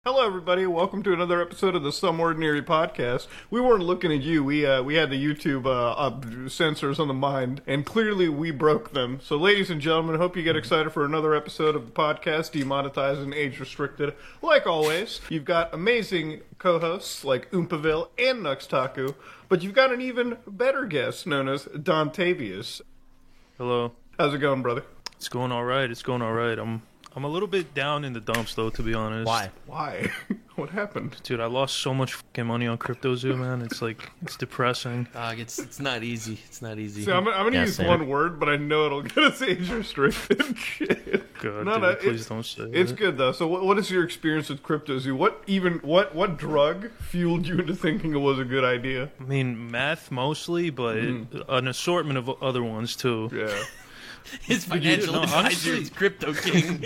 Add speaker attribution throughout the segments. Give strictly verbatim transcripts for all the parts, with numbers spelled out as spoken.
Speaker 1: Hello, everybody. Welcome to another episode of the Some Ordinary Podcast. We weren't looking at you. We uh, we had the YouTube uh, uh, sensors on the mind, and clearly we broke them. So, ladies and gentlemen, hope you get excited for another episode of the podcast, Demonetized and Age Restricted. Like always, you've got amazing co-hosts like Oompaville and Nuxtaku, but you've got an even better guest known as Don Tavius.
Speaker 2: Hello.
Speaker 1: How's it going, brother?
Speaker 2: It's going all right. It's going all right. I'm I'm a little bit down in the dumps, though, to be honest.
Speaker 3: Why?
Speaker 1: Why? What happened?
Speaker 2: Dude, I lost so much fucking money on CryptoZoo, man. It's like, it's depressing.
Speaker 3: Dog, it's it's not easy. It's not easy.
Speaker 1: See, I'm, I'm going to
Speaker 3: Yeah,
Speaker 1: use
Speaker 3: same.
Speaker 1: one word, but I know it'll get us age restricted. Shit.
Speaker 2: God,
Speaker 1: No,
Speaker 2: dude,
Speaker 1: no,
Speaker 2: please
Speaker 1: it's,
Speaker 2: don't say
Speaker 1: It's
Speaker 2: it.
Speaker 1: good, though. So what, what is your experience with CryptoZoo? What even, what, what drug fueled you into thinking it was a good idea?
Speaker 2: I mean, math mostly, but an assortment of other ones, too.
Speaker 1: Yeah.
Speaker 3: His financial
Speaker 2: no,
Speaker 3: advisor
Speaker 2: honestly-
Speaker 3: is Crypto King.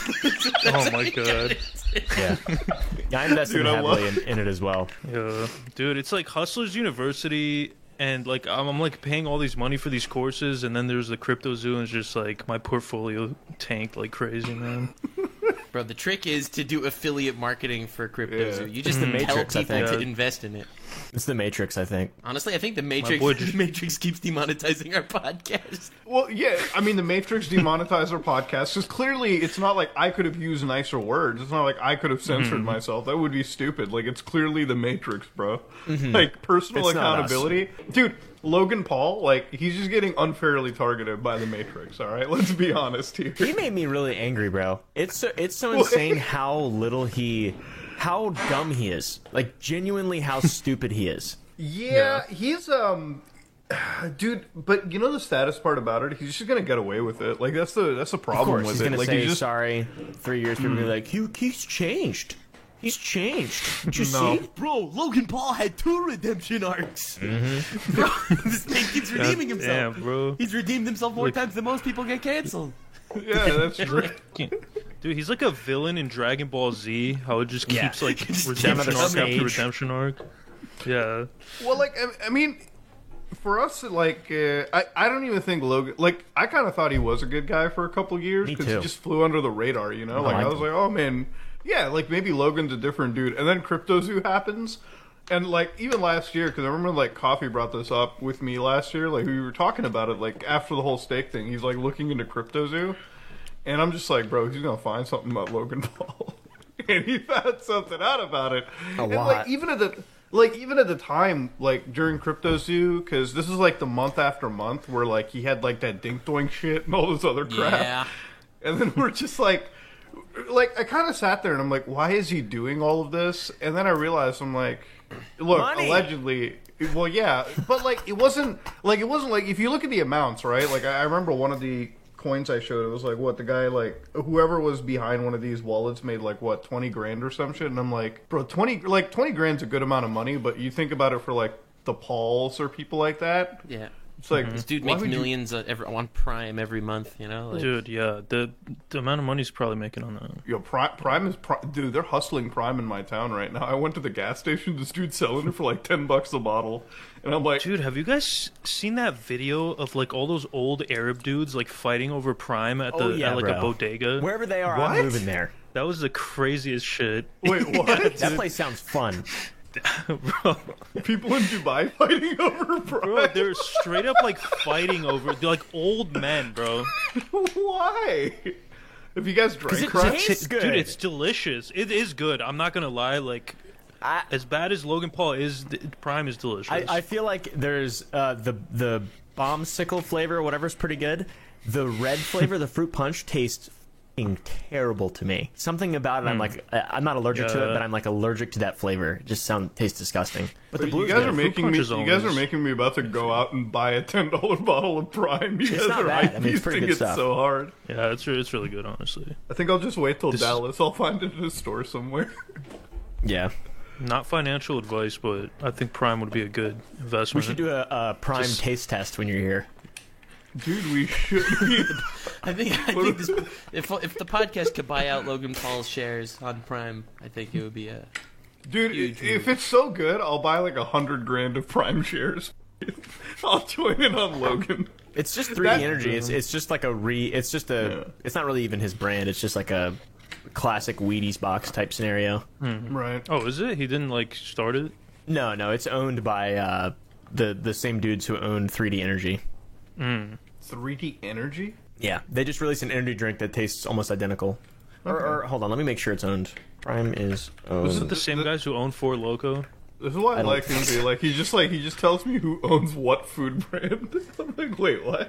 Speaker 2: Oh, my God.
Speaker 4: Yeah, yeah, I invested
Speaker 1: Dude, I
Speaker 4: heavily
Speaker 1: love-
Speaker 4: in, in it as well.
Speaker 2: Yeah. Dude, it's like Hustlers University, and like I'm, I'm like paying all these money for these courses, and then there's the CryptoZoo, and it's just like my portfolio tanked like crazy, man.
Speaker 3: Bro, the trick is to do affiliate marketing for CryptoZoo.
Speaker 1: Yeah.
Speaker 3: You just
Speaker 4: The
Speaker 3: tell
Speaker 4: Matrix, I
Speaker 3: people
Speaker 4: think.
Speaker 3: to invest in it.
Speaker 4: It's the Matrix, I think.
Speaker 3: Honestly, I think the Matrix
Speaker 2: boy
Speaker 3: the
Speaker 2: just-
Speaker 3: Matrix keeps demonetizing our podcast.
Speaker 1: Well, yeah, I mean, the Matrix demonetized our podcast, because clearly it's not like I could have used nicer words. It's not like I could have censored myself. That would be stupid. Like, it's clearly the Matrix, bro. Like, personal
Speaker 4: It's not us.
Speaker 1: accountability. Dude, Logan Paul, like, he's just getting unfairly targeted by the Matrix, all right? Let's be honest here.
Speaker 4: He made me really angry, bro. It's so, it's so insane how little he, how dumb he is. Like, genuinely how stupid he is.
Speaker 1: Yeah, he's, um... Dude, but you know the saddest part about it? He's just gonna get away with it. Like, that's the that's the
Speaker 4: Of
Speaker 1: problem
Speaker 4: course,
Speaker 1: with
Speaker 4: he's
Speaker 1: it.
Speaker 4: gonna
Speaker 1: Like,
Speaker 4: say
Speaker 1: he's just...
Speaker 4: sorry. Three years, people will be like, he, he's changed. He's changed. Did you
Speaker 1: No.
Speaker 4: see?
Speaker 3: Bro, Logan Paul had two redemption arcs. Bro, this man keeps redeeming
Speaker 2: God
Speaker 3: himself.
Speaker 2: damn, bro.
Speaker 3: He's redeemed himself more
Speaker 2: Like-
Speaker 3: times than most people get canceled.
Speaker 1: Yeah, that's true.
Speaker 2: Dude, he's like a villain in Dragon Ball Z. How it just
Speaker 4: Yeah.
Speaker 2: keeps like
Speaker 3: Just
Speaker 2: redemption
Speaker 4: another
Speaker 2: arc after
Speaker 4: stage.
Speaker 2: redemption arc. Yeah.
Speaker 1: Well, like, I, I mean, for us, like, uh, I, I don't even think Logan, like, I kind of thought he was a good guy for a couple years,
Speaker 4: Me
Speaker 1: because he
Speaker 4: too.
Speaker 1: just flew under the radar, you know? Like, I
Speaker 4: liked
Speaker 1: was
Speaker 4: him.
Speaker 1: like, oh, man, yeah, like, maybe Logan's a different dude. And then CryptoZoo happens, and, like, even last year, because I remember, like, Coffee brought this up with me last year, like, we were talking about it, like, after the whole stake thing, he's, like, looking into CryptoZoo, and I'm just like, bro, he's gonna find something about Logan Paul. And he found something out about it.
Speaker 4: A
Speaker 1: and,
Speaker 4: lot.
Speaker 1: like, even at the... Like, even at the time, like, during CryptoZoo, because this is, like, the month after month where, like, he had, like, that dink doink shit and all this other crap.
Speaker 3: Yeah.
Speaker 1: And then we're just, like, like, I kind of sat there and I'm like, why is he doing all of this? And then I realized, I'm like, look,
Speaker 4: Money.
Speaker 1: allegedly, well, yeah, but, like, it wasn't, like, it wasn't, like, if you look at the amounts, right? Like, I I remember one of the coins I showed, it was like, what, the guy, like, whoever was behind one of these wallets made, like, what, twenty grand or some shit? And I'm like, bro, twenty, like, twenty grand's a good amount of money, but you think about it for, like, the Pauls or people like that,
Speaker 3: Yeah.
Speaker 1: it's like,
Speaker 3: This dude
Speaker 1: why
Speaker 3: makes
Speaker 1: would you-
Speaker 3: millions uh, every, on Prime every month, you know? Like,
Speaker 2: Dude, yeah. The the amount of money he's probably making on that.
Speaker 1: Yo, Prime, Prime is Prime, dude. They're hustling Prime in my town right now. I went to the gas station. This dude's selling it for like ten bucks a bottle, and I'm like,
Speaker 2: Dude, have you guys seen that video of like all those old Arab dudes like fighting over Prime at the
Speaker 4: Oh, yeah,
Speaker 2: at like
Speaker 4: bro.
Speaker 2: a bodega?
Speaker 4: Wherever they are,
Speaker 1: What?
Speaker 4: I'm moving there.
Speaker 2: That was the craziest shit.
Speaker 1: wait, what?
Speaker 4: That place sounds fun.
Speaker 2: Bro,
Speaker 1: People in Dubai fighting over Prime?
Speaker 2: bro, they're straight up like fighting over. They're like old men, bro.
Speaker 1: Why? Have you guys drank
Speaker 4: it
Speaker 1: Prime?
Speaker 4: tastes good.
Speaker 2: Dude, it's delicious. It is good. I'm not gonna lie. Like,
Speaker 4: I,
Speaker 2: as bad as Logan Paul is, the Prime is delicious.
Speaker 4: I, I feel like there's uh, the the bombsicle flavor, whatever's pretty good. The red flavor, the fruit punch, tastes f***ing terrible to me. Something about it, I'm like, I- I'm not allergic to it,
Speaker 2: Yeah.
Speaker 4: but I'm like allergic to that flavor. It just sound tastes disgusting. But the
Speaker 1: You
Speaker 4: blue
Speaker 1: guys
Speaker 4: good.
Speaker 1: are making me.
Speaker 2: punch
Speaker 1: You
Speaker 2: is
Speaker 1: guys are
Speaker 2: always-
Speaker 1: making me about to go out and buy a ten dollar bottle of Prime. You guys
Speaker 4: not
Speaker 1: are
Speaker 4: bad. I mean, it's pretty
Speaker 1: beasting
Speaker 4: good
Speaker 1: it
Speaker 4: stuff.
Speaker 1: so hard.
Speaker 2: yeah, it's re- it's really good, honestly.
Speaker 1: I think I'll just wait till
Speaker 2: This-
Speaker 1: Dallas. I'll find it in a store somewhere.
Speaker 4: Yeah,
Speaker 2: Not financial advice, but I think Prime would be a good
Speaker 4: we
Speaker 2: investment.
Speaker 4: should do a, a prime
Speaker 2: Just-
Speaker 4: taste test when you're here.
Speaker 1: Dude, we should. Be...
Speaker 3: I think I think this, if if the podcast could buy out Logan Paul's shares on Prime, I think it would be a.
Speaker 1: Dude,
Speaker 3: Huge
Speaker 1: if
Speaker 3: move.
Speaker 1: it's so good, I'll buy like a hundred grand of Prime shares. I'll join in on Logan.
Speaker 4: It's just three D
Speaker 1: That-
Speaker 4: energy. It's it's just like a re. It's just a.
Speaker 1: Yeah.
Speaker 4: It's not really even his brand. It's just like a classic Wheaties box type scenario.
Speaker 1: Right.
Speaker 2: Oh, is it? He didn't like start it.
Speaker 4: No, no, it's owned by uh, the the same dudes who own three D Energy.
Speaker 1: three D Energy?
Speaker 4: Yeah, they just released an energy drink that tastes almost identical. Or, or hold on, let me make sure it's owned. Prime is owned.
Speaker 2: Is it the same guys who own Four Loco?
Speaker 1: This is why I,
Speaker 4: I don't-
Speaker 1: like him. Dude. Like he just like he just tells me who owns what food brand. I'm like, wait, what?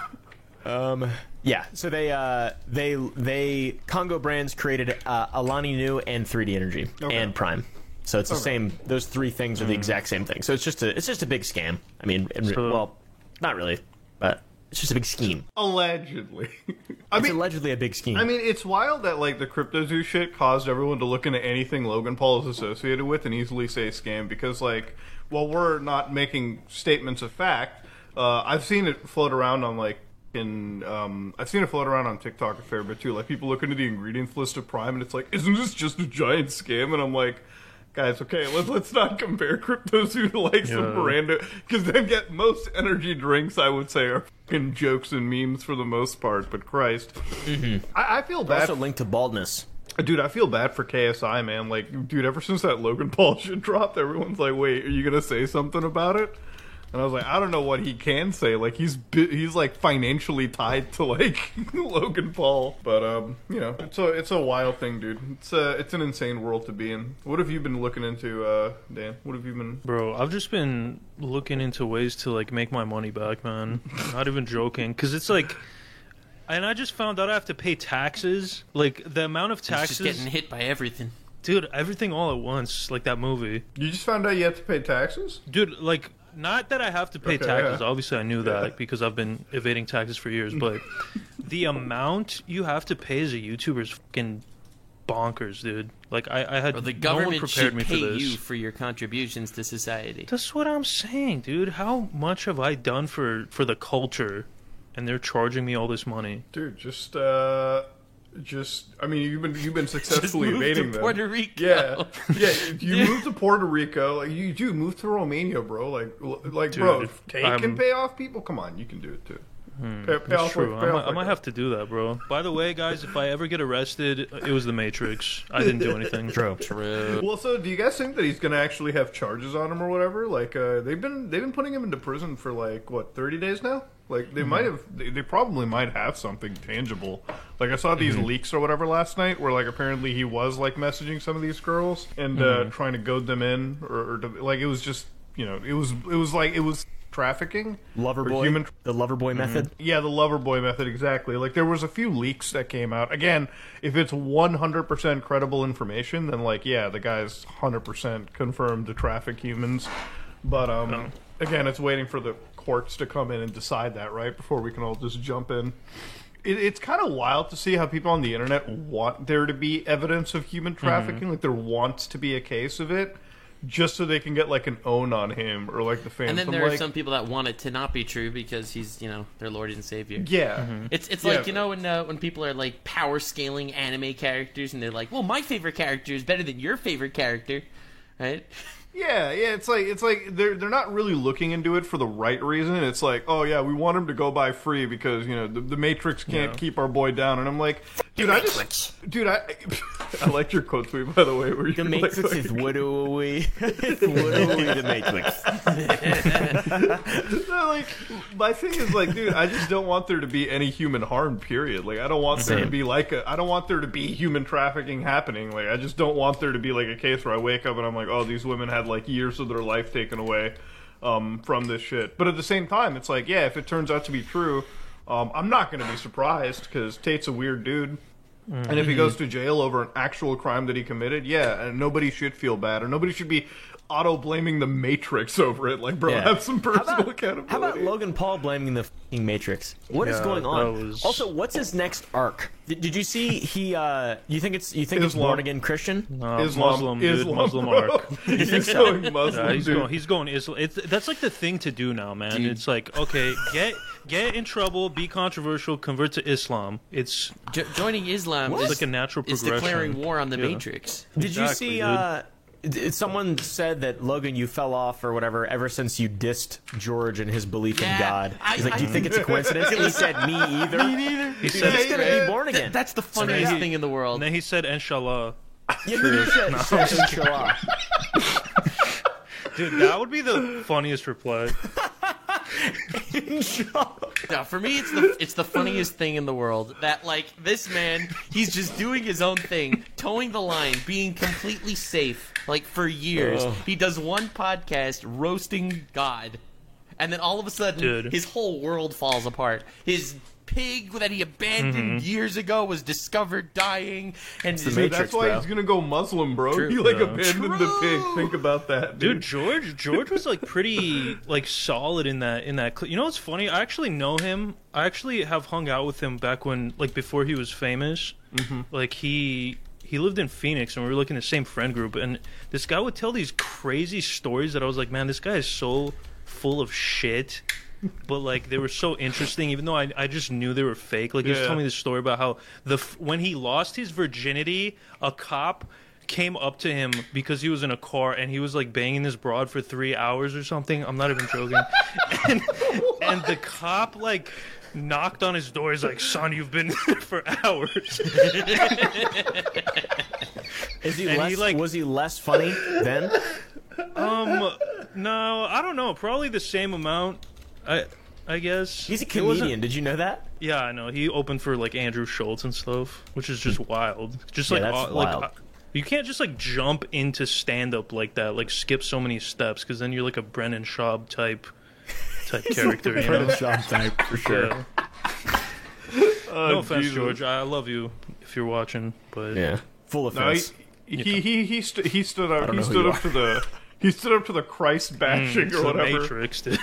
Speaker 4: Um, yeah, so they uh, they they Congo Brands created uh, Alani Nu and three D Energy
Speaker 1: Okay.
Speaker 4: and Prime. So it's the
Speaker 1: Okay.
Speaker 4: same. Those three things are the exact same thing. So it's just a it's just a big scam. I mean, in,
Speaker 2: So-
Speaker 4: well, not really, but it's just a big scheme.
Speaker 1: Allegedly. I
Speaker 4: It's
Speaker 1: mean,
Speaker 4: allegedly a big scheme.
Speaker 1: I mean, it's wild that like the CryptoZoo shit caused everyone to look into anything Logan Paul is associated with and easily say scam because like, while we're not making statements of fact, uh, I've seen it float around on like in um, I've seen it float around on TikTok a fair bit too. Like people look into the ingredients list of Prime and it's like, isn't this just a giant scam? And I'm like, guys, okay, let's let's not compare CryptoZoo to like some
Speaker 2: Yeah.
Speaker 1: random because then get most energy drinks I would say are fucking jokes and memes for the most part. But Christ, I, I feel bad.
Speaker 4: also linked to baldness.
Speaker 1: Dude, I feel bad for K S I, man. Like, dude, ever since that Logan Paul shit dropped, everyone's like, wait, are you going to say something about it? And I was like, I don't know what he can say. Like, he's bi- he's like financially tied to like Logan Paul. But um, you know, it's a it's a wild thing, dude. It's a it's an insane world to be in. What have you been looking into, uh, Dan? What have you been?
Speaker 2: Bro, I've just been looking into ways to like make my money back, man. Not even joking, because it's like, and I just found out I have to pay taxes. Like the amount of
Speaker 3: He's just
Speaker 2: taxes,
Speaker 3: getting hit by everything.
Speaker 2: dude. Everything all at once, like that movie,
Speaker 1: You just found out you have to pay taxes?
Speaker 2: dude. Like, not that I have to pay
Speaker 1: Okay,
Speaker 2: taxes.
Speaker 1: yeah.
Speaker 2: Obviously, I knew that
Speaker 1: Yeah.
Speaker 2: because I've been evading taxes for years. But the amount you have to pay as a YouTuber is fucking bonkers, dude. Like I, I had
Speaker 3: Or the
Speaker 2: no one
Speaker 3: government
Speaker 2: prepared
Speaker 3: should
Speaker 2: me for
Speaker 3: pay
Speaker 2: this.
Speaker 3: you for your contributions to society.
Speaker 2: That's what I'm saying, dude. How much have I done for for the culture, and they're charging me all this money?
Speaker 1: Dude, just uh, just I mean, you've been you've been successfully
Speaker 3: move to
Speaker 1: evading them.
Speaker 3: Puerto Rico.
Speaker 1: Yeah, yeah. You moved to Puerto Rico, like you do. Move to Romania, bro. Like, like,
Speaker 2: Dude,
Speaker 1: bro.
Speaker 2: if
Speaker 1: Take
Speaker 2: I'm-
Speaker 1: and pay off people. Come on, you can do it too. Pay, pay
Speaker 2: That's
Speaker 1: off
Speaker 2: true.
Speaker 1: like- pay
Speaker 2: I
Speaker 1: off
Speaker 2: might, I
Speaker 1: like
Speaker 2: might
Speaker 1: that.
Speaker 2: have to do that, bro. By the way, guys, if I ever get arrested, it was the Matrix. I didn't do anything.
Speaker 4: True.
Speaker 3: True.
Speaker 1: Well, so do you guys think that he's gonna actually have charges on him or whatever? Like, uh, they've been they've been putting him into prison for like what thirty days now. Like they might have, they, they probably might have something tangible. Like I saw these leaks or whatever last night, where like apparently he was like messaging some of these girls and uh, trying to goad them in, or, or to, like it was just you know it was it was like it was trafficking,
Speaker 4: Lover
Speaker 1: or
Speaker 4: boy,
Speaker 1: human.
Speaker 4: the lover boy method.
Speaker 1: Yeah, the lover boy method, exactly. Like there was a few leaks that came out. Again, if it's one hundred percent credible information, then like yeah, the guy's one hundred percent confirmed to traffic humans. But um, again, it's waiting for the courts to come in and decide that, right? Before we can all just jump in. It, it's kind of wild to see how people on the internet want there to be evidence of human trafficking. Like there wants to be a case of it, just so they can get like an own on him or like the fans.
Speaker 3: And then
Speaker 1: I'm
Speaker 3: there are
Speaker 1: like,
Speaker 3: some people that want it to not be true because he's, you know, their Lord and Savior.
Speaker 1: yeah.
Speaker 3: It's it's
Speaker 1: Yeah.
Speaker 3: like, you know, when uh, when people are like power scaling anime characters and they're like, well, my favorite character is better than your favorite character, right?
Speaker 1: Yeah, yeah, it's like it's like they're they're not really looking into it for the right reason. It's like, oh yeah, we want him to go by free because you know the, the Matrix can't
Speaker 2: Yeah.
Speaker 1: keep our boy down. And I'm like, dude, I just, dude, I, I liked your quote tweet by the way. Where you
Speaker 4: The
Speaker 1: like,
Speaker 4: Matrix is widowy. It's widowy the Matrix.
Speaker 1: no, like my thing is like, dude, I just don't want there to be any human harm. Period. Like I don't want there to
Speaker 4: Same.
Speaker 1: be like a, I don't want there to be human trafficking happening. Like I just don't want there to be like a case where I wake up and I'm like, oh, these women had like years of their life taken away um, from this shit. But at the same time, it's like, yeah, if it turns out to be true, um, I'm not going to be surprised because Tate's a weird dude. And if he goes to jail over an actual crime that he committed, yeah, and nobody should feel bad, or nobody should be auto-blaming the Matrix over it. Like, bro,
Speaker 4: Yeah.
Speaker 1: have some personal
Speaker 4: How about,
Speaker 1: accountability.
Speaker 4: how about Logan Paul blaming the fucking Matrix? What is
Speaker 2: Yeah,
Speaker 4: going on?
Speaker 2: that was-
Speaker 4: Also, what's his next arc? Did, did you see he? uh You think it's you think it's
Speaker 1: Islam.
Speaker 4: born again Christian?
Speaker 2: Uh,
Speaker 1: Islam,
Speaker 2: Muslim, dude,
Speaker 1: Islam,
Speaker 2: Muslim
Speaker 1: bro.
Speaker 2: arc.
Speaker 1: He's going Muslim,
Speaker 2: Yeah, he's
Speaker 1: dude.
Speaker 2: going. He's going Islam. It's that's like the thing to do now, man.
Speaker 3: Dude.
Speaker 2: It's like okay, get get in trouble, be controversial, convert to Islam. It's
Speaker 3: Jo- joining Islam
Speaker 2: it's
Speaker 3: is,
Speaker 2: like a natural
Speaker 3: is
Speaker 2: progression.
Speaker 3: declaring war on the
Speaker 2: Yeah.
Speaker 3: Matrix.
Speaker 4: Did you
Speaker 2: Exactly,
Speaker 4: see?
Speaker 2: dude.
Speaker 4: uh it- it- someone said that Logan, you fell off or whatever ever since you dissed George and his belief
Speaker 3: Yeah,
Speaker 4: in God.
Speaker 3: I-
Speaker 4: He's like, do you
Speaker 3: I-
Speaker 4: think it's a coincidence? He said, me either.
Speaker 3: Me neither.
Speaker 4: He
Speaker 2: said-
Speaker 4: he's gonna
Speaker 1: Yeah,
Speaker 4: be born
Speaker 3: Th-
Speaker 4: again.
Speaker 3: that's the funniest
Speaker 2: he-
Speaker 3: thing in the world.
Speaker 2: And then he said, "Inshallah."
Speaker 4: Yeah, he said, said, inshallah.
Speaker 2: Dude, that would be the funniest reply.
Speaker 4: Inshallah.
Speaker 3: No, for me, it's the it's the funniest thing in the world that like this man, he's just doing his own thing, towing the line, being completely safe. Like for years,
Speaker 4: Ugh.
Speaker 3: he does one podcast roasting God, and then all of a sudden,
Speaker 2: Dude.
Speaker 3: his whole world falls apart. His pig that he abandoned years ago was discovered dying, and
Speaker 4: the
Speaker 3: his-
Speaker 1: Dude,
Speaker 4: Matrix,
Speaker 1: that's why
Speaker 4: bro.
Speaker 1: he's gonna go Muslim, bro.
Speaker 3: True.
Speaker 1: He like
Speaker 2: Yeah.
Speaker 1: abandoned the pig.
Speaker 3: True.
Speaker 1: Think about that,
Speaker 2: Dude,
Speaker 1: dude.
Speaker 2: George George was like pretty like solid in that in that. Cl- you know what's funny? I actually know him. I actually have hung out with him back when like before he was famous. Mm-hmm. Like he he lived in Phoenix and we were like in the same friend group. And this guy would tell these crazy stories that I was like, man, this guy is so full of shit. But like they were so interesting, even though I, I just knew they were fake. Like he was
Speaker 1: Yeah.
Speaker 2: telling me this story about how the f- when he lost his virginity, a cop came up to him because he was in a car and he was like banging this broad for three hours or something. I'm not even joking. and, and the cop like knocked on his door. He's like, "Son, you've been there for hours."
Speaker 4: Is he
Speaker 2: And
Speaker 4: less,
Speaker 2: he, like-
Speaker 4: was he less funny then?
Speaker 2: um, no, I don't know. Probably the same amount. I I guess
Speaker 4: He's a
Speaker 2: It wasn't-
Speaker 4: comedian. Did you know that?
Speaker 2: Yeah, I know. He opened for like Andrew Schultz and stuff, which is just wild. Just
Speaker 4: Yeah,
Speaker 2: like
Speaker 4: that's
Speaker 2: uh, like
Speaker 4: wild.
Speaker 2: uh, you can't just like jump into stand up like that, like skip so many steps because then you're like a Brennan Schaub type type character, you know?
Speaker 4: Shop type for sure.
Speaker 2: Yeah.
Speaker 1: Oh,
Speaker 2: No offense,
Speaker 1: Jesus.
Speaker 2: George. I love you if you're watching, but
Speaker 4: Yeah, full
Speaker 1: No,
Speaker 4: offense.
Speaker 1: he he he he, st- he stood up.
Speaker 4: don't
Speaker 1: He
Speaker 4: know who
Speaker 1: stood
Speaker 4: you
Speaker 1: up
Speaker 4: are.
Speaker 1: to the. He stood up to the Christ bashing
Speaker 2: it's
Speaker 1: or
Speaker 2: the
Speaker 1: whatever,
Speaker 2: Matrix, dude.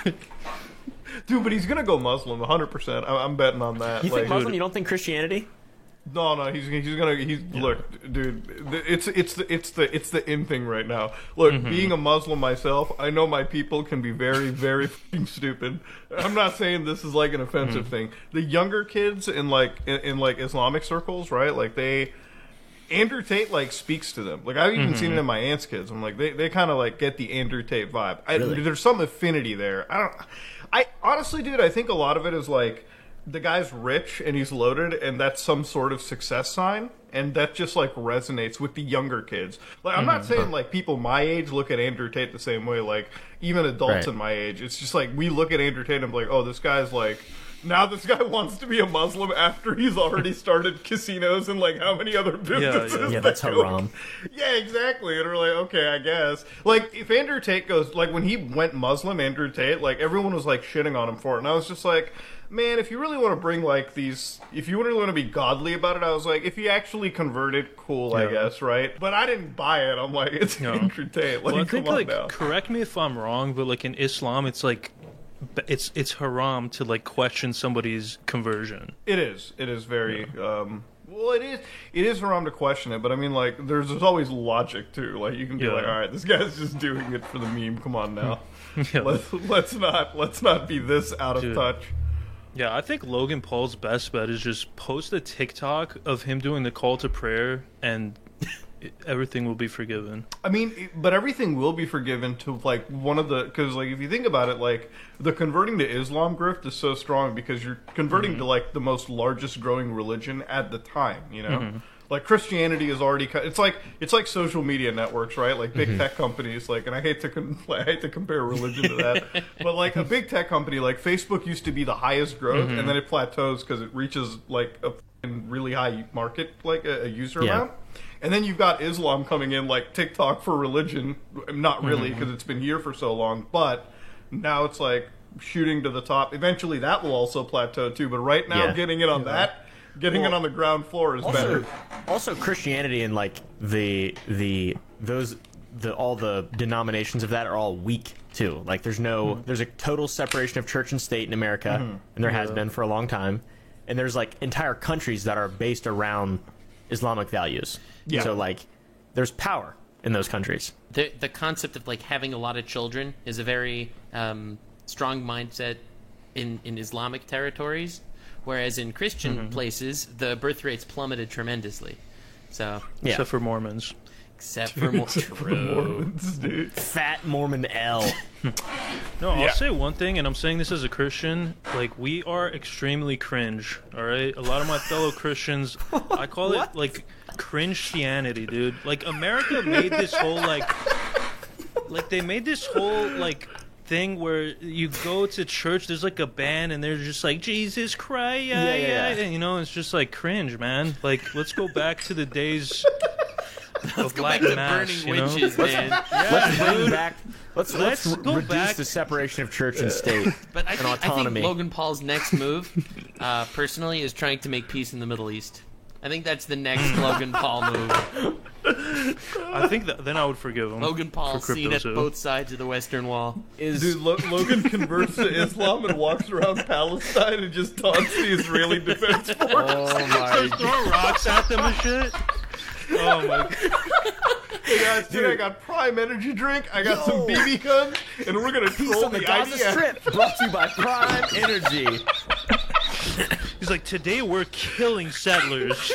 Speaker 1: dude. But he's gonna go Muslim, one hundred percent. I'm betting on that.
Speaker 4: You think
Speaker 1: Like,
Speaker 4: Muslim? You don't think Christianity?
Speaker 1: no, no, he's he's gonna he's look, dude. th- It's it's the it's the it's the in thing right now. Look,
Speaker 2: Mm-hmm.
Speaker 1: being a Muslim myself, I know my people can be very very fucking stupid. I'm not saying this is like an offensive
Speaker 2: Mm.
Speaker 1: thing. The younger kids in like in, in like Islamic circles, right? Like they. Andrew Tate like speaks to them. Like I've even seen it in my aunt's kids. I'm like they, they kind of like get the Andrew Tate vibe. I,
Speaker 4: Really?
Speaker 1: There's some affinity there. I don't. I honestly, dude, I think a lot of it is like the guy's rich and he's loaded, and that's some sort of success sign, and that just like resonates with the younger kids. Like I'm not saying like people my age look at Andrew Tate the same way. Like even adults
Speaker 4: Right.
Speaker 1: in my age, it's just like we look at Andrew Tate and be like, oh, this guy's like. Now this guy wants to be a Muslim after he's already started casinos and like how many other businesses.
Speaker 2: yeah.
Speaker 4: Yeah, that's
Speaker 1: that go-
Speaker 4: haram.
Speaker 1: Yeah, exactly. And we're like, okay, I guess. Like if Andrew Tate goes, like when he went Muslim, Andrew Tate, like everyone was like shitting on him for it, and I was just like, man, if you really want to bring like these, if you really want to be godly about it, I was like, if he actually converted, cool, I
Speaker 2: Yeah.
Speaker 1: guess, right? But I didn't buy it. I'm like, it's
Speaker 2: No.
Speaker 1: Andrew Tate. Like,
Speaker 2: Well, I
Speaker 1: come
Speaker 2: think
Speaker 1: on
Speaker 2: like
Speaker 1: now.
Speaker 2: correct me if I'm wrong, but like in Islam, it's like it's it's haram to like question somebody's conversion.
Speaker 1: It is. It is very. Um, well, it is. It is haram to question it, but I mean, like, there's there's always logic too. Like, you can be
Speaker 2: Yeah.
Speaker 1: like, all right, this guy's just doing it for the meme. Come on now.
Speaker 2: Yeah.
Speaker 1: Let's let's not let's not be this out of
Speaker 2: Dude.
Speaker 1: touch.
Speaker 2: Yeah, I think Logan Paul's best bet is just post a TikTok of him doing the call to prayer, and everything will be forgiven.
Speaker 1: I mean, it- but everything will be forgiven to like one of the because like if you think about it, like the converting to Islam grift is so strong because you're converting
Speaker 2: Mm-hmm.
Speaker 1: to like the most largest growing religion at the time. You know, like Christianity is already. co- It's like it's like social media networks, right? Like big tech companies. Like, and I hate to con- I hate to compare religion to that, but like a big tech company like Facebook used to be the highest growth, and then it plateaus because it reaches like a f***ing really high market, like a, a user
Speaker 4: Yeah.
Speaker 1: amount. And then you've got Islam coming in like TikTok for religion. Not really, because it's been here for so long. But now it's like shooting to the top. Eventually that will also plateau too. But right now,
Speaker 4: Yeah.
Speaker 1: getting it on that, getting it
Speaker 4: Well,
Speaker 1: on the ground floor is
Speaker 4: Also,
Speaker 1: better.
Speaker 4: also Christianity and like the the those the all the denominations of that are all weak too. Like there's no
Speaker 1: Mm-hmm.
Speaker 4: there's a total separation of church and state in America, and there has been for a long time. And there's like entire countries that are based around Islamic values.
Speaker 1: Yeah.
Speaker 4: So like there's power in those countries.
Speaker 3: the the concept of like having a lot of children is a very um, strong mindset in in Islamic territories, whereas in Christian places the birth rates plummeted tremendously. So
Speaker 4: Yeah.
Speaker 2: Except for Mormons.
Speaker 3: Except for more
Speaker 1: Mormons, dude.
Speaker 4: Fat Mormon L.
Speaker 2: No, I'll
Speaker 1: Yeah.
Speaker 2: say one thing, and I'm saying this as a Christian. Like, we are extremely cringe, all right? A lot of my fellow Christians, I call it, like, cringe-tianity, dude. Like, America made this whole, like... Like, they made this whole, like... thing where you go to church, there's like a band and they're just like Jesus Christ, yeah,
Speaker 4: Yeah,
Speaker 2: yeah,
Speaker 4: yeah, yeah.
Speaker 2: And, you know, it's just like cringe, man. Like, let's go back to the days of
Speaker 3: Go back
Speaker 2: Latin
Speaker 3: to
Speaker 2: Mass,
Speaker 3: burning
Speaker 2: you know?
Speaker 3: witches, man.
Speaker 4: Let's bring back. Let's let's,
Speaker 2: Let's go
Speaker 4: reduce
Speaker 2: back-
Speaker 4: the separation of church and state
Speaker 3: But I
Speaker 4: and
Speaker 3: think, I think
Speaker 4: autonomy.
Speaker 3: Logan Paul's next move, uh, personally, is trying to make peace in the Middle East. I think that's the next Logan Paul move.
Speaker 2: I think that then I would forgive him.
Speaker 3: Logan Paul
Speaker 2: for
Speaker 3: seen at
Speaker 2: crypto, so.
Speaker 3: both sides of the Western Wall.
Speaker 4: is
Speaker 1: Dude, Lo- Logan converts to Islam and walks around Palestine and just taunts the Israeli Defense Force.
Speaker 4: oh my
Speaker 2: Throw rocks at them and shit. Oh my god.
Speaker 1: Hey guys, today I got Prime Energy drink, I got some B B guns, and we're gonna
Speaker 4: Peace
Speaker 1: troll
Speaker 4: on the
Speaker 1: the
Speaker 4: Gaza
Speaker 1: I D F.
Speaker 4: Strip, brought to you by Prime Energy.
Speaker 2: He's like, today we're killing settlers.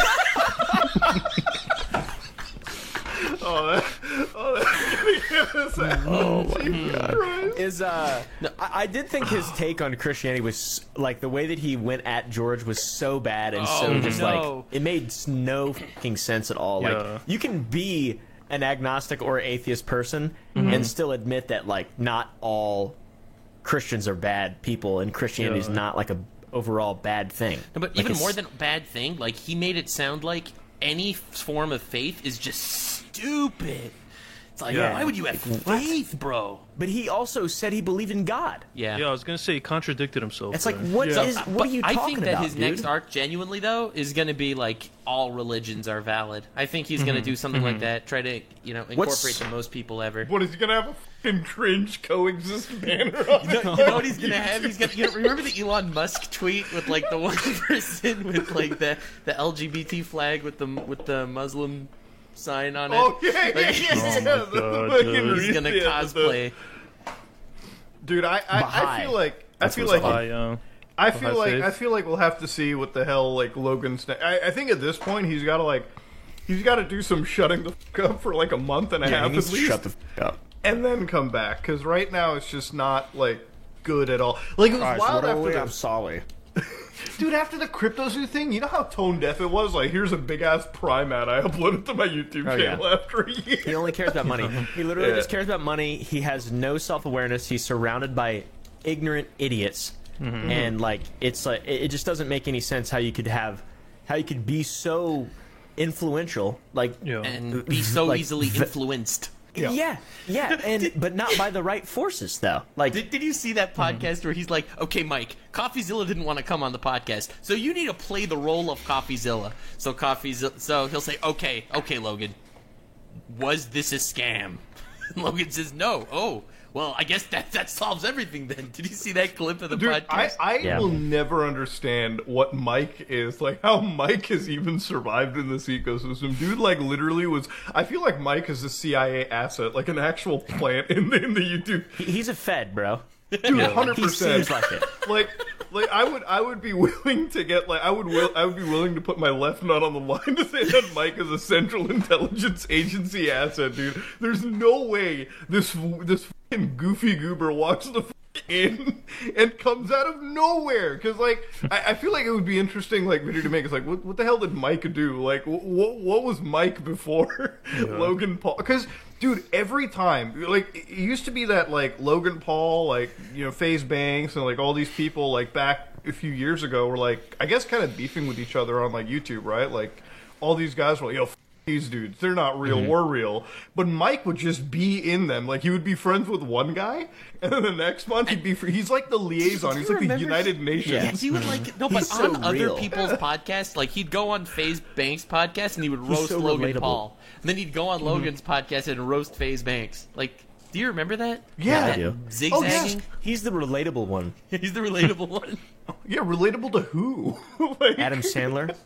Speaker 1: Oh, that, oh, that's gonna get us out. Oh my god.
Speaker 4: Is uh, I, I did think his take on Christianity was like the way that he went at George was so bad and so
Speaker 3: Oh,
Speaker 4: just
Speaker 3: no.
Speaker 4: like it made s- no fucking sense at all.
Speaker 2: Yeah.
Speaker 4: Like you can be an agnostic or atheist person and still admit that like not all Christians are bad people and Christianity is
Speaker 2: Yeah.
Speaker 4: not like a overall bad thing.
Speaker 3: No, but
Speaker 4: Like,
Speaker 3: even
Speaker 4: it's-
Speaker 3: more than bad thing, like he made it sound like any form of faith is just stupid. It's like,
Speaker 2: Yeah.
Speaker 3: why would you have faith, bro?
Speaker 4: But he also said he believed in God.
Speaker 3: Yeah.
Speaker 2: Yeah, I was gonna say he contradicted himself.
Speaker 4: It's like
Speaker 2: there.
Speaker 4: what is
Speaker 1: Yeah.
Speaker 4: what
Speaker 3: But
Speaker 4: are you
Speaker 3: I
Speaker 4: talking
Speaker 3: think that
Speaker 4: about,
Speaker 3: his
Speaker 4: dude?
Speaker 3: next arc, genuinely though, is going to be like all religions are valid. I think he's going to do something like that. Try to, you know, incorporate
Speaker 4: What's-
Speaker 3: the most people ever.
Speaker 1: What is he gonna have a fucking cringe coexist banner on
Speaker 3: You
Speaker 1: it?
Speaker 3: know, you know what he's gonna have? He's gonna. You know, remember the Elon Musk tweet with like the one person with like the the L G B T flag with the with the Muslim sign on it.
Speaker 1: Oh yeah, yeah,
Speaker 3: Like,
Speaker 1: yeah, yeah.
Speaker 2: God,
Speaker 1: The fucking
Speaker 2: dude.
Speaker 3: He's gonna
Speaker 1: yeah, the-
Speaker 3: cosplay.
Speaker 1: Dude, I, I, I
Speaker 4: Baha'i.
Speaker 1: feel like I
Speaker 4: That's
Speaker 1: feel
Speaker 4: what's
Speaker 1: like
Speaker 2: I, uh,
Speaker 1: I feel
Speaker 2: Baha'i
Speaker 1: like
Speaker 2: faith.
Speaker 1: I feel like we'll have to see what the hell like Logan's. Ne- I, I think at this point he's got to like he's got to do some shutting the fuck up for like a month and a
Speaker 4: Yeah,
Speaker 1: half
Speaker 4: he needs
Speaker 1: at
Speaker 4: to
Speaker 1: least,
Speaker 4: shut the f- up.
Speaker 1: and then come back because right now it's just not like good at all. Like it was wild after the,
Speaker 4: sorry.
Speaker 1: dude after the CryptoZoo thing. You know how tone deaf it was. Like here's a big ass Prime ad I uploaded to my YouTube
Speaker 4: Oh,
Speaker 1: channel
Speaker 4: yeah.
Speaker 1: after a year.
Speaker 4: He only cares about money. He literally
Speaker 1: Yeah.
Speaker 4: just cares about money. He has no self-awareness. He's surrounded by ignorant idiots, and like it's like it it just doesn't make any sense how you could have, how you could be so influential. Like
Speaker 2: yeah.
Speaker 3: And be so
Speaker 4: Like,
Speaker 3: easily
Speaker 4: the-
Speaker 3: influenced.
Speaker 1: Yeah.
Speaker 4: yeah, yeah, and but not by the right forces though. Like
Speaker 3: Did, did you see that podcast where he's like, okay, Mike, CoffeeZilla didn't want to come on the podcast, so you need to play the role of CoffeeZilla. So CoffeeZilla, so he'll say, okay, okay, Logan, was this a scam? And Logan says, no. Oh, well, I guess that that solves everything then. Did you see that clip of the
Speaker 1: Dude, I,
Speaker 3: podcast?
Speaker 1: I
Speaker 4: Yeah.
Speaker 1: will never understand what Mike is. Like, how Mike has even survived in this ecosystem. Dude, like, literally was... I feel like Mike is a C I A asset, like an actual plant in the, in the YouTube...
Speaker 4: he- he's a Fed, bro.
Speaker 1: Dude, one hundred
Speaker 4: He
Speaker 1: percent.
Speaker 4: seems like it.
Speaker 1: Like, like I would, I would be willing to get, like, I would, will, I would be willing to put my left nut on the line to say that Mike is a Central Intelligence Agency asset, dude. There's no way this, this fucking goofy goober walks the fuck in and comes out of nowhere. Because, like, I, I feel like it would be interesting, like, video to make. It's like, what, what the hell did Mike do? Like, what, what was Mike before Logan Paul? Because. Dude, every time, like, it used to be that, like, Logan Paul, like, you know, FaZe Banks, and, like, all these people, like, back a few years ago were, like, I guess kind of beefing with each other on, like, YouTube, right? Like, all these guys were like, yo, f- these dudes, they're not real,
Speaker 4: Mm-hmm.
Speaker 1: we're real. But Mike would just be in them. Like, he would be friends with one guy, and then the next month he'd be, fr- he's like the liaison, he's like the
Speaker 3: remember-
Speaker 1: United Nations.
Speaker 3: Yeah, he would like no, but
Speaker 4: He's so
Speaker 3: on other
Speaker 4: real.
Speaker 3: people's podcasts, like he'd go on FaZe Banks' podcast and he would roast
Speaker 4: so
Speaker 3: Logan
Speaker 4: relatable.
Speaker 3: Paul, and then he'd go on Logan's podcast and roast FaZe Banks. Like, do you remember that?
Speaker 1: Yeah.
Speaker 4: I
Speaker 3: That
Speaker 4: do.
Speaker 3: Zigzagging.
Speaker 4: He's the relatable one.
Speaker 3: He's the relatable one.
Speaker 1: Yeah, relatable to who? Like,
Speaker 4: Adam Sandler.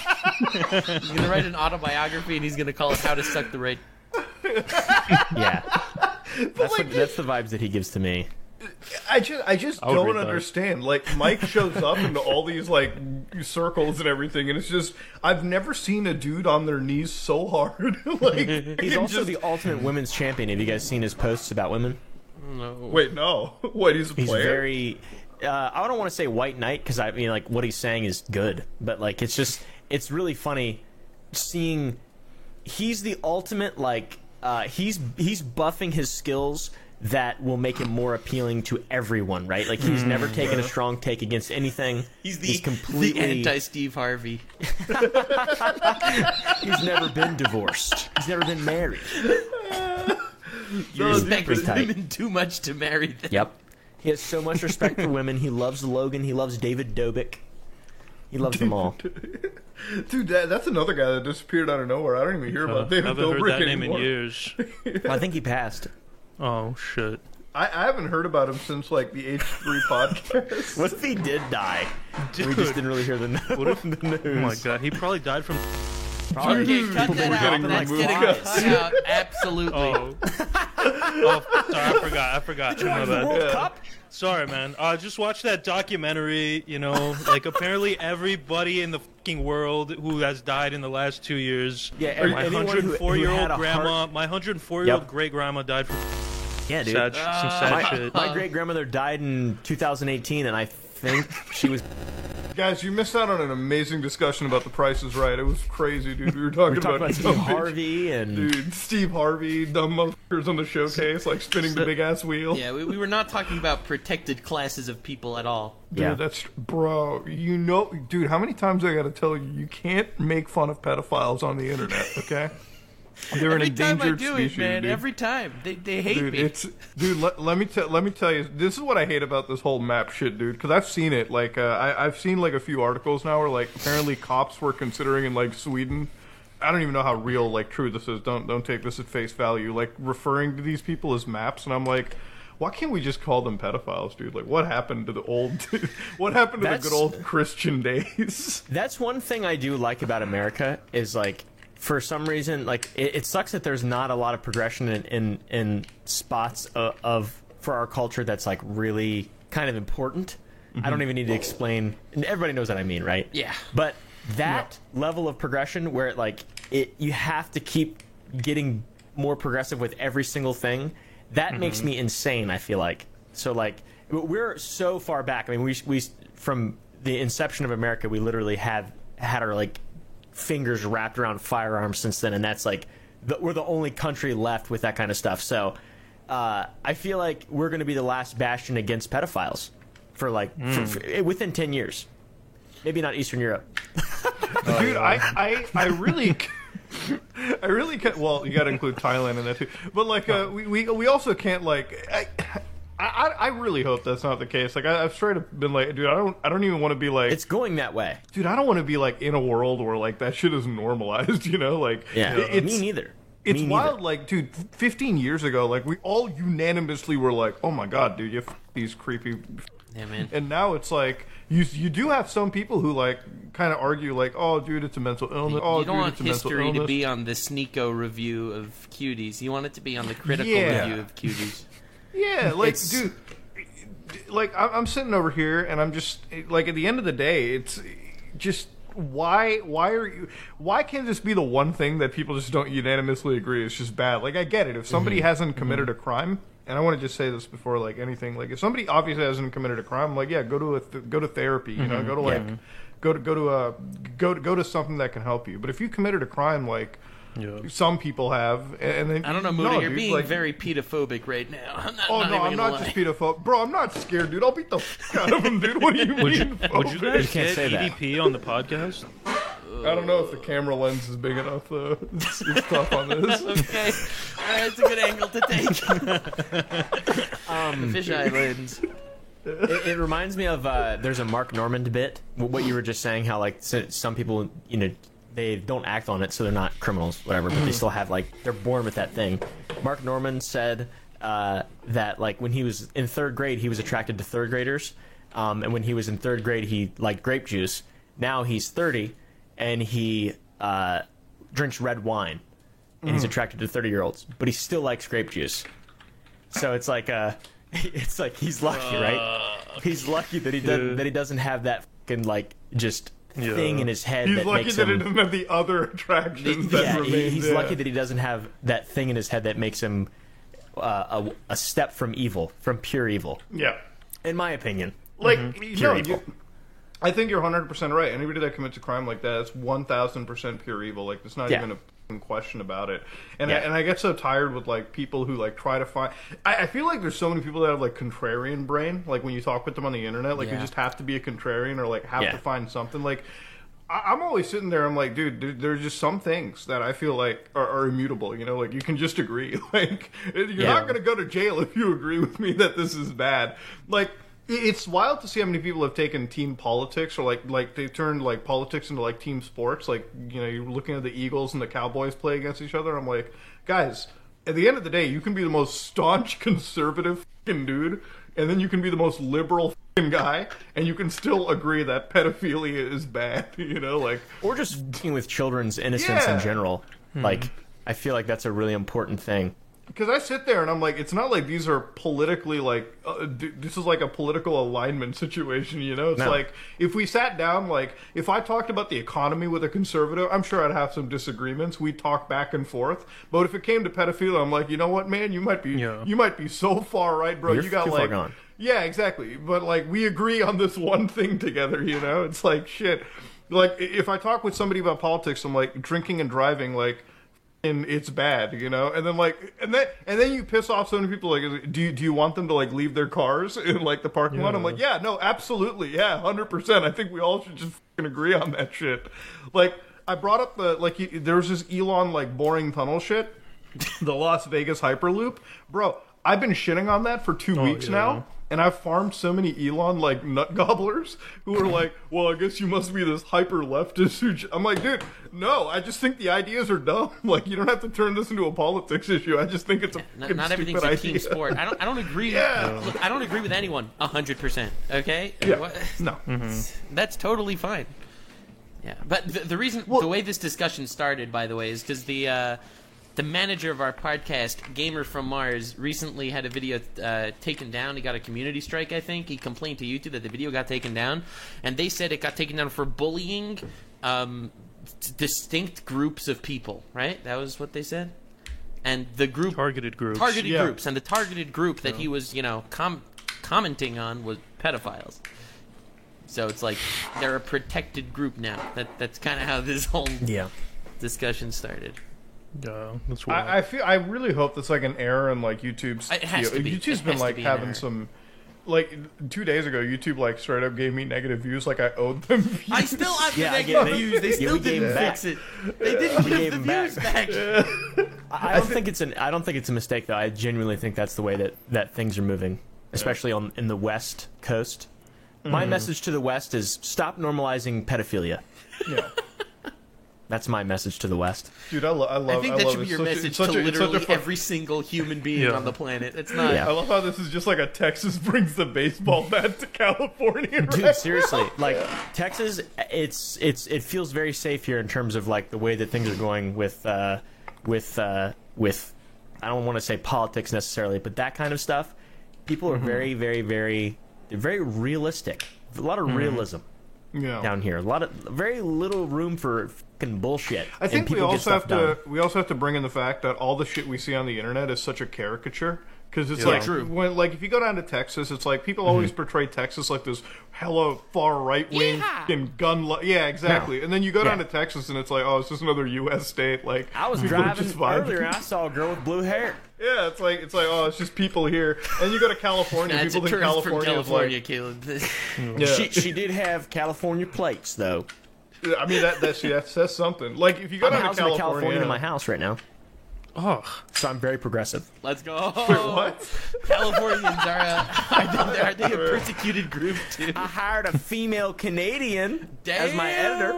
Speaker 3: He's gonna write an autobiography and he's gonna call it "How to Suck the Right."
Speaker 4: Yeah. That's
Speaker 1: like,
Speaker 4: what, that's the vibes that he gives to me.
Speaker 1: I just, I just
Speaker 2: I would
Speaker 1: don't
Speaker 2: read that.
Speaker 1: understand. Like, Mike shows up into all these like circles and everything, and it's just, I've never seen a dude on their knees so hard. Like,
Speaker 4: He's
Speaker 1: it
Speaker 4: also
Speaker 1: just-
Speaker 4: the ultimate women's champion. Have you guys seen his posts about women?
Speaker 3: No.
Speaker 1: Wait, no. What? He's a
Speaker 4: He's
Speaker 1: player.
Speaker 4: very. Uh, I don't want to say white knight because I mean, like, what he's saying is good, but like, it's just, it's really funny seeing. He's the ultimate like. Uh, he's he's buffing his skills that will make him more appealing to everyone, right? Like, he's never taken a strong take against anything.
Speaker 3: He's the,
Speaker 4: he's completely
Speaker 3: the anti-Steve Harvey.
Speaker 4: He's never been divorced. He's never been married.
Speaker 3: You
Speaker 1: No,
Speaker 3: respect
Speaker 4: pretty tight.
Speaker 3: women too much to marry them.
Speaker 4: Yep. He has so much respect for women. He loves Logan. He loves David Dobrik. He loves them all.
Speaker 1: Dude, that, that's another guy that disappeared out of nowhere. I don't even hear
Speaker 2: Uh,
Speaker 1: about David
Speaker 2: haven't heard
Speaker 1: Dobrik
Speaker 2: that name
Speaker 1: anymore.
Speaker 2: in years.
Speaker 4: Well, I think he passed.
Speaker 2: Oh shit!
Speaker 1: I, I haven't heard about him since like the H three podcast.
Speaker 4: What if he did die?
Speaker 2: Dude,
Speaker 4: We just didn't really hear the, no-
Speaker 2: What if-
Speaker 4: the news.
Speaker 2: oh my god, he probably died from.
Speaker 4: Probably.
Speaker 3: Okay, cut that
Speaker 1: We're
Speaker 3: out.
Speaker 1: getting
Speaker 3: That's
Speaker 1: removed.
Speaker 3: getting cut out. Absolutely.
Speaker 2: Oh. oh, sorry, I forgot. I forgot. My
Speaker 4: The
Speaker 2: bad.
Speaker 4: World
Speaker 1: Yeah.
Speaker 4: Cup?
Speaker 2: Sorry, man. I just watched that documentary. You know, like apparently everybody in the fucking world who has died in the last two years.
Speaker 4: Yeah,
Speaker 2: my
Speaker 4: anyone who- who had
Speaker 2: hundred four-year-old
Speaker 4: a
Speaker 2: grandma.
Speaker 4: heart-
Speaker 2: My hundred four-year-old
Speaker 4: Yep.
Speaker 2: great grandma died from
Speaker 4: Yeah, dude.
Speaker 2: sad, some sad
Speaker 4: my
Speaker 2: shit.
Speaker 4: my great grandmother died in two thousand eighteen, and I think she was.
Speaker 1: Guys, you missed out on an amazing discussion about The Price is Right. It was crazy, dude. We were talking,
Speaker 4: We talked about
Speaker 1: dumb
Speaker 4: Steve
Speaker 1: bitch-
Speaker 4: Harvey and
Speaker 1: Dude, Steve Harvey, dumb motherfuckers on the showcase, like spinning the big ass wheel.
Speaker 3: Yeah, we, we were not talking about protected classes of people at all.
Speaker 1: Dude,
Speaker 4: yeah.
Speaker 1: that's bro. You know, dude. How many times I gotta tell you, you can't make fun of pedophiles on the internet. Okay, they're
Speaker 3: Every
Speaker 1: an
Speaker 3: time I
Speaker 1: endangered
Speaker 3: do
Speaker 1: species,
Speaker 3: it, man.
Speaker 1: dude.
Speaker 3: Every time they they hate
Speaker 1: Dude,
Speaker 3: me.
Speaker 1: it's dude. Let, let me tell. Let me tell you. This is what I hate about this whole map shit, dude. Because I've seen it. Like, uh, I, I've seen like a few articles now where like apparently cops were considering in like Sweden. I don't even know how real, like, true this is. Don't don't take this at face value. Like referring to these people as maps, and I'm like, why can't we just call them pedophiles, dude? Like, what happened to the old? What happened to
Speaker 4: That's-
Speaker 1: the good old Christian days?
Speaker 4: That's one thing I do like about America is like, for some reason, like it, it sucks that there's not a lot of progression in in, in spots of, of for our culture that's like really kind of important. I don't even need to explain. And everybody knows what I mean, right?
Speaker 3: Yeah.
Speaker 4: But that level of progression where it, like it, you have to keep getting more progressive with every single thing. That makes me insane. I feel like so like we're so far back. I mean, we we from the inception of America, we literally have had our like fingers wrapped around firearms since then, and that's like the, we're the only country left with that kind of stuff. So uh, I feel like we're going to be the last bastion against pedophiles for like for, for, within ten years. Maybe not Eastern Europe.
Speaker 1: Dude, I, I, I really, I really can't. Well, you got to include Thailand in that too. But like, uh, we, we, we also can't like. I, I, I really hope that's not the case. Like, I, I've straight up been like, dude, I don't, I don't even want to be like,
Speaker 4: It's going that way.
Speaker 1: dude, I don't want to be like in a world where like that shit is normalized. You know, like,
Speaker 4: Yeah,
Speaker 1: it- it's,
Speaker 4: me neither.
Speaker 1: It's
Speaker 4: Me
Speaker 1: wild,
Speaker 4: neither.
Speaker 1: like, dude, fifteen years ago, like, we all unanimously were like, oh my god, dude, you f- these creepy.
Speaker 3: Yeah, man.
Speaker 1: And now it's like, you you do have some people who, like, kind of argue, like, oh, dude, it's a mental illness. Oh,
Speaker 3: you don't
Speaker 1: dude,
Speaker 3: want
Speaker 1: it's a mental
Speaker 3: history
Speaker 1: illness.
Speaker 3: to be on the Sneeko review of Cuties. You want it to be on the critical
Speaker 1: Yeah.
Speaker 3: review of Cuties.
Speaker 1: Yeah, like,
Speaker 4: It's-
Speaker 1: dude, like, I'm I'm sitting over here, and I'm just, like, at the end of the day, it's just, why, why are you, why can't this be the one thing that people just don't unanimously agree is just bad? Like, I get it. If somebody hasn't committed a crime, and I want to just say this before, like, anything, like, if somebody obviously hasn't committed a crime, like, yeah, go to a, th- go to therapy, you know, go to, like, go to, go to a, go to, go to something that can help you. But if you committed a crime, like,
Speaker 2: Yeah.
Speaker 1: some people have, and then
Speaker 3: I don't know, Moody.
Speaker 1: no,
Speaker 3: you're
Speaker 1: dude,
Speaker 3: being
Speaker 1: like,
Speaker 3: very pedophobic right now. I'm not,
Speaker 1: Oh
Speaker 3: not
Speaker 1: no,
Speaker 3: even
Speaker 1: I'm
Speaker 3: gonna
Speaker 1: not
Speaker 3: lie.
Speaker 1: just pedophobic, bro. I'm not scared, dude. I'll beat the fuck out of him, dude. What do you
Speaker 2: Would you,
Speaker 1: mean?
Speaker 2: would you
Speaker 1: phobic?
Speaker 2: guys
Speaker 4: can't
Speaker 2: get
Speaker 4: say that.
Speaker 2: E D P on the podcast?
Speaker 1: I don't know if the camera lens is big enough. Uh, it's, it's tough on this.
Speaker 3: Okay, uh, it's a good angle to take. um, Fish Islands.
Speaker 4: It, it reminds me of uh, there's a Mark Normand bit. wh- What you were just saying, how like s- some people, you know, they don't act on it, so they're not criminals, whatever. But they still have like they're born with that thing. Mark Normand said uh, that like when he was in third grade, he was attracted to third graders, um, and when he was in third grade, he liked grape juice. Now he's thirty, and he uh, drinks red wine, and he's attracted to thirty year olds, but he still likes grape juice. So it's like uh it's like he's lucky,
Speaker 2: Uh,
Speaker 4: right? He's lucky that he doesn't
Speaker 2: yeah.
Speaker 4: that he doesn't have that fucking like just
Speaker 2: Yeah.
Speaker 4: thing in his head.
Speaker 1: He's
Speaker 4: that
Speaker 1: lucky
Speaker 4: makes
Speaker 1: that
Speaker 4: him,
Speaker 1: it doesn't have the other attractions that
Speaker 4: yeah,
Speaker 1: remain.
Speaker 4: he, he's
Speaker 1: yeah.
Speaker 4: lucky that he doesn't have that thing in his head that makes him uh, a, a step from evil, from pure evil.
Speaker 1: Yeah.
Speaker 4: In my opinion,
Speaker 1: Like,
Speaker 2: Mm-hmm.
Speaker 1: you
Speaker 4: Pure
Speaker 1: know,
Speaker 4: evil.
Speaker 1: you, I think you're one hundred percent right. Anybody that commits a crime like that is one thousand percent pure evil. Like, there's not
Speaker 4: Yeah.
Speaker 1: even a f***ing question about it. And,
Speaker 4: Yeah.
Speaker 1: I, and I get so tired with, like, people who, like, try to find... I, I feel like there's so many people that have, like, contrarian brain. Like, when you talk with them on the internet, like, you
Speaker 3: Yeah.
Speaker 1: just have to be a contrarian or, like, have
Speaker 4: Yeah.
Speaker 1: to find something. Like, I, I'm always sitting there, I'm like, dude, there, there's just some things that I feel like are, are immutable, you know? Like, you can just agree. Like, you're
Speaker 4: Yeah.
Speaker 1: not going to go to jail if you agree with me that this is bad. Like... It's wild to see how many people have taken team politics, or like like they turned like politics into like team sports. Like, you know, you're looking at the Eagles and the Cowboys play against each other. I'm like, guys, at the end of the day, you can be the most staunch conservative fucking dude, and then you can be the most liberal fucking guy, and you can still agree that pedophilia is bad. You know, like,
Speaker 4: or just fucking with children's innocence
Speaker 1: Yeah.
Speaker 4: in general. Like, I feel like that's a really important thing.
Speaker 1: because I sit there and I'm like, it's not like these are politically like uh, d- this is like a political alignment situation, you know? It's
Speaker 4: No.
Speaker 1: like if we sat down, like if I talked about the economy with a conservative, I'm sure I'd have some disagreements. We'd talk back and forth. But if it came to pedophilia, I'm like, you know what, man, you might be
Speaker 2: Yeah.
Speaker 1: you might be so far right, bro.
Speaker 4: You're
Speaker 1: you got
Speaker 4: too far
Speaker 1: like
Speaker 4: gone.
Speaker 1: yeah, exactly. But like we agree on this one thing together, you know? It's like shit. Like i- if I talk with somebody about politics, I'm like drinking and driving, like. And it's bad, you know, and then like, and then and then you piss off so many people. Like, do you do you want them to like leave their cars in like the parking lot? I'm like, yeah, no, absolutely, yeah, hundred percent. I think we all should just fucking agree on that shit. Like, I brought up the like, he, there was this Elon like boring tunnel shit, the Las Vegas Hyperloop, bro. I've been shitting on that for two weeks
Speaker 2: yeah.
Speaker 1: now. And I've farmed so many Elon like nut gobblers who are like, well, I guess you must be this hyper leftist. Who j-. I'm like, dude, no, I just think the ideas are dumb. Like, you don't have to turn this into a politics issue. I just think it's a
Speaker 3: Not,
Speaker 1: fucking
Speaker 3: not everything's
Speaker 1: stupid
Speaker 3: a team
Speaker 1: idea.
Speaker 3: sport. I don't. I don't agree.
Speaker 1: Yeah.
Speaker 3: Look, I don't agree with anyone. A hundred percent. Okay.
Speaker 1: Yeah.
Speaker 3: What-
Speaker 1: No.
Speaker 3: That's totally fine. Yeah, but the, the reason,
Speaker 1: Well-
Speaker 3: the way this discussion started, by the way, is because the uh, the manager of our podcast, Gamer from Mars, recently had a video uh, taken down. He got a community strike, I think. He complained to YouTube that the video got taken down, and they said it got taken down for bullying um, d- distinct groups of people. Right? That was what they said. And the group
Speaker 2: Targeted groups.
Speaker 3: targeted
Speaker 1: Yeah.
Speaker 3: groups, and the targeted group that he was, you know, com- commenting on was pedophiles. So it's like they're a protected group now. That that's kind of how this whole
Speaker 4: Yeah.
Speaker 3: discussion started.
Speaker 2: Yeah, that's why.
Speaker 1: I, I feel. I really hope that's like an error in like YouTube's.
Speaker 3: It has to be.
Speaker 1: YouTube's
Speaker 3: It
Speaker 1: been
Speaker 3: has to
Speaker 1: like
Speaker 3: be an
Speaker 1: having
Speaker 3: error.
Speaker 1: some. Like two days ago, YouTube like straight up gave me negative views. Like I owed them views.
Speaker 3: I still have
Speaker 4: Yeah,
Speaker 3: the
Speaker 4: I
Speaker 3: negative
Speaker 4: get it.
Speaker 3: views. They
Speaker 4: Yeah,
Speaker 3: still
Speaker 4: we gave
Speaker 3: didn't
Speaker 4: them back.
Speaker 3: fix it. They didn't
Speaker 4: We
Speaker 3: give
Speaker 4: gave
Speaker 3: the
Speaker 4: them
Speaker 3: views
Speaker 4: back.
Speaker 3: back.
Speaker 4: I I don't think it's an. I don't think it's a mistake though. I genuinely think that's the way that, that things are moving, especially on in the West Coast. My message to the West is stop normalizing pedophilia.
Speaker 1: Yeah.
Speaker 4: That's my message to the West.
Speaker 1: Dude, I, lo- I love.
Speaker 3: I think
Speaker 1: I
Speaker 3: that
Speaker 1: love
Speaker 3: should
Speaker 1: it.
Speaker 3: be your
Speaker 1: Such a-
Speaker 3: message
Speaker 1: it's such
Speaker 3: to
Speaker 1: a- it's such a
Speaker 3: literally
Speaker 1: fun-
Speaker 3: every single human being
Speaker 2: Yeah.
Speaker 3: on the planet. It's not.
Speaker 4: Yeah.
Speaker 1: I love how this is just like a Texas brings the baseball bat to California.
Speaker 4: Dude,
Speaker 1: right?
Speaker 4: seriously, like Texas, it's it's it feels very safe here in terms of like the way that things are going with uh, with uh, with I don't want to say politics necessarily, but that kind of stuff. People are very, very, very they're very realistic. A lot of realism
Speaker 1: Yeah.
Speaker 4: down here. A lot of very little room for fucking bullshit.
Speaker 1: I think
Speaker 4: and
Speaker 1: we
Speaker 4: people get
Speaker 1: also
Speaker 4: stuff
Speaker 1: have
Speaker 4: done.
Speaker 1: to we also have to bring in the fact that all the shit we see on the internet is such a caricature. Because it's
Speaker 2: Yeah.
Speaker 1: like
Speaker 3: True.
Speaker 1: when like if you go down to Texas, it's like people always portray Texas like this hella far right wing
Speaker 3: Yeah.
Speaker 1: fucking gun. Lo- yeah, exactly.
Speaker 4: No.
Speaker 1: And then you go down
Speaker 4: Yeah.
Speaker 1: to Texas, and it's like, oh, it's just another U S state. Like
Speaker 4: I was
Speaker 1: people are
Speaker 4: driving
Speaker 1: just vibing.
Speaker 4: earlier and I saw a girl with blue hair.
Speaker 1: Yeah, it's like it's like oh, it's just people here. And you go to California,
Speaker 3: That's a
Speaker 1: people think
Speaker 3: tourist from
Speaker 1: California,
Speaker 3: California,
Speaker 1: is
Speaker 3: Caleb.
Speaker 1: like yeah.
Speaker 4: She she did have California plates though.
Speaker 1: I mean that that see, that says something. Like if you go
Speaker 4: I'm
Speaker 1: down to
Speaker 4: housing
Speaker 1: California,
Speaker 4: a California in my house right now,
Speaker 2: oh,
Speaker 4: so I'm very progressive.
Speaker 3: Let's go.
Speaker 1: what?
Speaker 3: Californians are a, are they, are they a persecuted group too?
Speaker 4: I hired a female Canadian as my editor.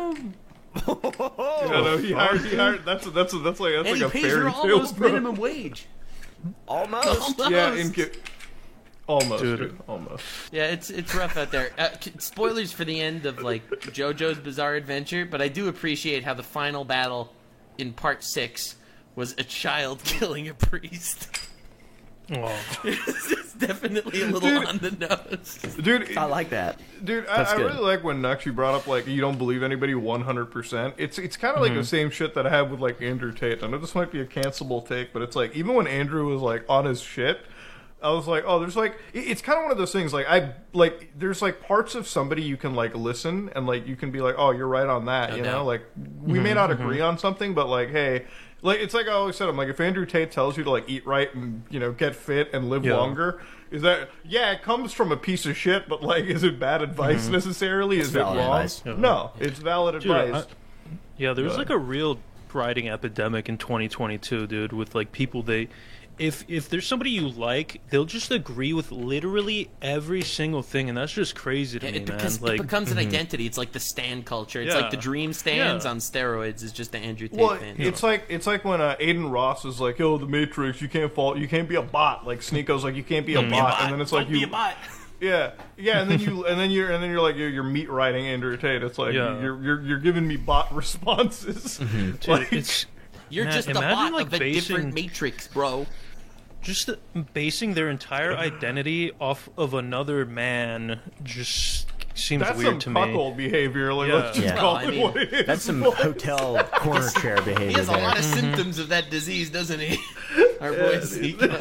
Speaker 1: I know he hired. He hired. That's that's that's like that's
Speaker 3: And
Speaker 1: like
Speaker 3: he
Speaker 1: a
Speaker 3: pays
Speaker 1: fairy
Speaker 3: her
Speaker 1: tale.
Speaker 3: almost
Speaker 1: bro.
Speaker 3: minimum wage.
Speaker 4: Almost.
Speaker 3: Almost.
Speaker 1: Yeah, in, almost,
Speaker 2: Dude.
Speaker 1: dude. Almost.
Speaker 3: Yeah, it's it's rough out there. Uh, c- spoilers for the end of like JoJo's Bizarre Adventure, but I do appreciate how the final battle in part six was a child killing a priest.
Speaker 2: oh.
Speaker 3: It's just definitely a little
Speaker 1: Dude.
Speaker 3: on the nose.
Speaker 1: Dude,
Speaker 4: I like that.
Speaker 1: dude, I,
Speaker 4: That's
Speaker 1: I
Speaker 4: good.
Speaker 1: really like when Nux you brought up like you don't believe anybody one hundred percent. It's it's kind of like
Speaker 4: Mm-hmm.
Speaker 1: the same shit that I had with like Andrew Tate. I know this might be a cancelable take, but it's like even when Andrew was like on his shit, I was like, oh, there's like it- it's kind of one of those things. Like I like there's like parts of somebody you can like listen and like you can be like, oh, you're right on that.
Speaker 3: No
Speaker 1: you
Speaker 3: doubt.
Speaker 1: know, like we may not agree on something, but like, hey. Like it's like I always said, I'm like if Andrew Tate tells you to like eat right and you know get fit and live
Speaker 2: Yeah.
Speaker 1: longer, is that yeah? It comes from a piece of shit, but like, is it bad advice necessarily? Is it
Speaker 4: valid
Speaker 1: wrong?
Speaker 4: advice.
Speaker 2: Yeah.
Speaker 1: No, it's valid
Speaker 2: Dude,
Speaker 1: advice.
Speaker 2: I- Yeah, there was
Speaker 1: Go
Speaker 2: like a real writing epidemic in twenty twenty-two, dude, with like people they if if there's somebody you like, they'll just agree with literally every single thing, and that's just crazy to
Speaker 3: Yeah,
Speaker 2: me,
Speaker 3: it, because
Speaker 2: man. Like
Speaker 3: it becomes an identity. It's like the stan culture. It's
Speaker 2: Yeah.
Speaker 3: like the dream stands
Speaker 2: Yeah.
Speaker 3: on steroids. Is just the Andrew Tate
Speaker 1: Well,
Speaker 3: fans.
Speaker 1: it's like it's like when uh, Aiden Ross is like, "Yo, the Matrix, you can't fall, you can't be a bot." Like Sneako's like, "You can't be a,
Speaker 2: Mm.
Speaker 1: bot.
Speaker 3: Be a bot.
Speaker 1: and then it's
Speaker 3: Don't
Speaker 1: like
Speaker 3: be
Speaker 1: you,
Speaker 3: a bot.
Speaker 1: yeah, yeah, and then you and then you're and then you're like you're, you're meat writing Andrew Tate. It's like
Speaker 2: Yeah.
Speaker 1: you're you're you're giving me bot responses.
Speaker 2: dude,
Speaker 1: Like,
Speaker 2: it's
Speaker 3: You're
Speaker 2: Man,
Speaker 3: just a
Speaker 2: imagine,
Speaker 3: bot
Speaker 2: like,
Speaker 3: of a
Speaker 2: basing-
Speaker 3: different matrix, bro.
Speaker 2: just the- basing their entire identity off of another man just seems
Speaker 1: that's
Speaker 2: weird
Speaker 1: some
Speaker 2: to me.
Speaker 1: cuckold behavior. Like
Speaker 2: Yeah.
Speaker 1: let's just
Speaker 4: Yeah.
Speaker 1: call
Speaker 3: Well, I
Speaker 1: it
Speaker 3: mean,
Speaker 1: what it is.
Speaker 4: That's some hotel corner chair
Speaker 3: He
Speaker 4: behavior
Speaker 3: has a
Speaker 4: there.
Speaker 3: lot of symptoms of that disease, doesn't he? Our boy Sneaky.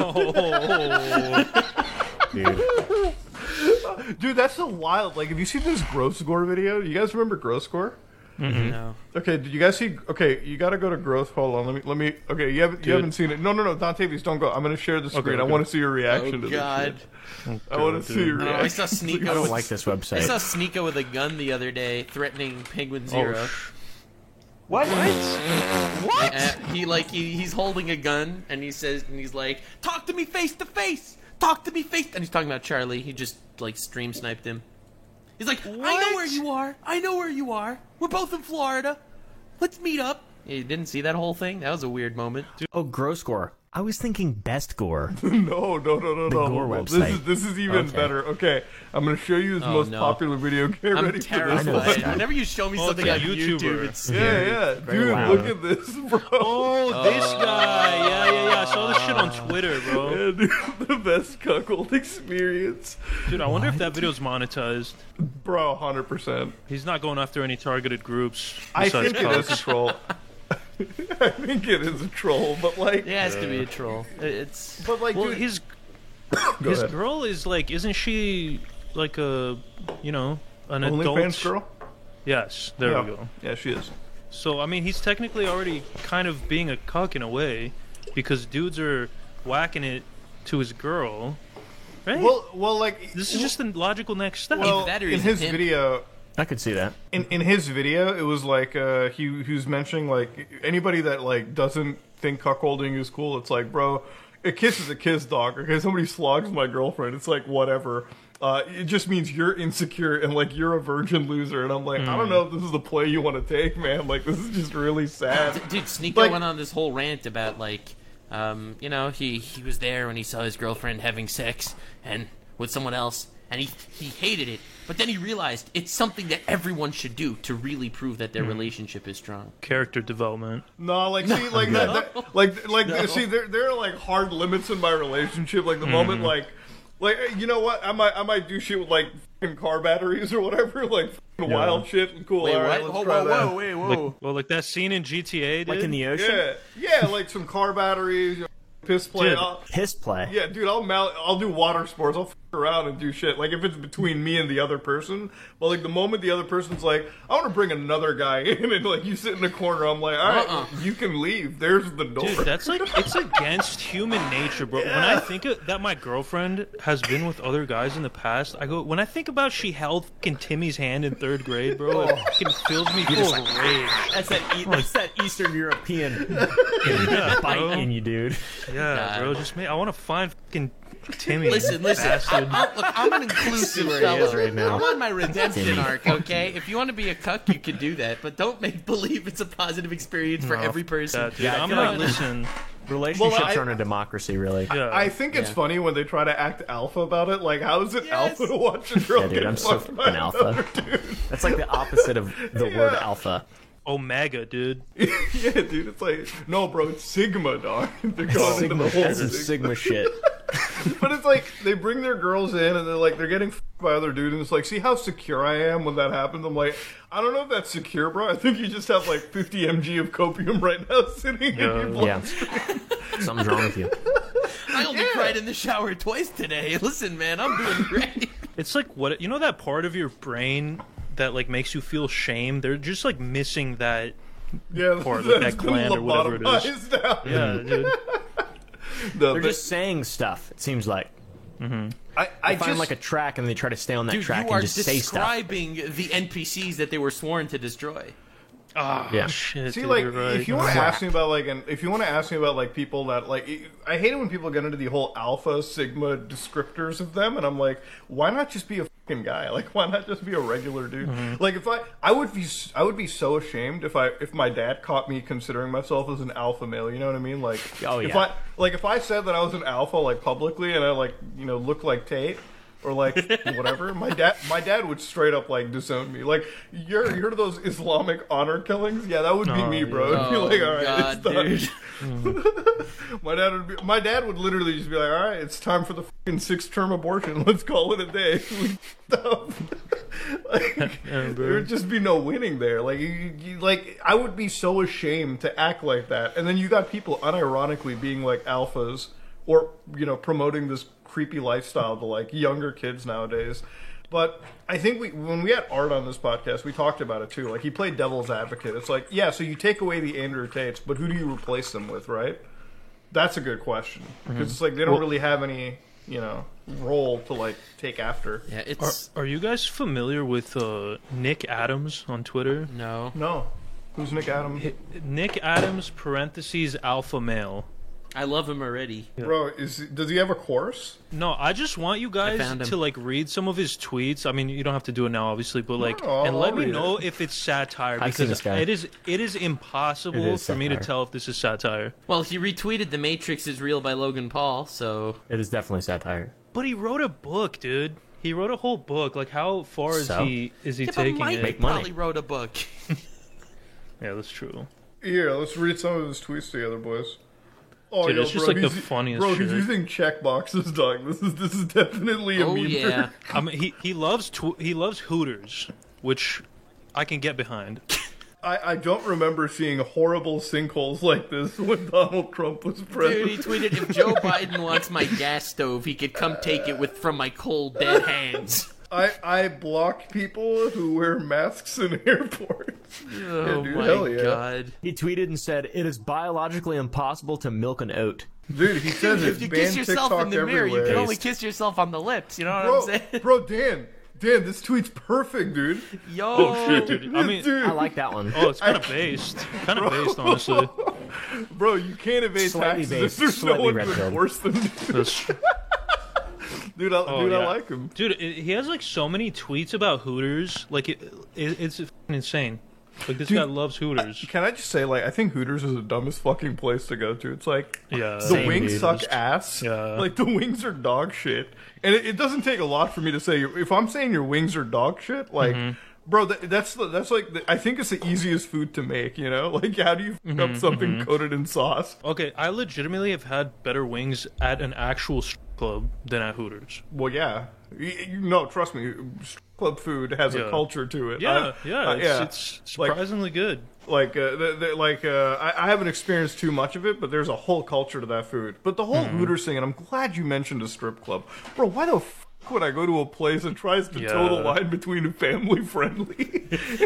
Speaker 2: Oh,
Speaker 4: Dude.
Speaker 1: Dude, that's so wild. Like, have you seen this Gross Gore video? You guys remember Gross Gore?
Speaker 3: No.
Speaker 1: Okay, did you guys see? Okay, you got to go to Gross. Hold on, let me let me. Okay, you haven't you
Speaker 2: Dude.
Speaker 1: haven't seen it. No, no, no, Dontavius, don't go. I'm gonna share the screen. I
Speaker 2: okay.
Speaker 1: want to see your reaction
Speaker 3: Oh
Speaker 1: to this.
Speaker 3: God.
Speaker 1: Shit. I want to see your
Speaker 3: Oh,
Speaker 1: reaction.
Speaker 3: I saw Sneeko.
Speaker 4: I don't
Speaker 3: with-
Speaker 4: like this
Speaker 3: I
Speaker 4: website.
Speaker 3: saw Sneeko with a gun the other day, threatening Penguin Zero.
Speaker 2: oh, sh-
Speaker 3: What? What? Uh, he like he, he's holding a gun and he says and he's like, "Talk to me face to face. Talk to me face." And he's talking about Charlie. He just like stream sniped him. He's like, "I know where you are. I know where you are. We're both in Florida. Let's meet up." You didn't see that whole thing? That was a weird moment.
Speaker 4: Oh, gross gore. I was thinking best gore.
Speaker 1: No, no, no, no, no.
Speaker 4: Gore
Speaker 1: This
Speaker 4: website.
Speaker 1: is this is even
Speaker 4: Okay.
Speaker 1: better. Okay, I'm gonna show you his
Speaker 3: Oh,
Speaker 1: most
Speaker 3: no.
Speaker 1: popular video. Get
Speaker 3: I'm
Speaker 1: ready for
Speaker 4: I know
Speaker 1: this.
Speaker 4: this
Speaker 3: terrified.
Speaker 4: guy.
Speaker 3: Whenever you show me
Speaker 2: Oh,
Speaker 3: something
Speaker 2: it's
Speaker 3: on
Speaker 2: a
Speaker 3: YouTube,
Speaker 2: YouTuber.
Speaker 3: it's
Speaker 1: Yeah, yeah,
Speaker 4: Very
Speaker 1: dude,
Speaker 4: loud.
Speaker 1: look at this, bro.
Speaker 2: oh, this guy. Yeah, yeah, yeah. I saw this shit on Twitter, bro.
Speaker 1: Yeah, dude, the best cuckold experience,
Speaker 2: Dude, I wonder if that video's monetized.
Speaker 1: bro. Hundred percent.
Speaker 2: He's not going after any targeted groups.
Speaker 1: I
Speaker 2: besides
Speaker 1: think it is a
Speaker 2: Cubs.
Speaker 1: troll. I think it is a troll, but like,
Speaker 3: it has to be a troll. It's
Speaker 1: but like,
Speaker 2: Well,
Speaker 1: dude,
Speaker 2: his
Speaker 1: go
Speaker 2: his
Speaker 1: ahead.
Speaker 2: girl is like, isn't she like a, you know, an adult?
Speaker 1: OnlyFans girl.
Speaker 2: Yes, there
Speaker 1: yeah.
Speaker 2: we go.
Speaker 1: Yeah, she is.
Speaker 2: So I mean, he's technically already kind of being a cuck in a way, because dudes are whacking it to his girl, right?
Speaker 1: Well, well, like
Speaker 2: this is just the logical next step.
Speaker 1: well,
Speaker 3: that or
Speaker 1: in
Speaker 3: he's a
Speaker 1: his
Speaker 3: pimp.
Speaker 1: video.
Speaker 4: I could see that.
Speaker 1: In in his video, it was like uh, he he was mentioning like anybody that like doesn't think cuckolding is cool. It's like, bro, a kiss is a kiss, dog. Okay, somebody slogs my girlfriend. It's like whatever. Uh, it just means you're insecure and like you're a virgin loser. And I'm like, I don't know if this is the play you want to take, man. Like this is just really sad.
Speaker 3: Dude, Sneeko
Speaker 1: Like-
Speaker 3: went on this whole rant about like, um, you know, he he was there when he saw his girlfriend having sex and with someone else, and he he hated it. But then he realized it's something that everyone should do to really prove that their relationship is strong.
Speaker 2: Character development.
Speaker 1: No, like see, like that, that, like like see, there there are like hard limits in my relationship. Like the moment, like, like you know what, I might I might do shit with like fucking car batteries or whatever, like fucking wild shit and cool.
Speaker 3: Wait,
Speaker 1: all right,
Speaker 3: what?
Speaker 1: let's
Speaker 3: Whoa,
Speaker 1: try
Speaker 3: whoa,
Speaker 1: that.
Speaker 3: whoa, wait, whoa.
Speaker 2: Like, well, like that scene in G T A, dude.
Speaker 4: Like in the ocean?
Speaker 1: Yeah, yeah, like some car batteries, you know, piss play.
Speaker 2: Dude.
Speaker 1: I'll-
Speaker 4: Piss play.
Speaker 1: yeah, dude, I'll mal- I'll do water sports. I'll f- around and do shit. Like if it's between me and the other person, but like the moment the other person's like, I want to bring another guy in, and like you sit in the corner, I'm like, all right,
Speaker 3: Uh-uh.
Speaker 1: you can leave. There's the door.
Speaker 2: Dude, that's like it's against human nature, bro. When I think of, that my girlfriend has been with other guys in the past, I go when I think about she held fucking Timmy's hand in third grade, bro. It fucking fills me full of rage.
Speaker 4: That's that, e- that's that Eastern European
Speaker 2: Yeah,
Speaker 4: bite
Speaker 2: bro.
Speaker 4: in you, dude.
Speaker 2: Yeah,
Speaker 3: God.
Speaker 2: bro. Just me. I want to find fucking Timmy.
Speaker 3: Listen, listen.
Speaker 2: Bastard.
Speaker 3: I, I, look, I'm an inclusive
Speaker 4: where he
Speaker 3: fella.
Speaker 4: is right now.
Speaker 3: I'm on my redemption
Speaker 4: Timmy.
Speaker 3: arc, okay? If you want to be a cuck, you can do that, but don't make believe it's a positive experience for
Speaker 2: No,
Speaker 3: every person.
Speaker 2: That, dude.
Speaker 4: Yeah, I
Speaker 2: I'm
Speaker 4: feel
Speaker 2: not
Speaker 4: like-
Speaker 2: listen.
Speaker 4: Relationships
Speaker 1: Well, I-
Speaker 4: aren't a democracy, really.
Speaker 2: Yeah.
Speaker 1: I think it's
Speaker 3: Yeah.
Speaker 1: funny when they try to act alpha about it. Like, how is it
Speaker 3: Yes.
Speaker 1: alpha to watch a girl
Speaker 4: Yeah, dude,
Speaker 1: get
Speaker 4: I'm so
Speaker 1: fucked by
Speaker 4: fucking alpha.
Speaker 1: another dude?
Speaker 4: That's like the opposite of the word
Speaker 1: Yeah.
Speaker 4: alpha.
Speaker 2: Omega, dude.
Speaker 1: Yeah, dude, it's like, no, bro, it's Sigma, dog. They're going into the whole
Speaker 4: That's some
Speaker 1: Sigma.
Speaker 4: Sigma shit.
Speaker 1: But it's like they bring their girls in and they're like they're getting f***ed by other dudes and it's like, see how secure I am when that happens? I'm like, I don't know if that's secure, bro. I think you just have like fifty milligrams of copium right now sitting
Speaker 2: Yeah.
Speaker 1: in your
Speaker 4: Yeah.
Speaker 1: bloodstream.
Speaker 4: Something's wrong with you.
Speaker 3: I only
Speaker 1: Yeah.
Speaker 3: cried in the shower twice today. Listen, man, I'm doing great.
Speaker 2: It's like what you know that part of your brain that like makes you feel shame. They're just like missing that.
Speaker 1: Yeah,
Speaker 2: Or
Speaker 1: that's
Speaker 2: that
Speaker 1: been
Speaker 2: gland or whatever it is.
Speaker 1: lobotomized out.
Speaker 2: Yeah, dude.
Speaker 1: No,
Speaker 4: They're
Speaker 1: but
Speaker 4: just saying stuff. It seems like
Speaker 1: I, I
Speaker 4: they find
Speaker 1: just
Speaker 4: like a track and they try to stay on that
Speaker 3: Dude,
Speaker 4: track
Speaker 3: you are
Speaker 4: and just say stuff.
Speaker 3: describing the N P Cs that they were sworn to destroy.
Speaker 2: Ah,
Speaker 4: Yeah.
Speaker 2: shit.
Speaker 1: See,
Speaker 2: dude,
Speaker 1: like,
Speaker 2: you're right.
Speaker 1: if you want to
Speaker 4: Crap.
Speaker 1: ask me about like, an, if you want to ask me about like people that like, I hate it when people get into the whole alpha sigma descriptors of them, and I'm like, why not just be a fucking guy? Like, why not just be a regular dude?
Speaker 2: Mm-hmm.
Speaker 1: Like, if I, I would be, I would be so ashamed if I, if my dad caught me considering myself as an alpha male. You know what I mean? Like,
Speaker 4: Oh,
Speaker 1: if
Speaker 4: yeah.
Speaker 1: I, like, if I said that I was an alpha like publicly, and I like, you know, looked like Tate. Or like whatever, my dad, my dad would straight up like disown me. Like you're, you're those Islamic honor killings. Yeah, that would be
Speaker 2: Oh,
Speaker 1: me,
Speaker 2: yeah.
Speaker 1: bro. It'd be
Speaker 3: Oh,
Speaker 1: like, all right,
Speaker 3: God,
Speaker 1: it's done.
Speaker 3: dude.
Speaker 1: My dad would be, my dad would literally just be like, all right, it's time for the fucking sixth term abortion. Let's call it a day. We stop. Like,
Speaker 2: Yeah, bro.
Speaker 1: there would just be no winning there. Like, you, you, like I would be so ashamed to act like that. And then you got people unironically being like alphas, or you know, promoting this creepy lifestyle to like younger kids nowadays. But I think we, when we had Art on this podcast, we talked about it too. Like he played devil's advocate. It's like, yeah, so you take away the Andrew Tates, but who do you replace them with, right? That's a good question because it's like they don't really have any, you know, role to like take after.
Speaker 3: Yeah,
Speaker 2: Are,
Speaker 3: it's
Speaker 2: are you guys familiar with uh, Nick Adams on Twitter?
Speaker 3: no.
Speaker 1: No, who's Nick Adams?
Speaker 2: Nick Adams parentheses alpha male.
Speaker 3: I love him already.
Speaker 1: Bro, is does he have a course?
Speaker 2: No, I just want you guys
Speaker 3: found him.
Speaker 2: to like read some of his tweets. I mean, you don't have to do it now, obviously, but like,
Speaker 1: No,
Speaker 2: and
Speaker 1: I'll
Speaker 2: let me
Speaker 1: read
Speaker 2: know
Speaker 1: it.
Speaker 2: if it's satire
Speaker 4: I've seen
Speaker 2: because
Speaker 4: this guy.
Speaker 2: it is it is impossible
Speaker 4: It is
Speaker 2: for me to
Speaker 4: satire.
Speaker 2: tell if this is satire.
Speaker 3: Well, he retweeted "The Matrix is Real" by Logan Paul, so
Speaker 4: It is definitely satire.
Speaker 2: But he wrote a book, dude. He wrote a whole book. Like, how far is
Speaker 4: So?
Speaker 2: he is he
Speaker 3: yeah, but
Speaker 2: taking
Speaker 3: Mike
Speaker 2: it?
Speaker 4: Make money.
Speaker 3: probably wrote a book.
Speaker 2: Yeah, that's true.
Speaker 1: Here, let's read some of his tweets together, boys. Oh,
Speaker 2: Dude,
Speaker 1: yo,
Speaker 2: it's just
Speaker 1: bro,
Speaker 2: like the
Speaker 1: he's-
Speaker 2: funniest
Speaker 1: Bro,
Speaker 2: shit.
Speaker 1: he's using check boxes, dog. This is this is definitely a
Speaker 3: Oh
Speaker 1: meme.
Speaker 3: yeah.
Speaker 2: I mean, he he loves tw- he loves Hooters, which I can get behind.
Speaker 1: I, I don't remember seeing horrible sinkholes like this when Donald Trump was president.
Speaker 3: Dude, he tweeted, "If Joe Biden wants my gas stove, he could come take it with from my cold dead hands."
Speaker 1: I, I block people who wear masks in airports.
Speaker 3: Oh
Speaker 1: dude,
Speaker 3: my
Speaker 1: hell yeah.
Speaker 3: god.
Speaker 4: He tweeted and said, "It is biologically impossible to milk an oat."
Speaker 1: Dude, he says it's
Speaker 3: If you
Speaker 1: banned
Speaker 3: kiss yourself
Speaker 1: TikTok
Speaker 3: in the mirror,
Speaker 1: everywhere.
Speaker 3: you can only kiss yourself on the lips. You know what
Speaker 1: bro,
Speaker 3: I'm saying?
Speaker 1: bro, Dan, Dan, this tweet's perfect, dude.
Speaker 3: Yo,
Speaker 2: Oh shit, dude! I mean,
Speaker 1: dude,
Speaker 4: I like that one.
Speaker 2: oh, it's kind of based, kind of based, honestly.
Speaker 1: bro, you can't evade
Speaker 4: Slightly
Speaker 1: taxes if
Speaker 4: based,
Speaker 1: there's no
Speaker 4: slightly
Speaker 1: one
Speaker 4: red
Speaker 1: doing
Speaker 4: pilled.
Speaker 1: worse than me.
Speaker 2: That's,
Speaker 1: Dude, I,
Speaker 2: oh,
Speaker 1: dude, I
Speaker 2: yeah.
Speaker 1: like him.
Speaker 2: Dude, it, he has like so many tweets about Hooters. Like, it, it, it's f***ing insane. Like, this
Speaker 1: Dude,
Speaker 2: guy loves Hooters.
Speaker 1: Can I just say, like, I think Hooters is the dumbest fucking place to go to. It's like,
Speaker 2: Yeah.
Speaker 1: the
Speaker 4: Same,
Speaker 1: wings
Speaker 4: dude.
Speaker 1: suck ass.
Speaker 2: Yeah.
Speaker 1: Like, the wings are dog shit. And it, it doesn't take a lot for me to say, if I'm saying your wings are dog shit, like, bro, that, that's the, that's like, the, I think it's the easiest food to make, you know? Like, how do you f up something coated in sauce?
Speaker 2: Okay, I legitimately have had better wings at an actual strip club than at Hooters.
Speaker 1: Well, yeah. You, you, no, trust me, strip club food has a
Speaker 2: Yeah.
Speaker 1: culture to it.
Speaker 2: Yeah,
Speaker 1: I-
Speaker 2: yeah,
Speaker 1: uh,
Speaker 2: it's,
Speaker 1: yeah.
Speaker 2: it's
Speaker 1: Like-
Speaker 2: surprisingly good.
Speaker 1: Like, uh, the, the, like, uh, I, I haven't experienced too much of it, but there's a whole culture to that food. But the whole Hooters thing, and I'm glad you mentioned a strip club, bro. Why the f would I go to a place that tries to toe the
Speaker 2: Yeah.
Speaker 1: line between family friendly?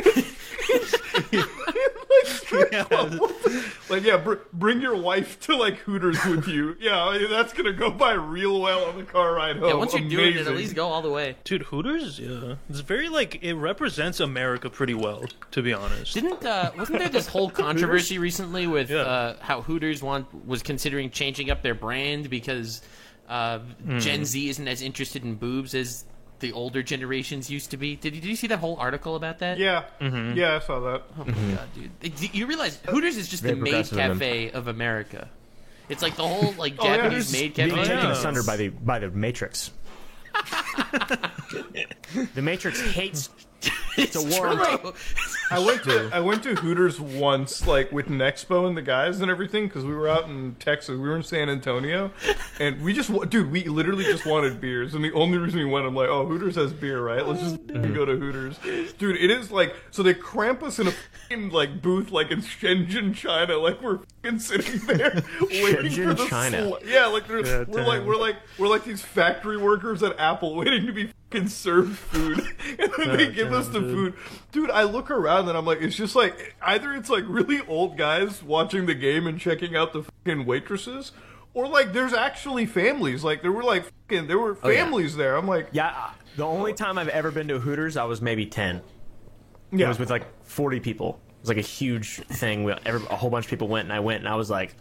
Speaker 1: like, strip club. What the- like, yeah, br bring your wife to like Hooters with you. Yeah, I mean, that's gonna go by real well on the car ride home.
Speaker 3: yeah. Once you're doing it, at
Speaker 1: Amazing.
Speaker 3: least go all the way.
Speaker 2: Dude, Hooters, yeah. It's very, like, it represents America pretty well, to be honest.
Speaker 3: Didn't uh, wasn't there this whole controversy recently with
Speaker 2: Yeah.
Speaker 3: uh, how Hooters want was considering changing up their brand because uh, Gen Z isn't as interested in boobs as the older generations used to be? Did you, did you see that whole article about that?
Speaker 1: Yeah, yeah, I saw that.
Speaker 3: Oh my god, dude! Do You realize Hooters is just
Speaker 4: Very
Speaker 3: the maid
Speaker 4: progressive of them.
Speaker 3: cafe of America. It's like the whole like
Speaker 1: Oh, yeah.
Speaker 3: Japanese maid cafe.
Speaker 4: Being
Speaker 2: Oh,
Speaker 4: taken
Speaker 2: yeah.
Speaker 4: asunder by the by the Matrix. The Matrix hates
Speaker 3: It's
Speaker 4: a war on
Speaker 3: true.
Speaker 1: I went to I went to Hooters once, like with Nexpo and the guys and everything, because we were out in Texas. We were in San Antonio, and we just, wa- dude, we literally just wanted beers. And the only reason we went, I'm like, oh, Hooters has beer, right? Let's just go to Hooters, dude. It is like, so they cramp us in a fucking like booth, like in Shenzhen, China, like we're fucking sitting there waiting
Speaker 4: Shenzhen,
Speaker 1: for the
Speaker 4: China.
Speaker 1: sl- yeah, like they're-
Speaker 2: Yeah,
Speaker 1: we're like
Speaker 2: damn.
Speaker 1: we're like we're like these factory workers at Apple waiting to be fucking served food, and then they
Speaker 2: Yeah,
Speaker 1: give us the
Speaker 2: damn,
Speaker 1: food. Dude, I look around and I'm like, it's just like either it's like really old guys watching the game and checking out the fucking waitresses, or like there's actually families. Like there were like fucking there were
Speaker 4: Oh, yeah.
Speaker 1: families there. I'm like,
Speaker 4: Yeah, uh, the only time I've ever been to a Hooters, I was maybe ten.
Speaker 1: yeah,
Speaker 4: It was with like forty people. It was like a huge thing. We, every, a whole bunch of people went, and I went, and I was like,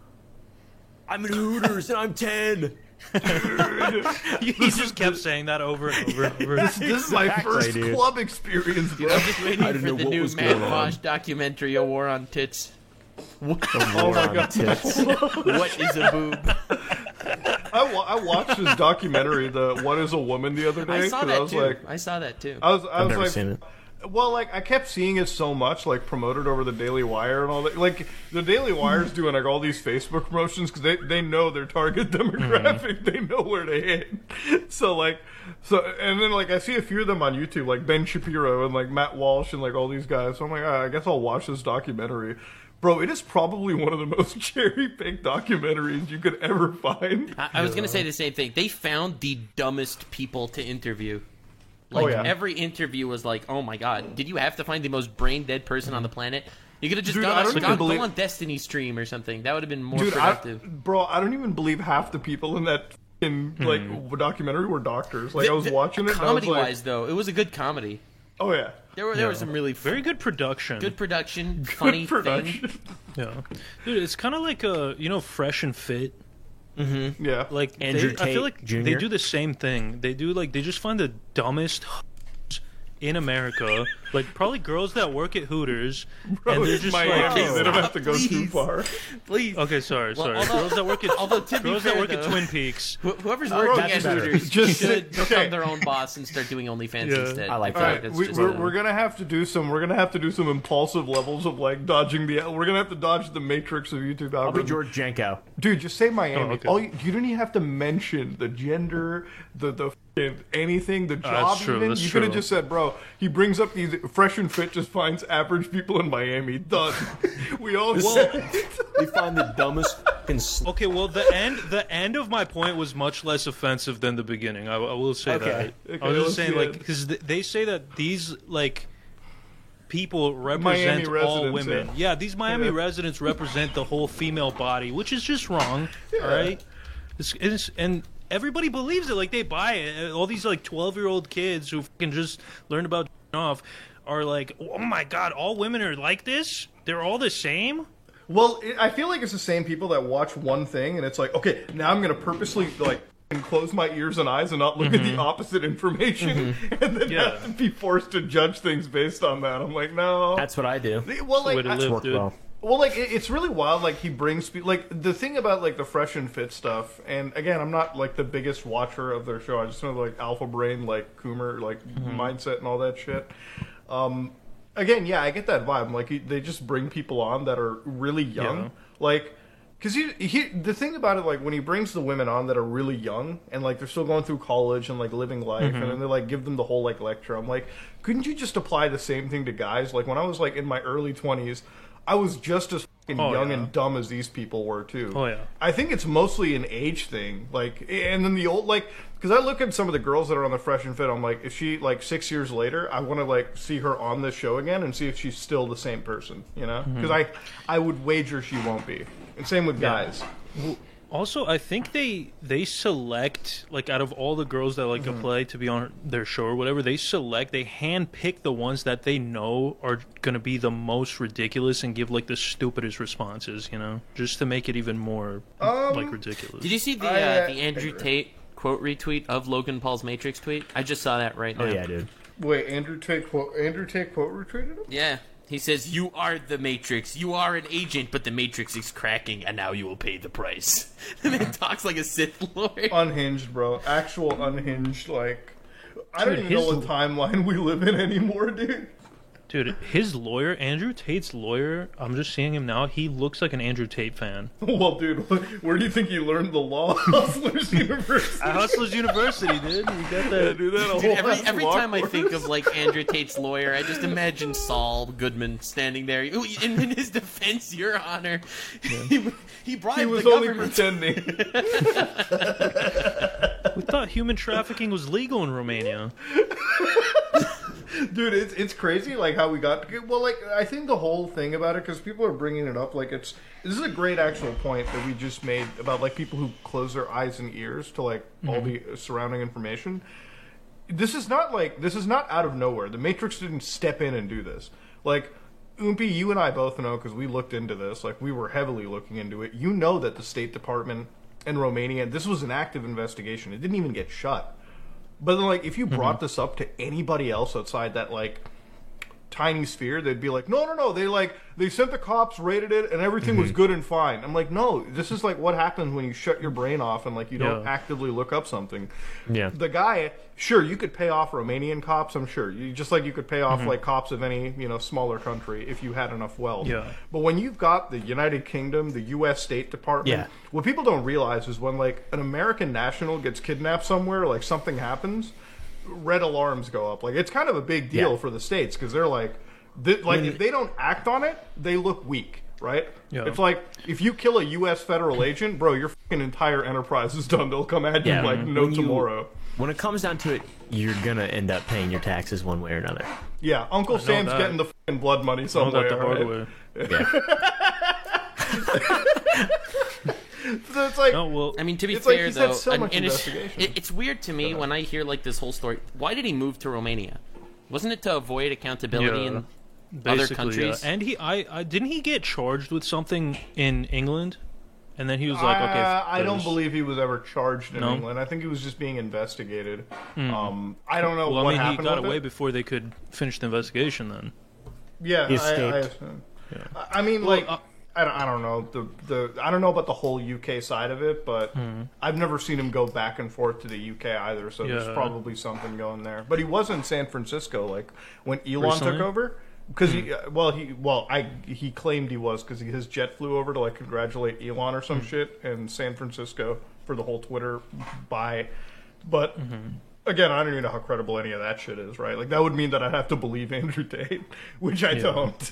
Speaker 4: I'm in Hooters, and I'm ten.
Speaker 2: he just kept saying that over and over and over.
Speaker 1: this is my
Speaker 4: Exactly,
Speaker 1: first
Speaker 4: dude.
Speaker 1: club experience, bro.
Speaker 3: I'm just waiting
Speaker 4: I
Speaker 3: for
Speaker 4: didn't know
Speaker 3: the
Speaker 4: what
Speaker 3: new
Speaker 4: was
Speaker 3: Matt
Speaker 4: going on.
Speaker 3: Fosh documentary, A War on Tits.
Speaker 4: Oh
Speaker 1: my God.
Speaker 4: Tits.
Speaker 3: What is a boob?
Speaker 1: I, wa- I watched this documentary, the What Is a Woman, the other day.
Speaker 3: I saw
Speaker 1: 'cause
Speaker 3: that
Speaker 1: I was
Speaker 3: too.
Speaker 1: like,
Speaker 3: I saw that too.
Speaker 1: I was, I
Speaker 4: I've
Speaker 1: was
Speaker 4: never
Speaker 1: like,
Speaker 4: seen it.
Speaker 1: well, like I kept seeing it so much, like promoted over the Daily Wire and all that. Like the Daily Wire's doing like all these Facebook promotions because they they know their target demographic. They know where to hit. So like, so and then like I see a few of them on YouTube, like Ben Shapiro and like Matt Walsh and like all these guys. So I'm like, ah, I guess I'll watch this documentary. Bro, it is probably one of the most cherry-picked documentaries you could ever find.
Speaker 3: I, I was going to say the same thing. They found the dumbest people to interview. Like,
Speaker 1: Oh, yeah.
Speaker 3: every interview was like, oh my god, did you have to find the most brain-dead person on the planet? You could have just
Speaker 1: Dude,
Speaker 3: gone,
Speaker 1: I don't
Speaker 3: gone,
Speaker 1: even
Speaker 3: go
Speaker 1: believe-
Speaker 3: on Destiny stream or something. That would have been more
Speaker 1: Dude, I,
Speaker 3: productive.
Speaker 1: bro, I don't even believe half the people in that in like documentary were doctors. Like I was
Speaker 3: The-
Speaker 1: watching it, and I was
Speaker 3: comedy-wise,
Speaker 1: like,
Speaker 3: though, it was a good comedy.
Speaker 1: oh yeah,
Speaker 3: There were there were some really f-
Speaker 2: Very good production.
Speaker 3: good production, funny
Speaker 1: good production.
Speaker 3: thing.
Speaker 2: Yeah, dude, it's kind of like a you know Fresh and Fit.
Speaker 1: Yeah,
Speaker 2: Like
Speaker 4: Andrew
Speaker 2: they, I
Speaker 4: Tate
Speaker 2: feel like
Speaker 4: Junior?
Speaker 2: they do the same thing. They do like they just find the dumbest in America, like probably girls that work at Hooters,
Speaker 1: Bro,
Speaker 2: and they're
Speaker 1: it's
Speaker 2: just
Speaker 1: Miami.
Speaker 2: like,
Speaker 1: They don't have to go too
Speaker 3: Please.
Speaker 1: far.
Speaker 3: Please.
Speaker 2: okay, sorry,
Speaker 3: Well,
Speaker 2: sorry,
Speaker 3: although-
Speaker 2: girls that work at
Speaker 3: although to be
Speaker 2: girls
Speaker 3: fair,
Speaker 2: that work at
Speaker 3: though-
Speaker 2: Twin Peaks.
Speaker 3: Wh- Whoever's working
Speaker 4: that's
Speaker 3: at
Speaker 4: better.
Speaker 3: Hooters
Speaker 1: Just
Speaker 3: should
Speaker 1: sit-
Speaker 3: become
Speaker 1: okay.
Speaker 3: their own boss and start doing OnlyFans
Speaker 2: Yeah.
Speaker 3: instead.
Speaker 4: I like
Speaker 1: All
Speaker 4: that.
Speaker 1: right,
Speaker 3: That's
Speaker 1: we,
Speaker 3: just
Speaker 1: we're,
Speaker 3: a-
Speaker 1: we're gonna have to do some. We're gonna have to do some impulsive levels of like dodging the. We're gonna have to dodge the matrix of YouTube
Speaker 4: I'll be
Speaker 1: algorithm.
Speaker 4: George Janko.
Speaker 1: Dude, just say Miami.
Speaker 2: Oh, okay.
Speaker 1: All you, you don't even have to mention the gender, the the f***ing anything, the job.
Speaker 2: that's true,
Speaker 1: even
Speaker 2: that's
Speaker 1: you could have
Speaker 2: true.
Speaker 1: just said, bro. He brings up these Fresh and Fit just finds average people in Miami. Done. We all
Speaker 2: Well-
Speaker 4: We find the dumbest fucking sl-
Speaker 2: Okay, well, the end the end of my point was much less offensive than the beginning. I, I will say
Speaker 4: Okay.
Speaker 2: that.
Speaker 1: Okay,
Speaker 2: I was
Speaker 1: let's
Speaker 2: just saying,
Speaker 1: see
Speaker 2: like,
Speaker 1: it.
Speaker 2: because they say that these like people represent
Speaker 1: Miami
Speaker 2: all
Speaker 1: residents,
Speaker 2: women.
Speaker 1: yeah.
Speaker 2: Yeah, these Miami
Speaker 1: Yeah.
Speaker 2: residents represent the whole female body, which is just wrong. All right, it's, it's, and everybody believes it. Like they buy it. All these like twelve year old kids who can just learn about off are like, oh my god, all women are like this. They're all the same.
Speaker 1: Well, it, I feel like it's the same people that watch one thing and it's like, okay, now I'm gonna purposely like and close my ears and eyes and not look at the opposite information, and then
Speaker 2: Yeah.
Speaker 1: have to be forced to judge things based on that. I'm like, no.
Speaker 4: That's what I do.
Speaker 1: well,
Speaker 2: Way
Speaker 1: like,
Speaker 2: to
Speaker 1: I-
Speaker 2: live,
Speaker 4: Work
Speaker 2: dude.
Speaker 4: well.
Speaker 1: well, like it, it's really wild. Like he brings pe- like the thing about like the Fresh and Fit stuff. And again, I'm not like the biggest watcher of their show. I just know like Alpha Brain, like Coomer, like mindset and all that shit. Um, again, yeah, I get that vibe. Like he, they just bring people on that are really young,
Speaker 2: Yeah.
Speaker 1: like. Because he, he, the thing about it, like when he brings the women on that are really young and like they're still going through college and like living life, and then they like give them the whole like lecture. I'm like, couldn't you just apply the same thing to guys? Like when I was like in my early twenties, I was just as fucking
Speaker 2: Oh,
Speaker 1: young
Speaker 2: yeah.
Speaker 1: and dumb as these people were too.
Speaker 2: Oh, yeah.
Speaker 1: I think it's mostly an age thing. Like, and then the old like, because I look at some of the girls that are on the Fresh and Fit, I'm like, if she like six years later, I want to like see her on this show again and see if she's still the same person. You know, because I, I would wager she won't be. And same with guys.
Speaker 2: Also, I think they they select like out of all the girls that like
Speaker 1: Mm-hmm.
Speaker 2: apply to be on their show or whatever, they select they hand pick the ones that they know are gonna be the most ridiculous and give like the stupidest responses, you know, just to make it even more like ridiculous.
Speaker 3: Did you see the
Speaker 1: I,
Speaker 3: uh,
Speaker 1: uh,
Speaker 3: the Andrew Tate quote retweet of Logan Paul's Matrix tweet? I just saw that right now.
Speaker 4: Oh yeah, dude.
Speaker 1: Wait, Andrew Tate quote Andrew Tate quote retweeted him?
Speaker 3: Yeah. He says, "You are the Matrix. You are an agent, but the Matrix is cracking, and now you will pay the price." The man talks like a Sith Lord.
Speaker 1: Unhinged, bro. Actual unhinged. Like, I don't
Speaker 2: Dude,
Speaker 1: even know
Speaker 2: his-
Speaker 1: what timeline we live in anymore, dude.
Speaker 2: Dude, his lawyer, Andrew Tate's lawyer, I'm just seeing him now. He looks like an Andrew Tate fan.
Speaker 1: Well, dude, where do you think you learned the law? Hustlers University.
Speaker 2: At Hustlers University, dude. You got
Speaker 1: Yeah,
Speaker 2: that.
Speaker 1: dude, that a
Speaker 3: Dude,
Speaker 1: whole
Speaker 3: every
Speaker 1: ass
Speaker 3: every
Speaker 1: law
Speaker 3: time I
Speaker 1: course.
Speaker 3: think of like Andrew Tate's lawyer, I just imagine Saul Goodman standing there. Ooh, in, in his defense, Your Honor, he, he bribed
Speaker 1: he was
Speaker 3: the
Speaker 1: only
Speaker 3: government.
Speaker 1: pretending.
Speaker 2: We thought human trafficking was legal in Romania.
Speaker 1: Dude, it's it's crazy, like how we got. Well, like I think the whole thing about it, because people are bringing it up, like it's this is a great actual point that we just made about like people who close their eyes and ears to like all the surrounding information. This is not like this is not out of nowhere. The Matrix didn't step in and do this. Like Oompi, you and I both know because we looked into this. Like we were heavily looking into it. You know that the State Department in Romania, this was an active investigation. It didn't even get shut. But then, like, if you brought this up to anybody else outside that like tiny sphere, they'd be like, "No, no, no." They like they sent the cops, raided it, and everything was good and fine. I'm like, no, this is like what happens when you shut your brain off and like you don't
Speaker 2: Yeah.
Speaker 1: actively look up something.
Speaker 4: Yeah.
Speaker 1: The guy, sure, you could pay off Romanian cops. I'm sure, you just like you could pay off like cops of any you know smaller country if you had enough wealth.
Speaker 2: Yeah.
Speaker 1: But when you've got the United Kingdom, the U S State Department,
Speaker 4: Yeah.
Speaker 1: what people don't realize is when like an American national gets kidnapped somewhere, like something happens, red alarms go up. Like it's kind of a big deal
Speaker 4: Yeah.
Speaker 1: for the states because they're like, th- like
Speaker 4: When-
Speaker 1: if they don't act on it, they look weak, right?
Speaker 2: Yeah.
Speaker 1: It's like if you kill a U S federal agent, bro, your fucking entire enterprise is done. They'll come at you
Speaker 4: Yeah.
Speaker 1: like no
Speaker 4: When you-
Speaker 1: tomorrow.
Speaker 4: When it comes down to it, you're gonna end up paying your taxes one way or another.
Speaker 1: Yeah, Uncle
Speaker 2: know
Speaker 1: Sam's
Speaker 2: that.
Speaker 1: getting the fucking blood money
Speaker 2: All
Speaker 1: somewhere.
Speaker 2: that the hard
Speaker 1: right?
Speaker 2: way.
Speaker 4: Yeah.
Speaker 1: So it's like,
Speaker 2: No, well,
Speaker 3: I mean, to be
Speaker 1: It's like
Speaker 3: fair
Speaker 1: he's had
Speaker 3: though,
Speaker 1: so
Speaker 3: and-
Speaker 1: much
Speaker 3: and it's,
Speaker 1: investigation.
Speaker 3: it, it's weird to me when I hear like this whole story. Why did he move to Romania? Wasn't it to avoid accountability
Speaker 2: Yeah.
Speaker 3: in
Speaker 2: basically,
Speaker 3: other countries?
Speaker 2: yeah. And he, I, I, didn't he get charged with something in England? And then he was like, okay.
Speaker 1: Uh, I don't
Speaker 2: there's-
Speaker 1: believe he was ever charged in
Speaker 2: No? Hmm.
Speaker 1: England. I think he was just being investigated. Um, I don't know
Speaker 2: Well,
Speaker 1: what
Speaker 2: I mean, he
Speaker 1: happened
Speaker 2: got
Speaker 1: with
Speaker 2: away
Speaker 1: it.
Speaker 2: before they could finish the investigation. Then,
Speaker 1: Yeah,
Speaker 4: He
Speaker 1: I, I,
Speaker 4: escaped.
Speaker 1: assume. I- I mean,
Speaker 2: Well,
Speaker 1: like,
Speaker 2: uh,
Speaker 1: I, don't, I don't know the the I don't know about the whole U K side of it, but I've never seen him go back and forth to the U K either. So there's
Speaker 2: Yeah.
Speaker 1: probably something going there. But he was in San Francisco, like when Elon
Speaker 2: Recently?
Speaker 1: took over. Because he, well, he, well, I, he claimed he was because his jet flew over to like congratulate Elon or some shit in San Francisco for the whole Twitter buy. But again, I don't even know how credible any of that shit is, right? Like that would mean that I'd have to believe Andrew Tate, which I don't.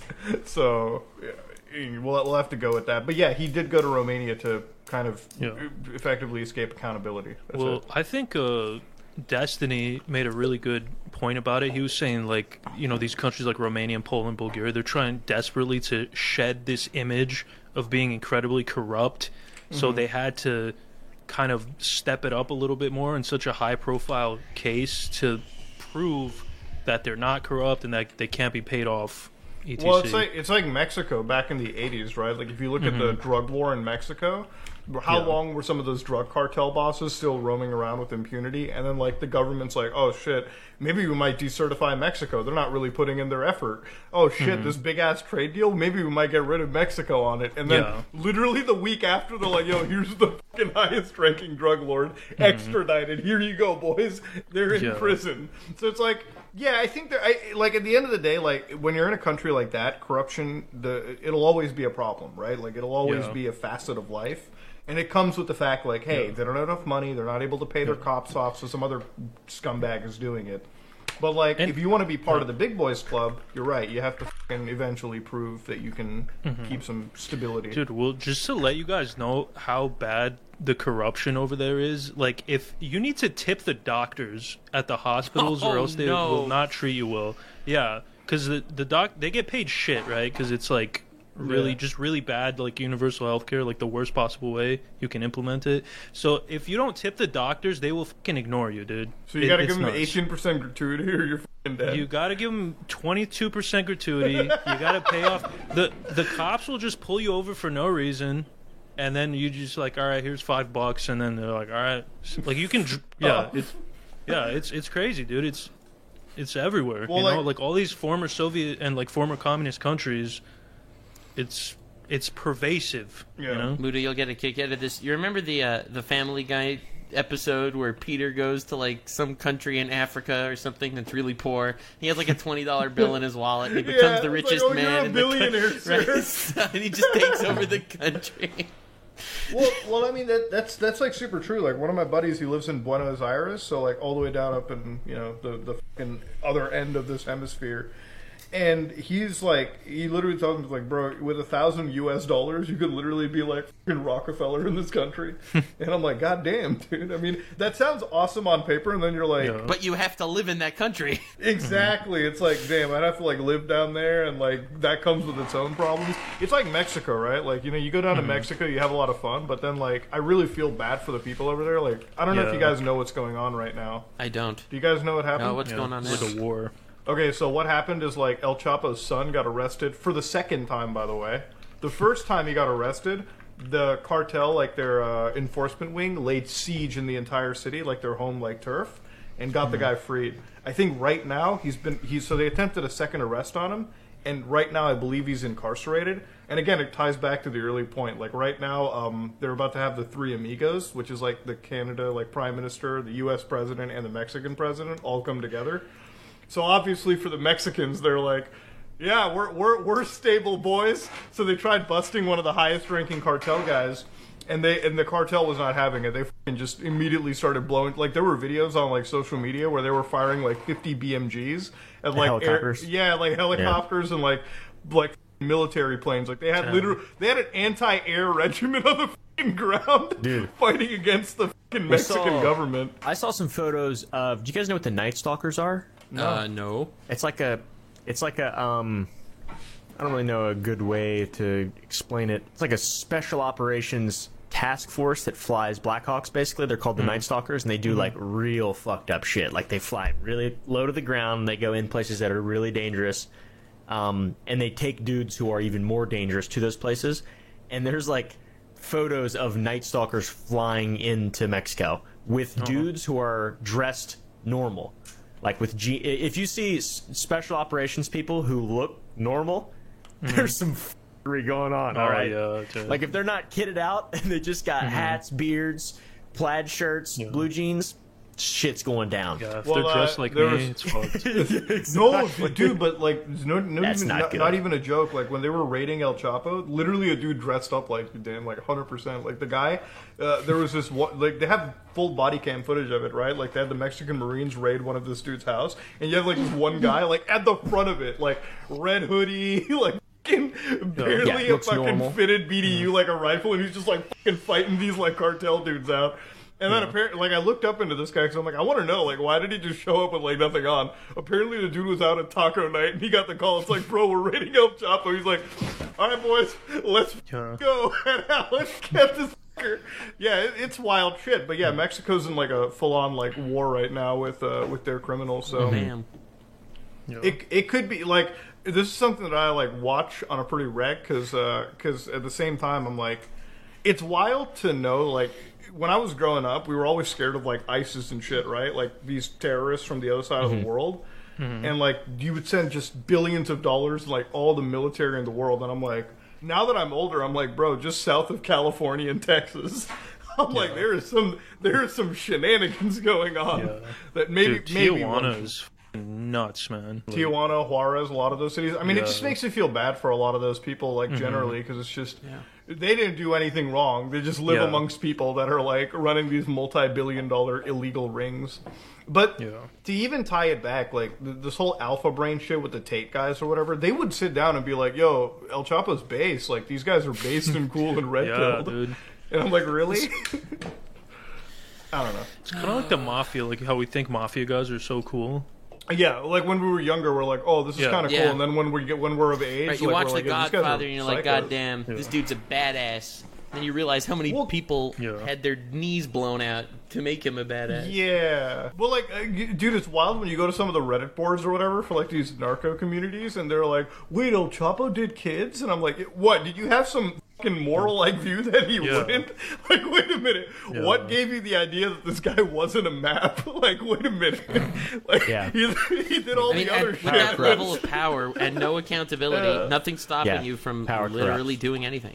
Speaker 1: So yeah, we'll we'll have to go with that. But yeah, he did go to Romania to kind of
Speaker 2: Yeah.
Speaker 1: effectively escape accountability. That's
Speaker 2: well,
Speaker 1: it.
Speaker 2: I think uh, Destiny made a really good point about it. He was saying, like, you know, these countries like Romania and Poland, Bulgaria, they're trying desperately to shed this image of being incredibly corrupt. So they had to kind of step it up a little bit more in such a high-profile case to prove that they're not corrupt and that they can't be paid off. E T C.
Speaker 1: Well, it's like it's like Mexico back in the eighties, right? Like if you look at the drug war in Mexico, how
Speaker 2: Yeah.
Speaker 1: long were some of those drug cartel bosses still roaming around with impunity? And then like the government's like, oh shit, maybe we might decertify Mexico. They're not really putting in their effort. Oh shit, this big ass trade deal, maybe we might get rid of Mexico on it. And then
Speaker 2: Yeah.
Speaker 1: literally the week after, they're like, yo, here's the fucking highest ranking drug lord extradited. Here you go, boys. They're in
Speaker 2: Yeah.
Speaker 1: prison. So it's like. Yeah, I think that I like at the end of the day, like when you're in a country like that, corruption the it'll always be a problem, right? Like it'll always
Speaker 2: Yeah.
Speaker 1: be a facet of life, and it comes with the fact like, hey, they don't have enough money, they're not able to pay their cops off, so some other scumbag is doing it. But like,
Speaker 2: And-
Speaker 1: if you want to be part of the big boys club, you're right. You have to fucking eventually prove that you can keep some stability.
Speaker 2: Dude, well, just to let you guys know how bad the corruption over there is, like, if you need to tip the doctors at the hospitals or
Speaker 3: Oh,
Speaker 2: else they
Speaker 3: no.
Speaker 2: will not treat you well. Yeah, because the, the doc, they get paid shit, right? Because it's, like, really,
Speaker 1: Yeah.
Speaker 2: just really bad, like, universal healthcare, like, the worst possible way you can implement it. So if you don't tip the doctors, they will fucking ignore you, dude.
Speaker 1: So you
Speaker 2: It-
Speaker 1: got to
Speaker 2: it's
Speaker 1: give them
Speaker 2: nuts.
Speaker 1: eighteen percent gratuity, or you're fucking dead.
Speaker 2: You gotta give them twenty-two percent gratuity. You gotta pay off the the cops will just pull you over for no reason, and then you just like, all right, here's five bucks, and then they're like, all right, like you can, dr- yeah, it's yeah, it's it's crazy, dude. It's it's everywhere.
Speaker 1: Well,
Speaker 2: you know,
Speaker 1: like-
Speaker 2: like all these former Soviet and like former communist countries, it's it's pervasive.
Speaker 1: Yeah.
Speaker 2: You know,
Speaker 3: Muda, you'll get a kick out of this. You remember the uh, the Family Guy episode where Peter goes to like some country in Africa or something that's really poor. He has like a twenty dollar bill in his wallet. And he becomes
Speaker 1: Yeah,
Speaker 3: the
Speaker 1: it's
Speaker 3: richest
Speaker 1: like, oh,
Speaker 3: man
Speaker 1: you're a
Speaker 3: in
Speaker 1: billionaire,
Speaker 3: the country.
Speaker 1: sir.
Speaker 3: Right? And he just takes over the country.
Speaker 1: well, well, I mean that, that's that's like super true. Like one of my buddies, he lives in Buenos Aires, so like all the way down up in you know the the fucking other end of this hemisphere. And he's like, he literally tells me, like, bro, with a thousand U S dollars, you could literally be like fucking Rockefeller in this country. And I'm like, God damn, dude. I mean, that sounds awesome on paper, and then you're like,
Speaker 2: Yeah.
Speaker 3: But you have to live in that country.
Speaker 1: exactly. It's like, damn, I'd have to like live down there, and like that comes with its own problems. It's like Mexico, right? Like, you know, you go down to Mexico, you have a lot of fun, but then like, I really feel bad for the people over there. Like, I don't know if you
Speaker 2: Yeah.
Speaker 1: guys know what's going on right now.
Speaker 3: I don't.
Speaker 1: Do you guys know what happened?
Speaker 3: No, what's
Speaker 2: Yeah,
Speaker 3: going on
Speaker 2: it's
Speaker 3: now?
Speaker 2: like a war.
Speaker 1: Okay, so what happened is like El Chapo's son got arrested for the second time, by the way. The first time he got arrested, the cartel, like their uh, enforcement wing, laid siege in the entire city, like their home, like turf, and got the guy freed. I think right now he's been he's so they attempted a second arrest on him, and right now I believe he's incarcerated. And again, it ties back to the early point. Like right now, um, they're about to have the three amigos, which is like the Canada, like prime minister, the U S president, and the Mexican president, all come together. So obviously for the Mexicans, they're like, yeah, we're we're we're stable boys. So they tried busting one of the highest ranking cartel guys, and they and the cartel was not having it. They fucking just immediately started blowing. Like there were videos on like social media where they were firing like fifty B M Gs at like
Speaker 4: helicopters?
Speaker 1: Air, yeah, like helicopters and like like military planes. Like they had literally they had an anti-air regiment on the fucking ground,
Speaker 4: Dude.
Speaker 1: fighting against the fucking Mexican
Speaker 4: saw-
Speaker 1: government.
Speaker 4: I saw some photos of. Do you guys know what the Night Stalkers are?
Speaker 3: No. Uh, no.
Speaker 4: It's like a, it's like a, um, I don't really know a good way to explain it. It's like a special operations task force that flies Blackhawks, basically. They're called the Night Stalkers, and they do, like, real fucked up shit. Like, they fly really low to the ground, they go in places that are really dangerous, um, and they take dudes who are even more dangerous to those places. And there's, like, photos of Night Stalkers flying into Mexico with
Speaker 2: Uh-huh.
Speaker 4: dudes who are dressed normal. Like with G, if you see s- special operations people who look normal, there's some f***ery going on. All
Speaker 2: Oh,
Speaker 4: right,
Speaker 2: yeah, okay.
Speaker 4: like if they're not kitted out and they just got hats, beards, plaid shirts,
Speaker 2: Yeah.
Speaker 4: blue jeans, shit's going down.
Speaker 2: Yeah, if
Speaker 1: Well,
Speaker 2: they're dressed
Speaker 1: uh,
Speaker 2: like
Speaker 1: there
Speaker 2: me,
Speaker 1: was-
Speaker 2: it's fucked.
Speaker 1: No, dude, but like, no, no
Speaker 4: That's
Speaker 1: even,
Speaker 4: not
Speaker 1: not,
Speaker 4: good.
Speaker 1: not even a joke. Like when they were raiding El Chapo, literally a dude dressed up like damn, like hundred percent. Like the guy, uh, there was this one, like they have full body cam footage of it, right? Like they had the Mexican Marines raid one of this dude's house, and you have like this one guy like at the front of it, like red hoodie, like. Fucking barely
Speaker 4: Yeah,
Speaker 1: a
Speaker 4: looks
Speaker 1: fucking
Speaker 4: normal.
Speaker 1: fitted B D U like a rifle, and he's just like fucking fighting these like cartel dudes out. And then apparently, like I looked up into this guy because I'm like, I want to know, like, why did he just show up with like nothing on? Apparently, the dude was out at taco night, and he got the call. It's like, bro, we're raiding El Chapo. He's like, all right, boys, let's
Speaker 2: Yeah.
Speaker 1: go. And Alex kept this. fucker. Yeah, it, it's wild shit. But yeah, Mexico's in like a full-on like war right now with uh, with their criminals. So
Speaker 3: Damn.
Speaker 2: Yeah.
Speaker 1: it it could be like this is something that I like watch on a pretty reg because because at the same time I'm like it's wild to know like when I was growing up we were always scared of like ISIS and shit, right? Like these terrorists from the other side of the world, and like you would send just billions of dollars to, like all the military in the world, and I'm like now that I'm older I'm like bro just south of California and Texas. I'm like there is some there is some shenanigans going on
Speaker 2: Yeah.
Speaker 1: that maybe
Speaker 2: Dude,
Speaker 1: maybe
Speaker 2: Tijuana is fucking nuts, man. Like,
Speaker 1: Tijuana, Juarez, a lot of those cities. I mean, it
Speaker 2: Yeah.
Speaker 1: just makes you feel bad for a lot of those people, like generally, because it's just they didn't do anything wrong. They just live
Speaker 2: Yeah.
Speaker 1: amongst people that are like running these multi-billion-dollar illegal rings. But
Speaker 2: Yeah.
Speaker 1: to even tie it back, like th- this whole Alpha Brain shit with the Tate guys or whatever, they would sit down and be like, "Yo, El Chapo's based. Like these guys are based and cool and red
Speaker 2: Yeah,
Speaker 1: pilled."
Speaker 2: dude.
Speaker 1: And I'm like, really? I don't know.
Speaker 2: It's kind of like the mafia, like how we think mafia guys are so cool.
Speaker 1: Yeah, like when we were younger, we're like, "Oh, this is
Speaker 2: Yeah.
Speaker 1: kind of
Speaker 3: Yeah.
Speaker 1: cool," and then when we get when we're of age,
Speaker 3: Right, you
Speaker 1: like,
Speaker 3: watch
Speaker 1: we're
Speaker 3: The
Speaker 1: like, "Yeah, these guys are
Speaker 3: Godfather and you're like,
Speaker 1: psychos."
Speaker 3: God damn,
Speaker 2: Yeah.
Speaker 3: this dude's a badass. Then you realize how many
Speaker 1: Well,
Speaker 3: people
Speaker 2: Yeah.
Speaker 3: had their knees blown out to make him a badass.
Speaker 1: Yeah. Well, like, uh, y- dude, it's wild when you go to some of the Reddit boards or whatever for, like, these narco communities, and they're like, wait, El Chapo did kids? And I'm like, what? Did you have some fucking moral, like, view that he
Speaker 2: Yeah.
Speaker 1: wouldn't? Like, wait a minute.
Speaker 2: Yeah.
Speaker 1: What gave you the idea that this guy wasn't a map? Like, wait a minute. Like,
Speaker 4: Yeah.
Speaker 1: he, he did all
Speaker 3: I mean,
Speaker 1: the
Speaker 3: at,
Speaker 1: other
Speaker 3: with
Speaker 1: shit.
Speaker 3: that level of power and no accountability,
Speaker 1: Yeah.
Speaker 3: nothing's stopping
Speaker 4: Yeah.
Speaker 3: you from
Speaker 4: Power
Speaker 3: literally
Speaker 4: corrupts.
Speaker 3: doing anything.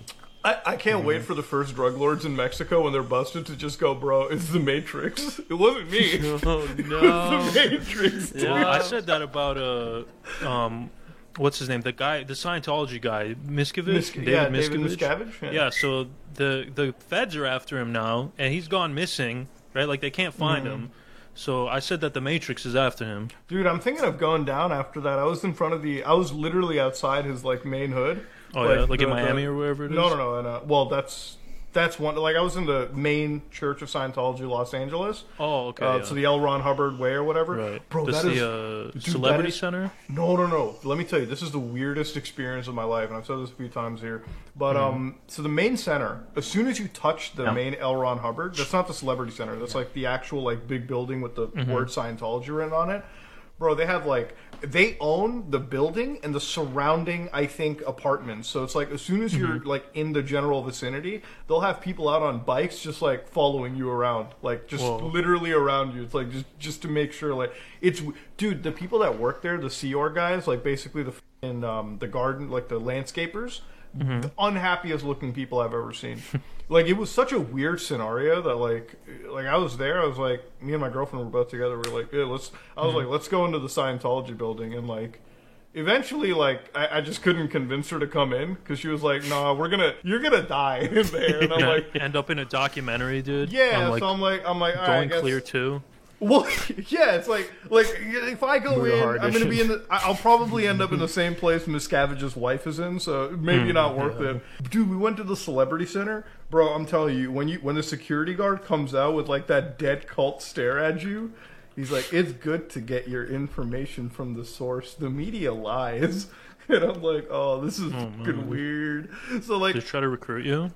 Speaker 1: I, I can't wait for the first drug lords in Mexico when they're busted to just go, bro, it's the Matrix. It wasn't me.
Speaker 3: Oh
Speaker 1: It
Speaker 3: no!
Speaker 1: was the Matrix. dude.
Speaker 2: Well, I said that about uh, um, what's his name? The guy, the Scientology guy, Miscavige.
Speaker 1: Mis-
Speaker 2: David
Speaker 1: yeah, David
Speaker 2: Miscavige?
Speaker 1: Miscavige. Yeah.
Speaker 2: Yeah. So the the feds are after him now, and he's gone missing. Right, like they can't find
Speaker 1: Mm-hmm.
Speaker 2: him. So I said that the Matrix is after him.
Speaker 1: Dude, I'm thinking of going down after that. I was in front of the. I was literally outside his like main hood.
Speaker 2: Oh yeah, like in
Speaker 1: the-
Speaker 2: Miami
Speaker 1: the-
Speaker 2: or wherever it is.
Speaker 1: No, no, no, no. Well, that's that's one. Like I was in the main Church of Scientology, Los Angeles.
Speaker 2: Oh, okay.
Speaker 1: Uh,
Speaker 2: yeah.
Speaker 1: So the L. Ron Hubbard way or whatever.
Speaker 2: Right.
Speaker 1: Bro,
Speaker 2: That's
Speaker 1: that is.
Speaker 2: the uh,
Speaker 1: that
Speaker 2: Celebrity
Speaker 1: is-
Speaker 2: Center.
Speaker 1: No, no, no. Let me tell you, this is the weirdest experience of my life, and I've said this a few times here. But
Speaker 2: Mm-hmm.
Speaker 1: um, so the main center, as soon as you touch the
Speaker 4: Yeah.
Speaker 1: main L. Ron Hubbard, that's not the Celebrity Center. That's like the actual like big building with the
Speaker 2: Mm-hmm.
Speaker 1: word Scientology written on it. Bro, they have like they own the building and the surrounding, I think, apartments. So it's like as soon as you're
Speaker 2: Mm-hmm.
Speaker 1: like in the general vicinity, they'll have people out on bikes just like following you around, like just
Speaker 2: Whoa.
Speaker 1: literally around you. It's like just just to make sure, like it's dude. The people that work there, the Sea Or guys, like basically the in um, the garden, like the landscapers, the unhappiest looking people I've ever seen. Like it was such a weird scenario that like like I was there. I was like, me and my girlfriend were both together. We were like, yeah, let's. I was like, let's go into the Scientology building, and like. Eventually, like I, I just couldn't convince her to come in because she was like, "Nah, we're gonna, you're gonna die in there." And I'm
Speaker 2: Gonna
Speaker 1: like,
Speaker 2: end up in a documentary, dude.
Speaker 1: "Yeah."
Speaker 2: I'm like,
Speaker 1: so I'm like, I'm like, all right, I
Speaker 2: going
Speaker 1: guess-
Speaker 2: clear too.
Speaker 1: Well, yeah, it's like like if I go
Speaker 4: Real
Speaker 1: in,
Speaker 4: hard
Speaker 1: I'm going to be
Speaker 4: edition.
Speaker 1: in the. I- I'll probably end up in the same place Miscavige's wife is in, so maybe not worth it. Dude, we went to the Celebrity Center, bro. I'm telling you, when you when the security guard comes out with like that dead cult stare at you, he's like, "It's good to get your information from the source. The media lies." And I'm like, "Oh, this is fucking weird." So like,
Speaker 2: Just try to recruit you.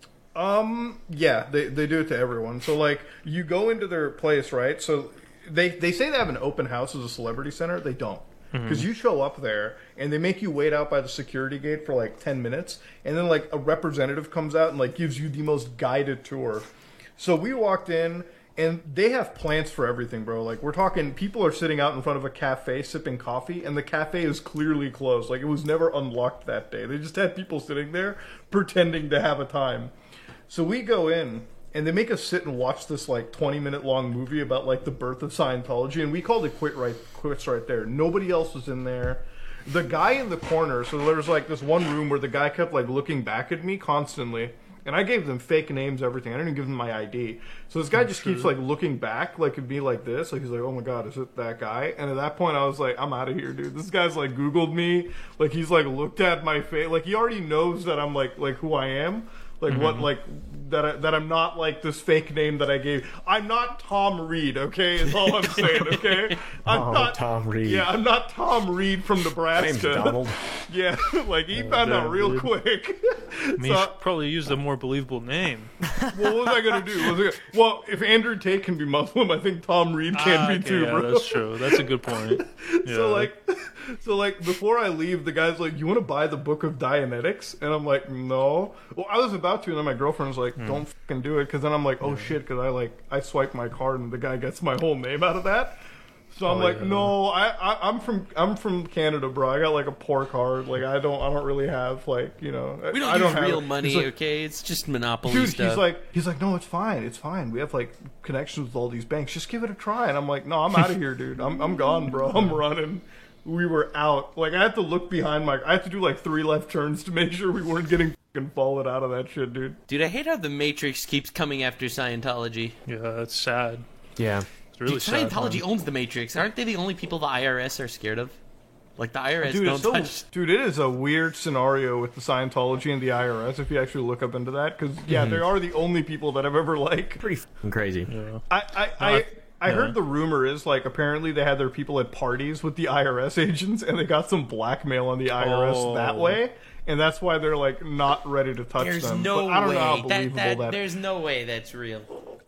Speaker 1: um, yeah, they they do it to everyone. So like, you go into their place, right? So they they say they have an open house as a Celebrity Center. They don't, because you show up there and they make you wait out by the security gate for like ten minutes, and then like a representative comes out and like gives you the most guided tour. So we walked in. And they have plants for everything, bro. Like, we're talking, people are sitting out in front of a cafe sipping coffee, and the cafe is clearly closed. Like, it was never unlocked that day. They just had people sitting there pretending to have a time. So we go in, and they make us sit and watch this, like, twenty-minute long movie about, like, the birth of Scientology, and we called it quit right, quits right there. Nobody else was in there. The guy in the corner, so there was, like, this one room where the guy kept, like, looking back at me constantly. And I gave them fake names, everything. I didn't even give them my I D. So this guy just keeps like looking back, like it'd be like this. Like he's like, "Oh my god, is it that guy?" And at that point, I was like, "I'm out of here, dude." This guy's like Googled me. Like he's like looked at my face. Like he already knows that I'm like like who I am. Like what like that I, that I'm not like this fake name that I gave. I'm not Tom Reed. Okay, is all I'm saying. Okay, I'm
Speaker 4: Oh,
Speaker 1: not
Speaker 4: Tom Reed.
Speaker 1: Yeah, I'm not Tom Reed from Nebraska.
Speaker 4: Name's Donald.
Speaker 1: Yeah, like he found out
Speaker 2: damn,
Speaker 1: real
Speaker 2: dude.
Speaker 1: quick.
Speaker 2: I mean,
Speaker 1: So-
Speaker 2: you should probably use a more believable name.
Speaker 1: Well, what was I gonna do? Was I gonna, well, if Andrew Tate can be Muslim, I think Tom Reed can
Speaker 2: Ah,
Speaker 1: be
Speaker 2: okay,
Speaker 1: too,
Speaker 2: yeah,
Speaker 1: bro.
Speaker 2: that's true. That's a good point. Yeah.
Speaker 1: So like, so like before I leave, the guy's like, "You want to buy the Book of Dianetics?" And I'm like, "No." Well, I was about to, and then my girlfriend was like,
Speaker 2: Hmm.
Speaker 1: "Don't fucking do it," because then I'm like, "Oh shit," because I like I swiped my card and the guy gets my whole name out of that. So I'm
Speaker 2: Oh,
Speaker 1: like,
Speaker 2: yeah.
Speaker 1: no, I, I I'm from I'm from Canada, bro. I got like a poor card. Like I don't I don't really have like you know
Speaker 3: We don't
Speaker 1: I don't
Speaker 3: use
Speaker 1: have
Speaker 3: real
Speaker 1: it.
Speaker 3: money,
Speaker 1: He's like,
Speaker 3: okay? It's just monopoly
Speaker 1: Dude,
Speaker 3: stuff.
Speaker 1: he's like, he's like, no, it's fine, it's fine. We have like connections with all these banks. Just give it a try. And I'm like, no, I'm out of here, dude. I'm, I'm gone, bro. I'm running. We were out. Like I had to look behind my. I had to do like three left turns to make sure we weren't getting fucking followed out of that shit, dude.
Speaker 3: Dude, I hate how the Matrix keeps coming after Scientology.
Speaker 2: yeah, that's sad.
Speaker 4: Yeah.
Speaker 2: It's really
Speaker 3: Dude,
Speaker 2: sad.
Speaker 3: Scientology
Speaker 2: man.
Speaker 3: owns the Matrix. Aren't they the only people the I R S are scared of? Like the I R S
Speaker 1: Dude,
Speaker 3: don't
Speaker 1: it's so,
Speaker 3: touch.
Speaker 1: dude, it is a weird scenario with the Scientology and the I R S if you actually look up into that. Because yeah, they are the only people that have ever like.
Speaker 4: Pretty fucking crazy.
Speaker 2: Yeah.
Speaker 1: I I. I I
Speaker 2: Yeah.
Speaker 1: heard the rumor is like apparently they had their people at parties with the I R S agents and they got some blackmail on the I R S
Speaker 2: Oh.
Speaker 1: that way, and that's why they're like not ready to touch
Speaker 3: There's
Speaker 1: them.
Speaker 3: no
Speaker 1: but I don't
Speaker 3: way.
Speaker 1: know how
Speaker 3: that,
Speaker 1: believable
Speaker 3: that,
Speaker 1: that.
Speaker 3: There's no way that's real.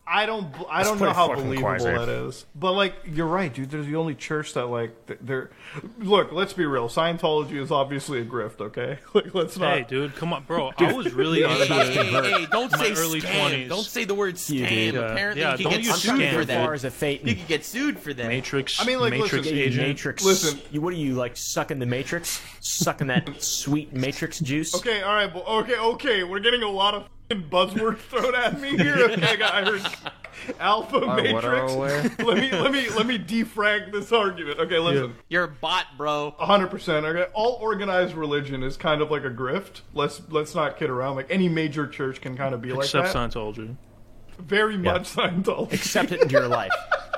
Speaker 1: I don't. I
Speaker 4: It's
Speaker 1: don't know
Speaker 4: pretty
Speaker 1: how
Speaker 4: fucking
Speaker 1: believable
Speaker 4: quasi.
Speaker 1: that is. But like, you're right, dude. They're the only church that like th- they're. Look, let's be real. Scientology is obviously a grift. Okay, like let's not.
Speaker 2: Hey, dude, come on, bro. I was really
Speaker 3: Hey,
Speaker 2: into
Speaker 3: hey,
Speaker 2: it.
Speaker 3: hey, hey, don't
Speaker 2: My
Speaker 3: say
Speaker 2: early
Speaker 3: scam.
Speaker 2: twenties.
Speaker 3: Don't say the word scam.
Speaker 4: dude.
Speaker 2: Yeah.
Speaker 3: Apparently,
Speaker 2: Yeah,
Speaker 3: you can
Speaker 2: don't
Speaker 3: get
Speaker 2: use
Speaker 3: sued
Speaker 2: scam.
Speaker 3: for
Speaker 4: As far
Speaker 3: that.
Speaker 4: as a Phaeton.
Speaker 3: You can get sued for that.
Speaker 2: Matrix.
Speaker 1: I mean, like,
Speaker 2: Matrix
Speaker 1: listen,
Speaker 2: agent.
Speaker 4: Matrix.
Speaker 1: Listen.
Speaker 4: You, what are you like sucking the Matrix? Sucking that sweet Matrix juice?
Speaker 1: Okay, all right, well, okay, okay. We're getting a lot of f***ing buzzwords thrown at me here. Okay, I got- I heard Alpha
Speaker 4: what
Speaker 1: Matrix.
Speaker 4: are we?
Speaker 1: let me let me let me defrag this argument. Okay, listen.
Speaker 3: You're a bot, bro.
Speaker 1: A hundred percent. Okay, all organized religion is kind of like a grift. Let's let's not kid around. Like any major church can kind of be
Speaker 2: Except
Speaker 1: like that.
Speaker 2: Scientology.
Speaker 1: Very much Scientology.
Speaker 4: Accept it into your life.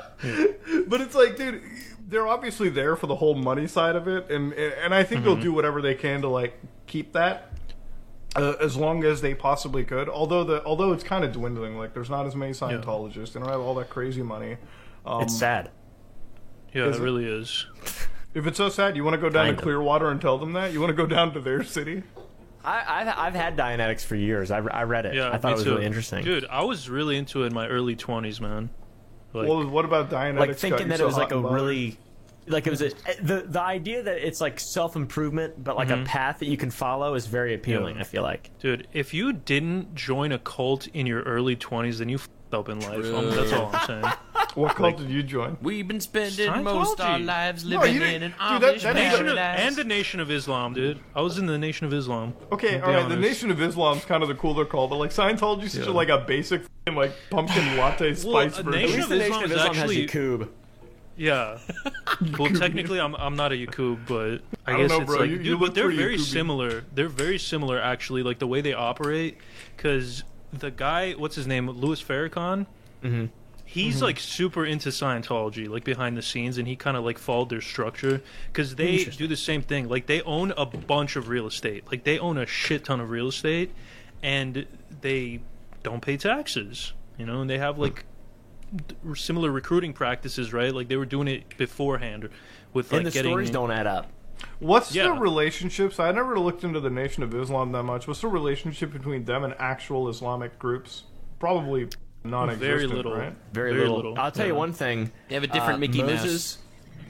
Speaker 1: But it's like, dude, they're obviously there for the whole money side of it, and and I think they'll do whatever they can to like keep that uh, as long as they possibly could. Although the although it's kind of dwindling. Like there's not as many Scientologists. They don't have all that crazy money. Um,
Speaker 4: It's sad.
Speaker 2: Yeah,
Speaker 1: Is
Speaker 2: it
Speaker 1: it?
Speaker 2: really is.
Speaker 1: If it's so sad, you want to go down
Speaker 4: Kind
Speaker 1: to
Speaker 4: of.
Speaker 1: Clearwater and tell them that? You want to go down to their city?
Speaker 4: I, I've, I've had Dianetics for years. I, I read it.
Speaker 2: Yeah,
Speaker 4: I thought
Speaker 2: me
Speaker 4: it was
Speaker 2: too.
Speaker 4: really interesting.
Speaker 2: Dude, I was really into it in my early twenties, man. Like,
Speaker 1: Well, what about Dianetics?
Speaker 4: like
Speaker 1: got
Speaker 4: thinking
Speaker 1: you
Speaker 4: that
Speaker 1: so
Speaker 4: it was
Speaker 1: hot
Speaker 4: like a
Speaker 1: and bothered?
Speaker 4: really like it was a, the the idea that it's like self improvement but like a path that you can follow is very appealing.
Speaker 2: Yeah.
Speaker 4: I feel like
Speaker 2: dude, if you didn't join a cult in your early twenties, then you f***ed up in life. Um, that's all I'm saying.
Speaker 1: What cult did you join?
Speaker 3: We've been spending most our
Speaker 2: Scientology.
Speaker 3: lives
Speaker 1: No,
Speaker 3: living
Speaker 1: you didn't-
Speaker 3: in an
Speaker 1: dude, that-
Speaker 3: Amish
Speaker 1: that
Speaker 2: Nation of-
Speaker 3: paradise.
Speaker 2: and the Nation of Islam, dude. I was in the Nation of Islam.
Speaker 1: Okay,
Speaker 2: I'll
Speaker 1: all
Speaker 2: be
Speaker 1: right. The
Speaker 2: honest.
Speaker 1: Nation of Islam's kind of the cooler call, but like Scientology's such a,
Speaker 2: Yeah.
Speaker 1: like a basic f***ing, like pumpkin latte spice
Speaker 2: Well, a
Speaker 1: version.
Speaker 2: Nation
Speaker 4: at least
Speaker 2: of
Speaker 4: the Nation
Speaker 2: Islam
Speaker 4: of
Speaker 2: is
Speaker 4: Islam
Speaker 2: actually-
Speaker 4: has Yakub.
Speaker 2: Yeah. Well, technically, I'm I'm not a Yakub, but I,
Speaker 1: I don't
Speaker 2: guess
Speaker 1: know,
Speaker 2: it's
Speaker 1: bro.
Speaker 2: like,
Speaker 1: You- you
Speaker 2: dude,
Speaker 1: look
Speaker 2: but they're
Speaker 1: pretty
Speaker 2: very
Speaker 1: Yakubian.
Speaker 2: similar. They're very similar, actually, like the way they operate. Because the guy, what's his name, Louis Farrakhan.
Speaker 4: Mm-hmm.
Speaker 2: He's like super into Scientology, like behind the scenes, and he kind of like followed their structure because they
Speaker 4: Interesting.
Speaker 2: do the same thing. Like they own a bunch of real estate, like they own a shit ton of real estate, and they don't pay taxes. You know, and they have like d- similar recruiting practices, right? Like they were doing it beforehand with like
Speaker 4: And the
Speaker 2: getting.
Speaker 4: stories don't add up.
Speaker 1: What's
Speaker 2: Yeah.
Speaker 1: the relationships? I never looked into the Nation of Islam that much. What's the relationship between them and actual Islamic groups? Probably non-existent,
Speaker 2: Very little.
Speaker 1: right?
Speaker 4: Very,
Speaker 2: Very
Speaker 4: little.
Speaker 2: little,
Speaker 4: I'll tell you
Speaker 2: yeah.
Speaker 4: one thing.
Speaker 3: They have a different
Speaker 4: Uh,
Speaker 3: Mickey
Speaker 4: Moses,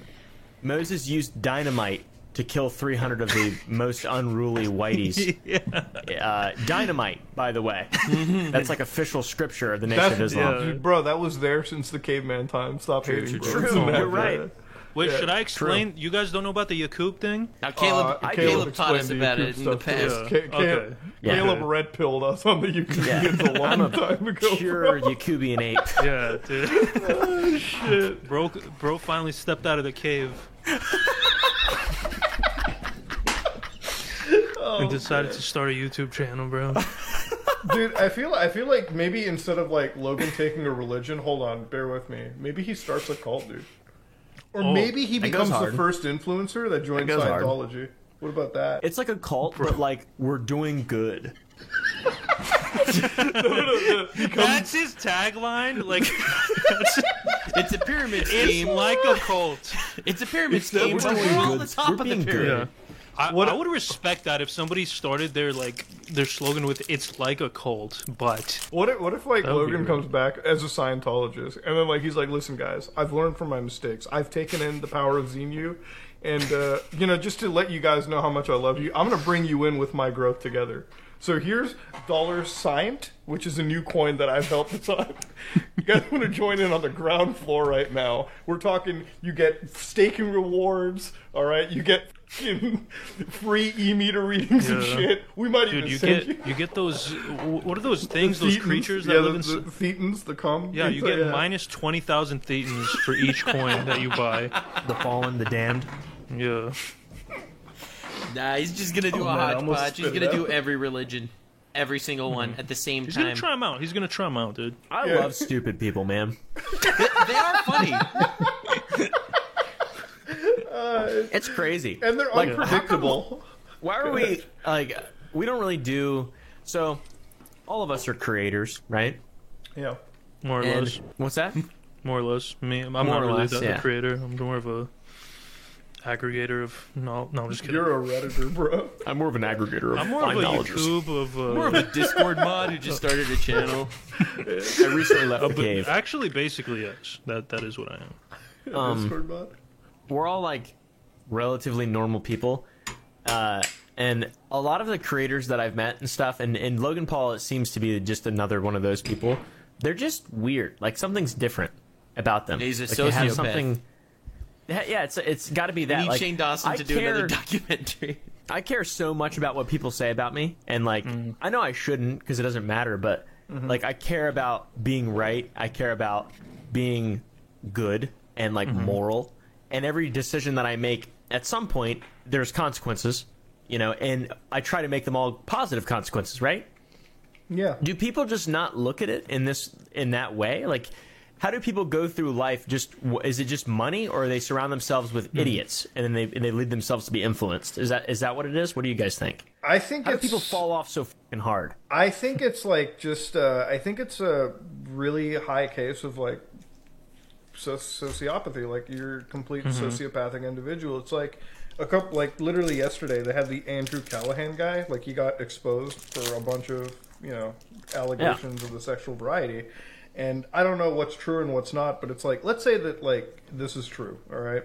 Speaker 4: Moses used dynamite to kill three hundred of the most unruly whiteys. uh, dynamite, by the way. That's like official scripture of the Nation
Speaker 1: That's,
Speaker 4: of Islam.
Speaker 2: Yeah.
Speaker 1: dude, bro, that was there since the caveman time. Stop hating, bro.
Speaker 4: true.
Speaker 1: It's
Speaker 4: You're
Speaker 1: not-
Speaker 4: right.
Speaker 2: Wait,
Speaker 1: Yeah,
Speaker 2: should I explain? You guys don't know about the Yakub thing?
Speaker 3: Now, Caleb,
Speaker 1: Uh,
Speaker 3: Caleb taught us
Speaker 1: explained
Speaker 3: about
Speaker 1: the
Speaker 3: it in
Speaker 1: YouTube
Speaker 3: the
Speaker 1: stuff to
Speaker 3: past.
Speaker 1: us.
Speaker 2: Yeah.
Speaker 1: Ca- Ca-
Speaker 2: Okay.
Speaker 4: Yeah.
Speaker 1: Caleb red pilled us on the Ukrainians a long
Speaker 4: I'm a
Speaker 1: time ago.
Speaker 4: Pure
Speaker 1: bro.
Speaker 4: Yakubian ape.
Speaker 2: Yeah, dude.
Speaker 1: Oh, shit.
Speaker 2: bro, bro finally stepped out of the cave and decided to start a YouTube channel, bro.
Speaker 1: Dude, I feel I feel like maybe instead of like Logan taking a religion, hold on, bear with me. Maybe he starts a cult, dude. Or
Speaker 2: Oh,
Speaker 1: maybe he
Speaker 4: that
Speaker 1: becomes
Speaker 4: goes
Speaker 1: the
Speaker 4: hard.
Speaker 1: first influencer that joins
Speaker 4: goes hard.
Speaker 1: Scientology. What about that?
Speaker 4: It's like a cult, but like we're doing good.
Speaker 2: That's his tagline. Like, that's,
Speaker 3: It's a pyramid
Speaker 2: it's
Speaker 3: scheme.
Speaker 2: like a cult.
Speaker 3: It's a pyramid
Speaker 1: It's that
Speaker 3: scheme,
Speaker 1: we're
Speaker 3: but
Speaker 1: doing
Speaker 3: we're on
Speaker 4: good.
Speaker 3: the top
Speaker 4: We're
Speaker 3: of the
Speaker 4: being
Speaker 3: pyramid.
Speaker 4: good.
Speaker 2: I,
Speaker 1: What-
Speaker 2: I would respect that if somebody started their like their slogan with "It's like a cult," but
Speaker 1: What if, what if like
Speaker 2: That would be
Speaker 1: Logan
Speaker 2: great.
Speaker 1: comes back as a Scientologist and then like he's like, listen guys, I've learned from my mistakes. I've taken in the power of Xenu, and uh, you know, just to let you guys know how much I love you, I'm gonna bring you in with my growth together. So here's dollar Scient, which is a new coin that I've helped design. You guys want to join in on the ground floor right now? We're talking. You get staking rewards. All right, you get fucking free e-meter readings and
Speaker 2: Yeah.
Speaker 1: shit. We might
Speaker 2: dude,
Speaker 1: even
Speaker 2: you
Speaker 1: send
Speaker 2: get
Speaker 1: you.
Speaker 2: you get those. What are those things?
Speaker 1: The
Speaker 2: Those
Speaker 1: thetans.
Speaker 2: creatures that
Speaker 1: yeah,
Speaker 2: live
Speaker 1: the,
Speaker 2: in.
Speaker 1: the
Speaker 2: s-
Speaker 1: thetans, the cum.
Speaker 2: Yeah, you
Speaker 1: So,
Speaker 2: get minus twenty thousand thetans for each coin that you buy.
Speaker 4: The fallen, the damned.
Speaker 2: Yeah.
Speaker 3: Nah, he's just gonna do
Speaker 1: Oh,
Speaker 3: a
Speaker 1: man, I almost
Speaker 3: hodgepodge. He's
Speaker 1: spit
Speaker 3: gonna
Speaker 1: it
Speaker 3: do
Speaker 1: out.
Speaker 3: every religion, every single one at the same
Speaker 2: He's
Speaker 3: time.
Speaker 2: gonna try them out. He's gonna try them out, dude.
Speaker 4: I
Speaker 1: Yeah.
Speaker 4: love stupid people, man.
Speaker 3: They are funny.
Speaker 4: It's crazy.
Speaker 1: and they're
Speaker 4: Like,
Speaker 1: unpredictable.
Speaker 4: Why are we like? We don't really do. So, all of us are creators, right?
Speaker 1: Yeah.
Speaker 2: More or
Speaker 3: And-
Speaker 2: less.
Speaker 4: What's that?
Speaker 2: More or less. Me, I'm
Speaker 4: More
Speaker 2: not
Speaker 4: or
Speaker 2: really
Speaker 4: less,
Speaker 2: the, the
Speaker 4: yeah.
Speaker 2: creator. I'm more of a aggregator of no, no, I'm just kidding.
Speaker 1: You're a Redditor, bro.
Speaker 4: I'm more of an aggregator of
Speaker 2: I'm more of a
Speaker 4: knowledge.
Speaker 2: YouTube of uh,
Speaker 3: More of a Discord mod who just started a channel.
Speaker 4: I recently left the
Speaker 2: but
Speaker 4: cave.
Speaker 2: actually, basically, yes, that that is what I am.
Speaker 4: Um,
Speaker 1: Discord bot.
Speaker 4: We're all like relatively normal people, uh, and a lot of the creators that I've met and stuff, and, and Logan Paul it seems to be just another one of those people. They're just weird. Like something's different about them.
Speaker 3: He's a
Speaker 4: like, they have
Speaker 3: sociopath.
Speaker 4: something. Yeah, it's it's got to be
Speaker 3: We
Speaker 4: that.
Speaker 3: need
Speaker 4: like,
Speaker 3: Shane Dawson
Speaker 4: I
Speaker 3: to do
Speaker 4: care-
Speaker 3: another documentary.
Speaker 4: I care so much about what people say about me, and like
Speaker 2: Mm-hmm.
Speaker 4: I know I shouldn't because it doesn't matter, but like I care about being right. I care about being good and like
Speaker 2: Mm-hmm.
Speaker 4: moral, and every decision that I make at some point there's consequences, you know, and I try to make them all positive consequences, right?
Speaker 1: Yeah.
Speaker 4: Do people just not look at it in this in that way? Like, how do people go through life? Just is it just money, or they surround themselves with idiots and then they and they lead themselves to be influenced? Is that is that what it is? What do you guys think?
Speaker 1: I think
Speaker 4: How do
Speaker 1: it's,
Speaker 4: people fall off so fucking hard?
Speaker 1: I think it's like just. Uh, I think it's a really high case of like so- sociopathy. Like you're a complete sociopathic individual. It's like a couple. Like literally yesterday, they had the Andrew Callahan guy. Like he got exposed for a bunch of you know allegations of the sexual variety. And I don't know what's true and what's not, but it's like, let's say that, like, this is true, all right?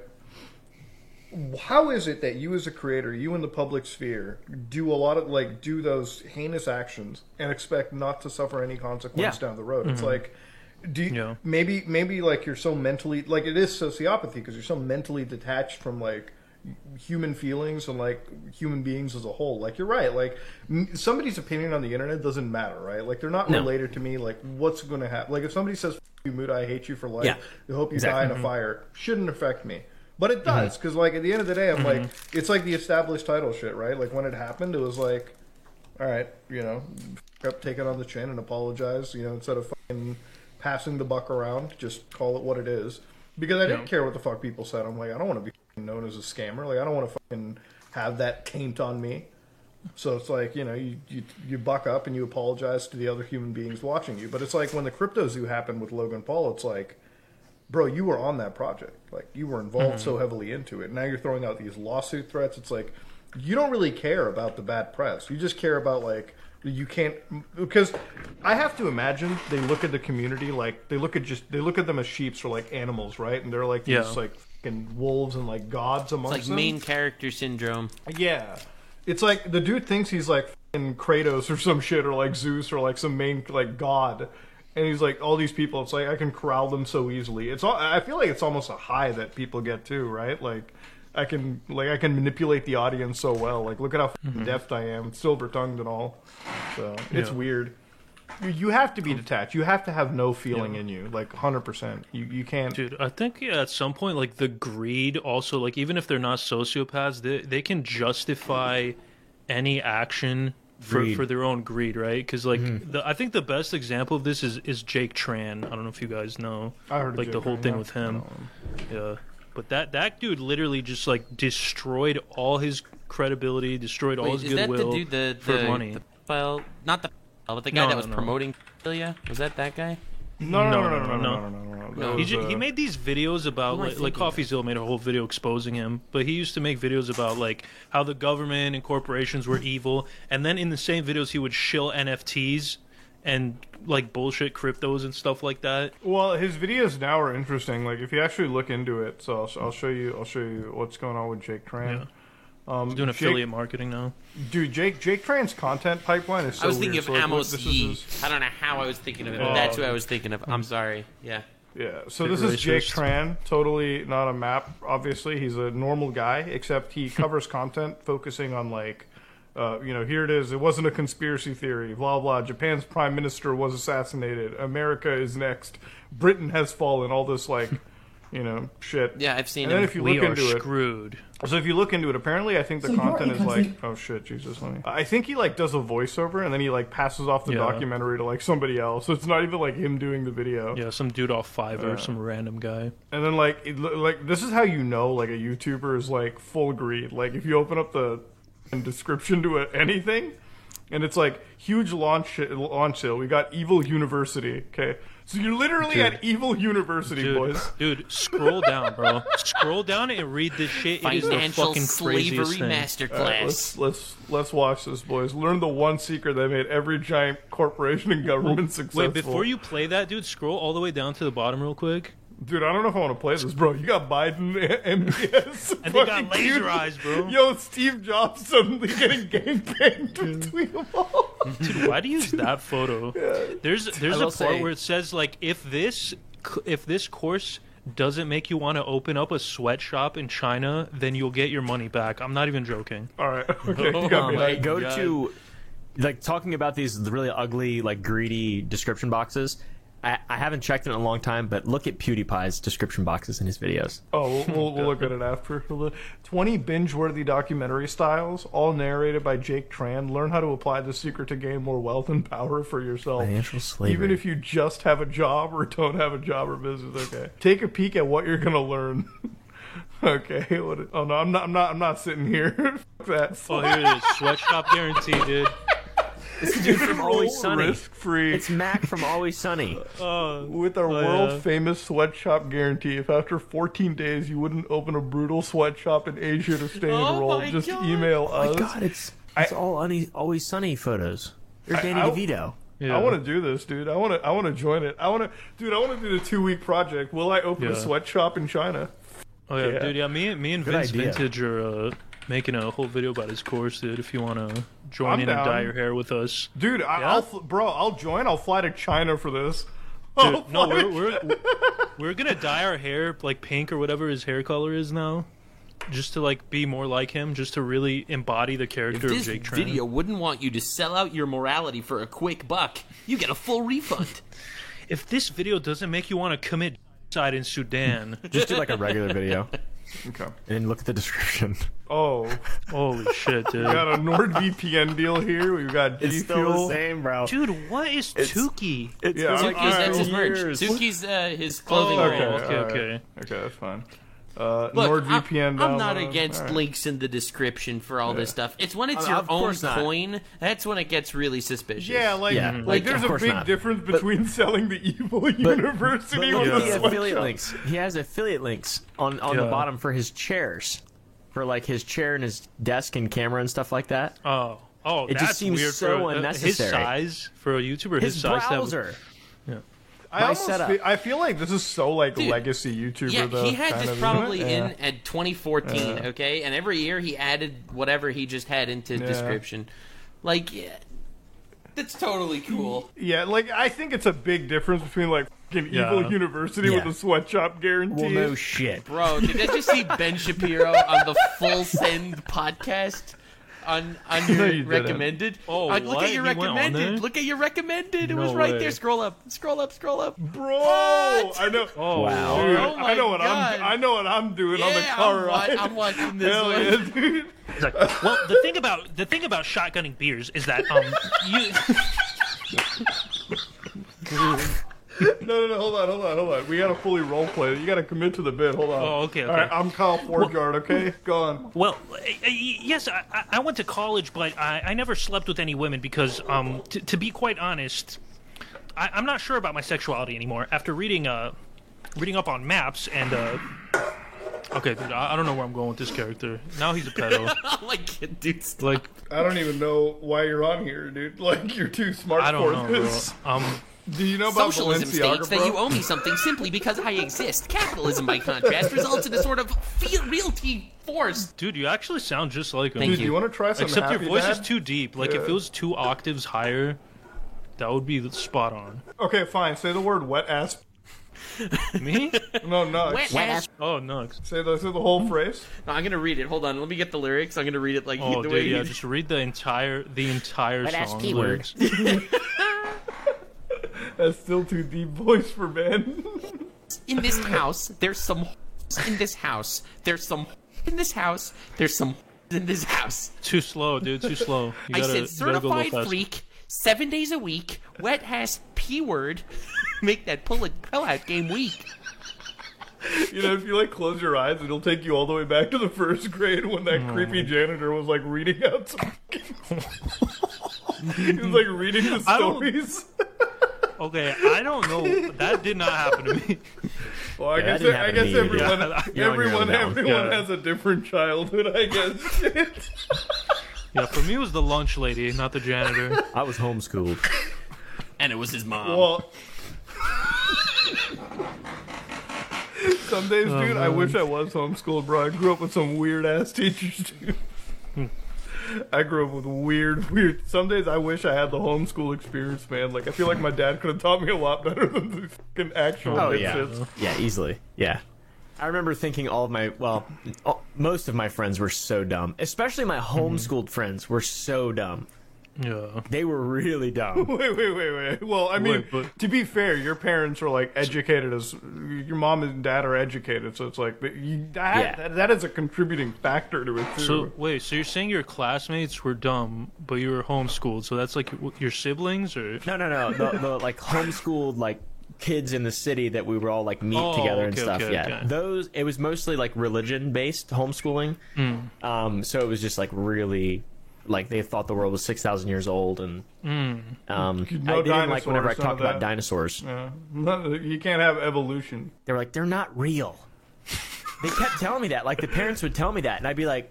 Speaker 1: How is it that you as a creator, you in the public sphere, do a lot of, like, do those heinous actions and expect not to suffer any consequence
Speaker 4: Yeah.
Speaker 1: down the road? It's like, do you,
Speaker 2: Yeah.
Speaker 1: maybe, maybe, like, you're so mentally, like, it is sociopathy because you're so mentally detached from, like, human feelings and like human beings as a whole. Like you're right, like m- somebody's opinion on the internet doesn't matter, right? Like they're not
Speaker 4: No.
Speaker 1: related to me. Like what's going to happen? Like if somebody says F- you Muda, I hate you for life,
Speaker 4: Yeah.
Speaker 1: I hope you
Speaker 4: Exactly.
Speaker 1: die in a fire, shouldn't affect me, but it does because like at the end of the day I'm like it's like the established title shit, right? Like when it happened it was like all right, you know, f- up, take it on the chin and apologize, you know, instead of fucking passing the buck around, just call it what it is. Because I didn't
Speaker 2: Yeah.
Speaker 1: care what the fuck people said. I'm like, I don't want to be fucking known as a scammer. Like, I don't want to fucking have that taint on me. So it's like, you know, you, you you buck up and you apologize to the other human beings watching you. But it's like when the Crypto Zoo happened with Logan Paul, it's like, bro, you were on that project. Like, you were involved so heavily into it. Now you're throwing out these lawsuit threats. It's like, you don't really care about the bad press. You just care about, like, you can't, because I have to imagine they look at the community like they look at just they look at them as sheep or like animals, right? And they're like these
Speaker 2: Yeah.
Speaker 1: like fucking wolves and like gods amongst
Speaker 3: It's like
Speaker 1: them.
Speaker 3: main character syndrome.
Speaker 1: Yeah, it's like the dude thinks he's like fucking Kratos or some shit or like Zeus or like some main like god, and he's like all these people. It's like I can corral them so easily. It's all, I feel like it's almost a high that people get too, right? Like. I can like I can manipulate the audience so well. Like, look at how mm-hmm. deft I am, silver tongued and all. So it's
Speaker 2: Yeah.
Speaker 1: weird. You, you have to be detached. You have to have no feeling
Speaker 2: Yeah.
Speaker 1: in you, like hundred percent. You you can't.
Speaker 2: Dude, I think yeah, at some point, like the greed also, like even if they're not sociopaths, they they can justify any action for,
Speaker 4: Greed.
Speaker 2: for their own greed, right? Because like the, I think the best example of this is is Jake Tran. I don't know if you guys know,
Speaker 1: I heard of
Speaker 2: like the
Speaker 1: Jake
Speaker 2: whole
Speaker 1: Tran,
Speaker 2: thing
Speaker 1: yeah.
Speaker 2: with him.
Speaker 1: I
Speaker 2: Yeah, but that that dude literally just like destroyed all his credibility, destroyed all
Speaker 3: Wait,
Speaker 2: his
Speaker 3: is that the
Speaker 2: goodwill
Speaker 3: dude the
Speaker 2: for
Speaker 3: the,
Speaker 2: money.
Speaker 3: the well, not the but the guy
Speaker 2: No,
Speaker 3: that
Speaker 2: no,
Speaker 3: was
Speaker 2: no.
Speaker 3: promoting pedophilia? Was that that guy?
Speaker 1: No, no, no, no, no, no,
Speaker 2: no.
Speaker 1: no, no, no, no.
Speaker 3: No.
Speaker 1: That
Speaker 2: He,
Speaker 1: was,
Speaker 2: ju- he
Speaker 1: uh,
Speaker 2: made these videos about
Speaker 3: Who am I
Speaker 2: like, like
Speaker 3: thinking
Speaker 2: CoffeeZilla made a whole video exposing him, but he used to make videos about like how the government and corporations were evil, and then in the same videos he would shill N F Ts and like bullshit cryptos and stuff like that.
Speaker 1: Well, his videos now are interesting. Like if you actually look into it, so I'll, I'll show you. I'll show you what's going on with Jake Tran.
Speaker 2: Yeah.
Speaker 1: Um,
Speaker 2: He's doing
Speaker 1: Jake-
Speaker 2: affiliate marketing now.
Speaker 1: Dude, Jake Jake Tran's content pipeline is so
Speaker 3: I was
Speaker 1: weird.
Speaker 3: thinking
Speaker 1: So,
Speaker 3: of
Speaker 1: like,
Speaker 3: Amos
Speaker 1: this is
Speaker 3: Yee.
Speaker 1: his-
Speaker 3: I don't know how I was thinking of it,
Speaker 1: Oh.
Speaker 3: but that's who I was thinking of. I'm sorry. Yeah.
Speaker 1: Yeah, so
Speaker 2: Bit
Speaker 1: this is Jake
Speaker 2: racist.
Speaker 1: Tran, totally not a map, obviously. He's a normal guy, except he covers content focusing on, like, uh, you know, here it is, it wasn't a conspiracy theory, blah, blah, Japan's prime minister was assassinated, America is next, Britain has fallen, all this, like, you know, shit.
Speaker 3: Yeah, I've seen
Speaker 1: And then
Speaker 3: him.
Speaker 1: if you
Speaker 2: We
Speaker 1: look
Speaker 2: are
Speaker 1: into it,
Speaker 2: screwed.
Speaker 1: so if you look into it, apparently I think the
Speaker 5: So you're
Speaker 1: content
Speaker 5: a
Speaker 1: is like,
Speaker 5: country-
Speaker 1: oh shit, Jesus, let me. I think he like does a voiceover and then he like passes off the
Speaker 2: Yeah.
Speaker 1: documentary to like somebody else. So it's not even like him doing the video.
Speaker 2: Yeah, some dude off Fiverr,
Speaker 1: Yeah.
Speaker 2: some random guy.
Speaker 1: And then like it, like this is how you know like a YouTuber is like full greed. Like if you open up the description to a, anything, and it's like huge launch launch sale. We got Evil University. Okay, So you're literally
Speaker 2: Dude.
Speaker 1: at Evil University,
Speaker 2: Dude,
Speaker 1: boys.
Speaker 2: dude, scroll down, bro. Scroll down and read this shit. It is the
Speaker 3: Financial
Speaker 2: fucking craziest
Speaker 3: slavery
Speaker 2: thing.
Speaker 3: masterclass.
Speaker 1: All right, let's let's let's watch this, boys. Learn the one secret that made every giant corporation and government successful.
Speaker 2: Wait, before you play that, dude, scroll all the way down to the bottom real quick.
Speaker 1: Dude, I don't know if I want to play this, bro. You got Biden, M B S,
Speaker 2: And they got
Speaker 1: fucking
Speaker 2: laser
Speaker 1: Q-
Speaker 2: eyes, bro.
Speaker 1: Yo, Steve Jobs suddenly getting gangbanged between them all.
Speaker 2: Dude, why do you use that photo? There's there's
Speaker 4: I
Speaker 2: a
Speaker 4: will
Speaker 2: part
Speaker 4: say-
Speaker 2: where it says like if this if this course doesn't make you want to open up a sweatshop in China, then you'll get your money back. I'm not even joking.
Speaker 1: All right, okay, you got me.
Speaker 4: Um,
Speaker 1: hyped.
Speaker 4: go
Speaker 2: God.
Speaker 4: to like talking about these really ugly, like greedy description boxes. I, I haven't checked it in a long time, but look at PewDiePie's description boxes in his videos.
Speaker 1: Oh, we'll, we'll, we'll look at it after. twenty binge-worthy documentary styles, all narrated by Jake Tran. Learn how to apply the secret to gain more wealth and power for yourself.
Speaker 4: Financial slavery.
Speaker 1: Even if you just have a job or don't have a job or business, okay. Take a peek at what you're gonna learn. Okay. What? Oh no, I'm not. I'm not. I'm not sitting here. Fuck that.
Speaker 2: Oh, here it is. Sweatshop guarantee, dude.
Speaker 4: It's the dude from Always Sunny.
Speaker 1: Risk-free.
Speaker 4: It's Mac from Always Sunny.
Speaker 2: Uh,
Speaker 1: With our
Speaker 2: Oh, yeah.
Speaker 1: world-famous sweatshop guarantee, if after fourteen days you wouldn't open a brutal sweatshop in Asia to stay
Speaker 3: Oh
Speaker 1: enrolled,
Speaker 3: my
Speaker 1: just
Speaker 3: God.
Speaker 1: email
Speaker 4: Oh my
Speaker 1: us.
Speaker 4: God, it's it's all un- Always Sunny photos. Or Danny
Speaker 1: I-
Speaker 4: DeVito.
Speaker 2: yeah.
Speaker 1: I want to do this, dude. I want to. I want to join it. I want to, dude. I want to do the two-week project. Will I open a
Speaker 2: Yeah.
Speaker 1: sweatshop in China?
Speaker 2: Oh yeah,
Speaker 1: Yeah.
Speaker 2: dude. Yeah, me, me and
Speaker 4: Good
Speaker 2: Vince
Speaker 4: idea.
Speaker 2: Vintage are uh, making a whole video about his course, dude. If you want to join
Speaker 1: I'm
Speaker 2: in
Speaker 1: down.
Speaker 2: and dye your hair with us,
Speaker 1: Dude, I,
Speaker 2: Yeah?
Speaker 1: I'll, fl- bro. I'll join. I'll fly to China for this.
Speaker 2: dude.
Speaker 1: I'll
Speaker 2: No,
Speaker 1: fly
Speaker 2: we're,
Speaker 1: to
Speaker 2: we're we're gonna dye our hair like pink or whatever his hair color is now, just to like be more like him, just to really embody the
Speaker 3: If
Speaker 2: character of
Speaker 3: this
Speaker 2: Jake Tran.
Speaker 3: video wouldn't want you to sell out your morality for a quick buck, you get a full refund.
Speaker 2: If this video doesn't make you want to commit suicide in Sudan,
Speaker 4: Just do like a regular video
Speaker 1: Okay.
Speaker 4: and then look at the description.
Speaker 1: Oh,
Speaker 2: holy shit, dude.
Speaker 1: we got a NordVPN deal here. We've got G
Speaker 4: It's still
Speaker 1: Fuel.
Speaker 4: the same, bro.
Speaker 2: Dude, what is Tukey?
Speaker 4: It's
Speaker 1: Yeah,
Speaker 4: been
Speaker 1: I'm-
Speaker 4: like
Speaker 3: Suki's, that's his
Speaker 1: Alright.
Speaker 3: merch.
Speaker 4: years.
Speaker 3: Suki's uh, his clothing
Speaker 2: Oh,
Speaker 3: brand.
Speaker 2: okay,
Speaker 1: alright.
Speaker 2: okay.
Speaker 1: Okay, that's fine. Uh,
Speaker 3: Look,
Speaker 1: NordVPN.
Speaker 3: I'm, I'm not
Speaker 1: download.
Speaker 3: against
Speaker 1: Alright.
Speaker 3: links in the description for all this stuff. It's when it's
Speaker 4: Uh,
Speaker 3: your
Speaker 4: of
Speaker 3: own
Speaker 4: course not.
Speaker 3: coin, that's when it gets really suspicious.
Speaker 1: Yeah, like,
Speaker 4: Yeah.
Speaker 1: like,
Speaker 3: Like,
Speaker 1: there's
Speaker 4: of
Speaker 1: a
Speaker 4: course
Speaker 1: big
Speaker 4: not.
Speaker 1: difference between selling the evil university
Speaker 4: But
Speaker 1: with
Speaker 4: look
Speaker 1: the
Speaker 4: at the affiliate
Speaker 1: sweatshop.
Speaker 4: links. He has affiliate links on, on the
Speaker 2: Yeah.
Speaker 4: bottom for his chairs. For like his chair and his desk and camera and stuff like that.
Speaker 2: Oh, oh,
Speaker 4: It just
Speaker 2: that's
Speaker 4: seems
Speaker 2: weird
Speaker 4: so
Speaker 2: for uh, his
Speaker 4: unnecessary.
Speaker 2: size for a YouTuber. His,
Speaker 4: His
Speaker 2: size to have-
Speaker 4: browser.
Speaker 1: I
Speaker 4: My
Speaker 1: almost
Speaker 4: setup.
Speaker 1: feel, I feel like this is so like
Speaker 3: Dude,
Speaker 1: legacy YouTuber.
Speaker 3: Yeah,
Speaker 1: though,
Speaker 3: he had
Speaker 1: kind
Speaker 3: this
Speaker 1: of,
Speaker 3: probably
Speaker 1: isn't it?
Speaker 3: in
Speaker 1: Yeah.
Speaker 3: at twenty fourteen,
Speaker 1: Yeah.
Speaker 3: okay? And every year he added whatever he just had into
Speaker 1: Yeah.
Speaker 3: description. Like, yeah, that's totally cool.
Speaker 1: Yeah, like I think it's a big difference between like fucking
Speaker 2: Yeah.
Speaker 1: evil university
Speaker 4: Yeah.
Speaker 1: with a sweatshop guarantee.
Speaker 4: Well, no shit.
Speaker 3: Bro, did I just see Ben Shapiro on the Full Send podcast? On on
Speaker 1: No,
Speaker 3: your
Speaker 1: you didn't.
Speaker 3: recommended?
Speaker 2: Oh,
Speaker 3: Uh, look
Speaker 2: what?
Speaker 3: at your
Speaker 2: He went on
Speaker 3: recommended.
Speaker 2: there?
Speaker 3: Look at your recommended. It
Speaker 2: No
Speaker 3: was right
Speaker 2: way.
Speaker 3: there. Scroll up. Scroll up. Scroll up.
Speaker 1: Bro,
Speaker 3: What?
Speaker 1: I know.
Speaker 2: Oh,
Speaker 4: Wow.
Speaker 1: Dude,
Speaker 3: Oh my
Speaker 1: I know what
Speaker 3: God.
Speaker 1: I'm. I know what I'm doing on the
Speaker 3: Yeah,
Speaker 1: car
Speaker 3: I'm,
Speaker 1: ride.
Speaker 3: wa- I'm watching this
Speaker 1: Hell
Speaker 3: one.
Speaker 1: yeah, dude.
Speaker 2: He's like, well, the thing about the thing about shotgunning beers is that um you
Speaker 1: No, no, no. Hold on, hold on, hold on. We gotta fully role play. You gotta commit to the bit. Hold on.
Speaker 2: Oh, okay,
Speaker 1: All right,
Speaker 2: okay.
Speaker 1: I'm Kyle Forgard. Okay, go on.
Speaker 2: well uh, uh, yes I, I- I went to college but I, I never slept with any women because um t- to be quite honest I, I'm not sure about my sexuality anymore after reading uh reading up on maps and uh okay dude I, I don't know where I'm going with this character now he's a pedo
Speaker 3: like, dude, stop.
Speaker 2: like
Speaker 1: I don't even know why you're on here, dude. Like you're too smart
Speaker 2: I don't
Speaker 1: for
Speaker 2: know bro
Speaker 1: this.
Speaker 2: um
Speaker 1: Do you know about
Speaker 3: Socialism
Speaker 1: Balenciaga,
Speaker 3: states
Speaker 1: bro?
Speaker 3: that you owe me something simply because I exist. Capitalism, by contrast, results in a sort of fe- realty force.
Speaker 2: dude you actually sound just like him
Speaker 3: Thank
Speaker 1: Dude, do you want to try some
Speaker 2: except your
Speaker 1: Happy
Speaker 2: voice
Speaker 1: Dad?
Speaker 2: is too deep like if
Speaker 1: Yeah.
Speaker 2: it was two octaves higher that would be spot on
Speaker 1: Okay, fine. Say the word wet ass.
Speaker 2: me
Speaker 1: No, no.
Speaker 3: Wet
Speaker 4: Wet
Speaker 3: ass.
Speaker 2: oh no
Speaker 1: Say the, say the whole phrase.
Speaker 3: No, I'm gonna read it. Hold on. Let me get the lyrics. I'm gonna read it like
Speaker 2: Oh,
Speaker 3: the
Speaker 2: dude,
Speaker 3: way
Speaker 2: yeah,
Speaker 3: you-
Speaker 2: just read the entire the entire
Speaker 4: Wet ass
Speaker 2: song.
Speaker 4: keyword.
Speaker 2: lyrics.
Speaker 1: That's still too deep voice for Ben.
Speaker 3: In this house, there's some in this house. There's some in this house. There's some in this house.
Speaker 2: Too slow, dude. Too slow. You
Speaker 3: I
Speaker 2: gotta,
Speaker 3: said
Speaker 2: you gotta go a little
Speaker 3: certified
Speaker 2: faster.
Speaker 3: freak, seven days a week. Wet ass p word. Make that pull it pull out game weak.
Speaker 1: You know, if you like close your eyes, it'll take you all the way back to the first grade when that creepy janitor was like reading out some. He was like reading the
Speaker 2: I don't-
Speaker 1: stories.
Speaker 2: Okay, I don't know. That did not happen to me.
Speaker 1: Well, I
Speaker 4: Yeah, that
Speaker 1: guess
Speaker 4: didn't
Speaker 1: I
Speaker 4: happen
Speaker 1: guess
Speaker 4: to me either.
Speaker 1: everyone
Speaker 2: Yeah.
Speaker 4: You're on your
Speaker 1: everyone
Speaker 4: own now.
Speaker 1: everyone
Speaker 2: Yeah.
Speaker 1: has a different childhood, I guess.
Speaker 2: Yeah, for me it was the lunch lady, not the janitor.
Speaker 4: I was homeschooled.
Speaker 3: And it was his mom.
Speaker 1: Well, some days,
Speaker 2: Oh,
Speaker 1: dude, I
Speaker 2: man.
Speaker 1: wish I was homeschooled, bro. I grew up with some weird ass teachers, dude. I grew up with weird, weird. Some days I wish I had the homeschool experience, man. Like I feel like my dad could have taught me a lot better than the fucking actual
Speaker 4: Oh yeah,
Speaker 1: misfits.
Speaker 4: yeah, easily. Yeah, I remember thinking all of my well, all, most of my friends were so dumb. Especially my homeschooled friends were so dumb.
Speaker 2: Yeah.
Speaker 4: They were really dumb.
Speaker 1: Wait, wait, wait, wait. Well, I mean,
Speaker 2: Wait, but-
Speaker 1: to be fair, your parents are like educated as your mom and dad are educated, so it's like but you, that,
Speaker 4: Yeah.
Speaker 1: that that is a contributing factor to it too.
Speaker 2: So wait, so you're saying your classmates were dumb, but you were homeschooled? So that's like w- your siblings, or
Speaker 4: No, no, no. The, the like homeschooled like kids in the city that we were all like meet
Speaker 2: Oh,
Speaker 4: together and
Speaker 2: okay,
Speaker 4: stuff.
Speaker 2: okay,
Speaker 4: yeah,
Speaker 2: okay.
Speaker 4: those it was mostly like religion based homeschooling.
Speaker 2: Hmm.
Speaker 4: Um, so it was just like really like they thought the world was six thousand years old, and
Speaker 2: Hmm.
Speaker 4: um,
Speaker 1: No
Speaker 4: I didn't like whenever I
Speaker 1: dinosaurs, none
Speaker 4: talked
Speaker 1: of
Speaker 4: about
Speaker 1: that.
Speaker 4: dinosaurs.
Speaker 1: Yeah. No, you can't have evolution.
Speaker 4: They were like, they're not real. They kept telling me that. Like the parents would tell me that, and I'd be like,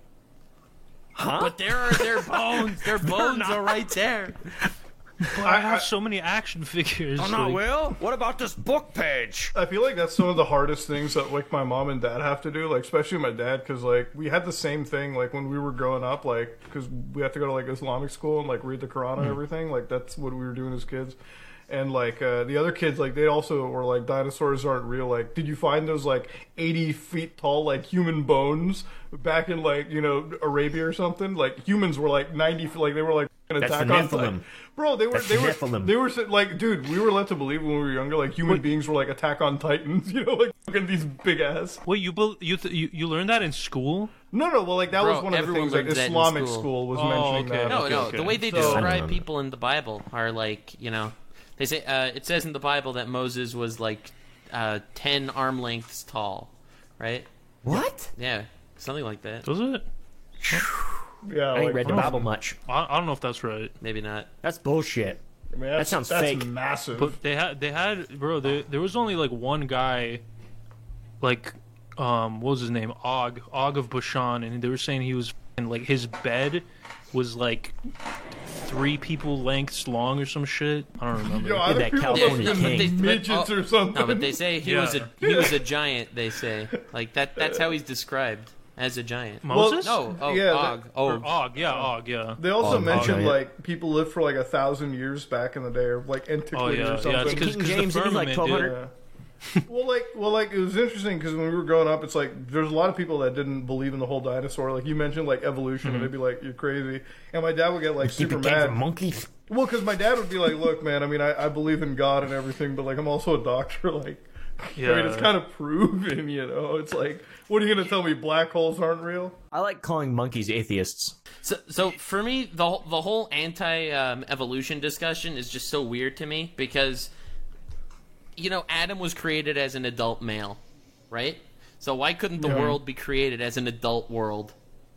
Speaker 4: huh?
Speaker 3: But there are their bones. Their bones are right there.
Speaker 2: But I have so many action figures.
Speaker 4: I'm not
Speaker 2: like-
Speaker 4: Will. What about this book page?
Speaker 1: I feel like that's some of the hardest things that like my mom and dad have to do, like especially my dad, because like we had the same thing like when we were growing up, like because we had to go to like Islamic school and like read the Quran and everything. Like that's what we were doing as kids. And like uh, the other kids, like they also were like dinosaurs aren't real. Like, did you find those like eighty feet tall like human bones back in like you know Arabia or something? Like humans were like ninety, feet, like they were like an
Speaker 4: That's
Speaker 1: attack
Speaker 4: the
Speaker 1: on
Speaker 4: Nephilim.
Speaker 1: Titan. Bro, they were
Speaker 4: That's
Speaker 1: they
Speaker 4: the
Speaker 1: were
Speaker 4: Nephilim.
Speaker 1: they were like, dude, we were led to believe when we were younger, like human beings were like Attack on Titans, you know, like fucking these big ass.
Speaker 2: Wait, you bel you, th- you you learned that in school?
Speaker 1: No, no, well, like that
Speaker 3: Bro,
Speaker 1: was one of the
Speaker 3: everyone
Speaker 1: things. Like
Speaker 3: learns that in
Speaker 1: Islamic
Speaker 3: school.
Speaker 1: school was
Speaker 2: Oh,
Speaker 1: mentioning
Speaker 2: okay.
Speaker 1: that.
Speaker 3: No,
Speaker 2: Okay,
Speaker 3: no.
Speaker 2: okay.
Speaker 3: The way they
Speaker 1: So-
Speaker 3: describe
Speaker 4: Um,
Speaker 3: people in the Bible are like, you know, they say uh, it says in the Bible that Moses was like uh, ten arm lengths tall, right?
Speaker 4: What?
Speaker 3: Yeah, something like that.
Speaker 2: Does it?
Speaker 1: Yeah,
Speaker 4: I ain't
Speaker 1: like,
Speaker 4: read the Bible much.
Speaker 2: I, I don't know if that's right.
Speaker 3: Maybe not.
Speaker 4: That's bullshit.
Speaker 1: I mean, that's,
Speaker 4: sounds
Speaker 1: that's
Speaker 4: fake.
Speaker 1: massive.
Speaker 2: But they had they had bro. There there was only like one guy, like um, what was his name? Og Og of Bashan, and they were saying he was and like his bed was like three people lengths long or some shit. I don't remember.
Speaker 1: Yo,
Speaker 4: Did
Speaker 1: other
Speaker 4: that
Speaker 1: people
Speaker 4: California
Speaker 1: must have been
Speaker 4: king.
Speaker 3: But they- but-
Speaker 1: midgets
Speaker 3: oh,
Speaker 1: or something.
Speaker 3: No, but they say he was
Speaker 2: Yeah.
Speaker 3: a he was a giant. They say like that. That's how he's described as a giant.
Speaker 2: Moses?
Speaker 3: No, oh,
Speaker 1: Yeah,
Speaker 3: Og.
Speaker 1: that-
Speaker 3: Oh,
Speaker 2: Or Og, yeah, Og, yeah.
Speaker 1: They also
Speaker 4: Oh,
Speaker 1: mentioned
Speaker 4: giant.
Speaker 1: like people lived for like a thousand years back in the day, or like antiquity
Speaker 2: Oh yeah,
Speaker 1: or
Speaker 2: yeah.
Speaker 1: something.
Speaker 2: It's because
Speaker 4: King
Speaker 2: the
Speaker 4: James, didn't he, like,
Speaker 2: firmament,
Speaker 4: twelve hundred?
Speaker 2: dude.
Speaker 1: Yeah. well, like, well, like it was interesting because when we were growing up, it's like there's a lot of people that didn't believe in the whole dinosaur. Like you mentioned, like evolution,
Speaker 2: Mm-hmm.
Speaker 1: and they'd be like, "You're crazy," and my dad would get like
Speaker 4: He
Speaker 1: super
Speaker 4: became
Speaker 1: mad.
Speaker 4: from monkeys.
Speaker 1: Well, because my dad would be like, "Look, man, I mean, I, I believe in God and everything, but like I'm also a doctor. Like, I mean, it's
Speaker 2: Yeah.
Speaker 1: kind of proven, you know. It's like, what are you gonna tell me? Black holes aren't real?
Speaker 4: I like calling monkeys atheists.
Speaker 3: So, so for me, the the whole anti um, evolution discussion is just so weird to me because, you know, Adam was created as an adult male, right? So why couldn't the
Speaker 1: Yeah.
Speaker 3: world be created as an adult world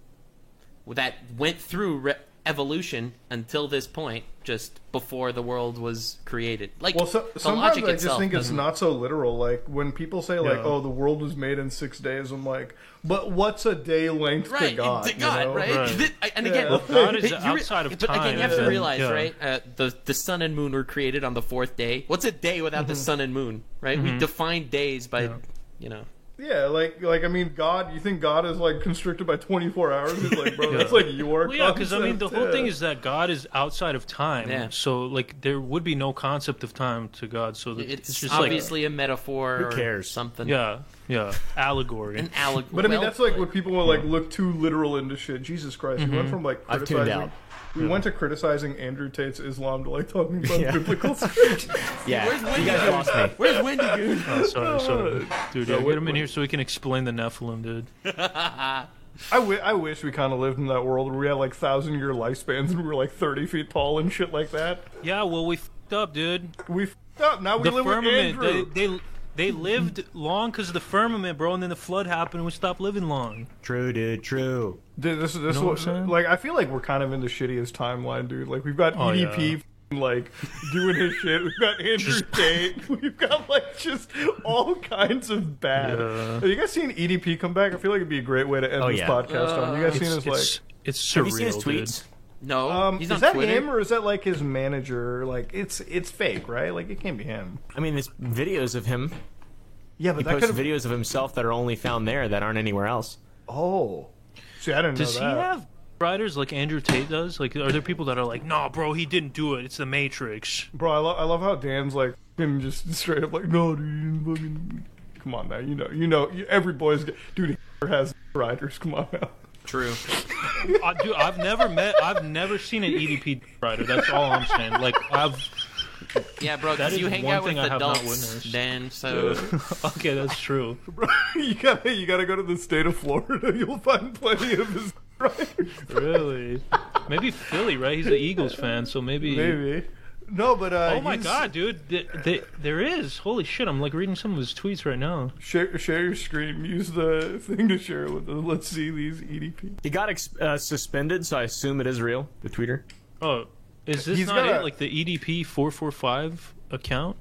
Speaker 3: that went through re- evolution until this point, just before the world was created? Like,
Speaker 1: Well, so,
Speaker 3: the
Speaker 1: sometimes
Speaker 3: logic
Speaker 1: I just
Speaker 3: itself
Speaker 1: think it's
Speaker 3: doesn't-
Speaker 1: not so literal. Like when people say like,
Speaker 2: Yeah.
Speaker 1: "Oh, the world was made in six days," I'm like, "But what's a day length
Speaker 3: right
Speaker 1: to God?"
Speaker 3: to
Speaker 1: you
Speaker 3: God,
Speaker 1: know?
Speaker 3: right?
Speaker 2: Right.
Speaker 3: Th- And
Speaker 1: Yeah.
Speaker 3: again,
Speaker 1: Well,
Speaker 2: God is
Speaker 3: you re-
Speaker 2: outside of
Speaker 3: But again, you have
Speaker 2: time,
Speaker 3: to
Speaker 2: and-
Speaker 3: realize,
Speaker 2: yeah.
Speaker 3: right? Uh, the the sun and moon were created on the fourth day. What's a day without the sun and moon? Right? We define days by, you know.
Speaker 1: Yeah, like, like I mean, God. You think God is like constricted by twenty-four hours? He's like, bro,
Speaker 2: Yeah.
Speaker 1: that's like your.
Speaker 2: Well, yeah, because I mean, the
Speaker 1: concept,
Speaker 2: whole thing
Speaker 1: yeah.
Speaker 2: is that God is outside of time.
Speaker 3: Yeah.
Speaker 2: So, like, there would be no concept of time to God. So that
Speaker 3: It's,
Speaker 2: it's, just
Speaker 3: obviously a metaphor.
Speaker 4: Who
Speaker 3: or
Speaker 4: cares?
Speaker 3: Something.
Speaker 2: like, yeah, yeah, allegory.
Speaker 3: An allegory.
Speaker 1: But I mean,
Speaker 3: well,
Speaker 1: that's like what people will like look too literal into shit. Jesus Christ, we went from like
Speaker 4: I've tuned
Speaker 1: criticizing.
Speaker 4: out.
Speaker 1: We went to criticizing Andrew Tate's Islam to like talking about
Speaker 4: Yeah.
Speaker 1: biblical scripture.
Speaker 4: Yeah,
Speaker 3: Where's
Speaker 4: you
Speaker 3: Wendy?
Speaker 4: guys lost me.
Speaker 3: Where's Wendigoon?
Speaker 2: Oh, sorry, sorry, dude.
Speaker 1: No,
Speaker 2: Yeah,
Speaker 1: wait,
Speaker 2: get him in
Speaker 1: wait.
Speaker 2: here so we can explain the Nephilim, dude.
Speaker 1: I, w- I wish we kind of lived in that world where we had like thousand year lifespans and we were like thirty feet tall and shit like that.
Speaker 2: Yeah, well, we fucked up, dude.
Speaker 1: We f***ed up. Now we
Speaker 2: The
Speaker 1: live with
Speaker 2: firmament, they,
Speaker 1: Andrew.
Speaker 2: they they lived long because of the firmament, bro, and then the flood happened and we stopped living long.
Speaker 4: True, dude. True.
Speaker 1: Dude, this is this
Speaker 2: know what
Speaker 1: was
Speaker 2: I'm saying?
Speaker 1: like I feel like we're kind of in the shittiest timeline, dude. Like we've got
Speaker 2: Oh,
Speaker 1: E D P
Speaker 2: yeah.
Speaker 1: like doing his shit. We've got Andrew Tate. We've got like just all kinds of bad.
Speaker 2: Yeah.
Speaker 1: Have you guys seen E D P come back? I feel like it'd be a great way to end
Speaker 4: Oh,
Speaker 1: this
Speaker 4: yeah.
Speaker 1: podcast on. You guys seen
Speaker 2: It's,
Speaker 1: his like?
Speaker 2: it's, it's surreal,
Speaker 4: Have you seen his
Speaker 2: dude.
Speaker 4: tweets?
Speaker 3: No,
Speaker 1: Um,
Speaker 3: he's
Speaker 1: is
Speaker 3: on
Speaker 1: that
Speaker 3: Twitter.
Speaker 1: him or is that like his manager? Like it's it's fake, right? Like it can't be him.
Speaker 4: I mean, there's videos of him.
Speaker 1: Yeah,
Speaker 4: He
Speaker 1: but that
Speaker 4: posts
Speaker 1: could have.
Speaker 4: videos of himself that are only found there that aren't anywhere else.
Speaker 1: Oh, see, I didn't
Speaker 2: Does
Speaker 1: know
Speaker 2: he
Speaker 1: that.
Speaker 2: have writers like Andrew Tate does? Like, are there people that are like, "Nah, bro, he didn't do it. It's the Matrix."
Speaker 1: Bro, I, lo- I love how Dan's like him just straight up like, no, dude, you fucking... come on now, you know, you know, you, every boy's g- dude he has writers. Come on now.
Speaker 3: True.
Speaker 2: I, dude, I've never met, I've never seen an E D P writer. That's all I'm saying. Like, I've
Speaker 3: Yeah, bro,
Speaker 2: That
Speaker 3: because you
Speaker 2: is
Speaker 3: hang
Speaker 2: one
Speaker 3: out with
Speaker 2: thing I have not
Speaker 3: adults,
Speaker 2: witnessed.
Speaker 3: Dan, so...
Speaker 2: okay, that's true.
Speaker 1: Bro, you gotta you gotta go to the state of Florida. You'll find plenty of his writers.
Speaker 2: Really? Maybe Philly, right? He's an Eagles fan, so maybe.
Speaker 1: Maybe. No, but uh,
Speaker 2: Oh my
Speaker 1: he's-
Speaker 2: god, dude! Th- th- there is. Holy shit! I'm like reading some of his tweets right now.
Speaker 1: Share, share your screen. Use the thing to share it with us. Let's see these E D P.
Speaker 4: He got ex- uh, suspended, so I assume it is real. The tweeter.
Speaker 2: Oh, is this
Speaker 1: He's
Speaker 2: not
Speaker 1: got
Speaker 2: it?
Speaker 1: a-
Speaker 2: Like the E D P four four five account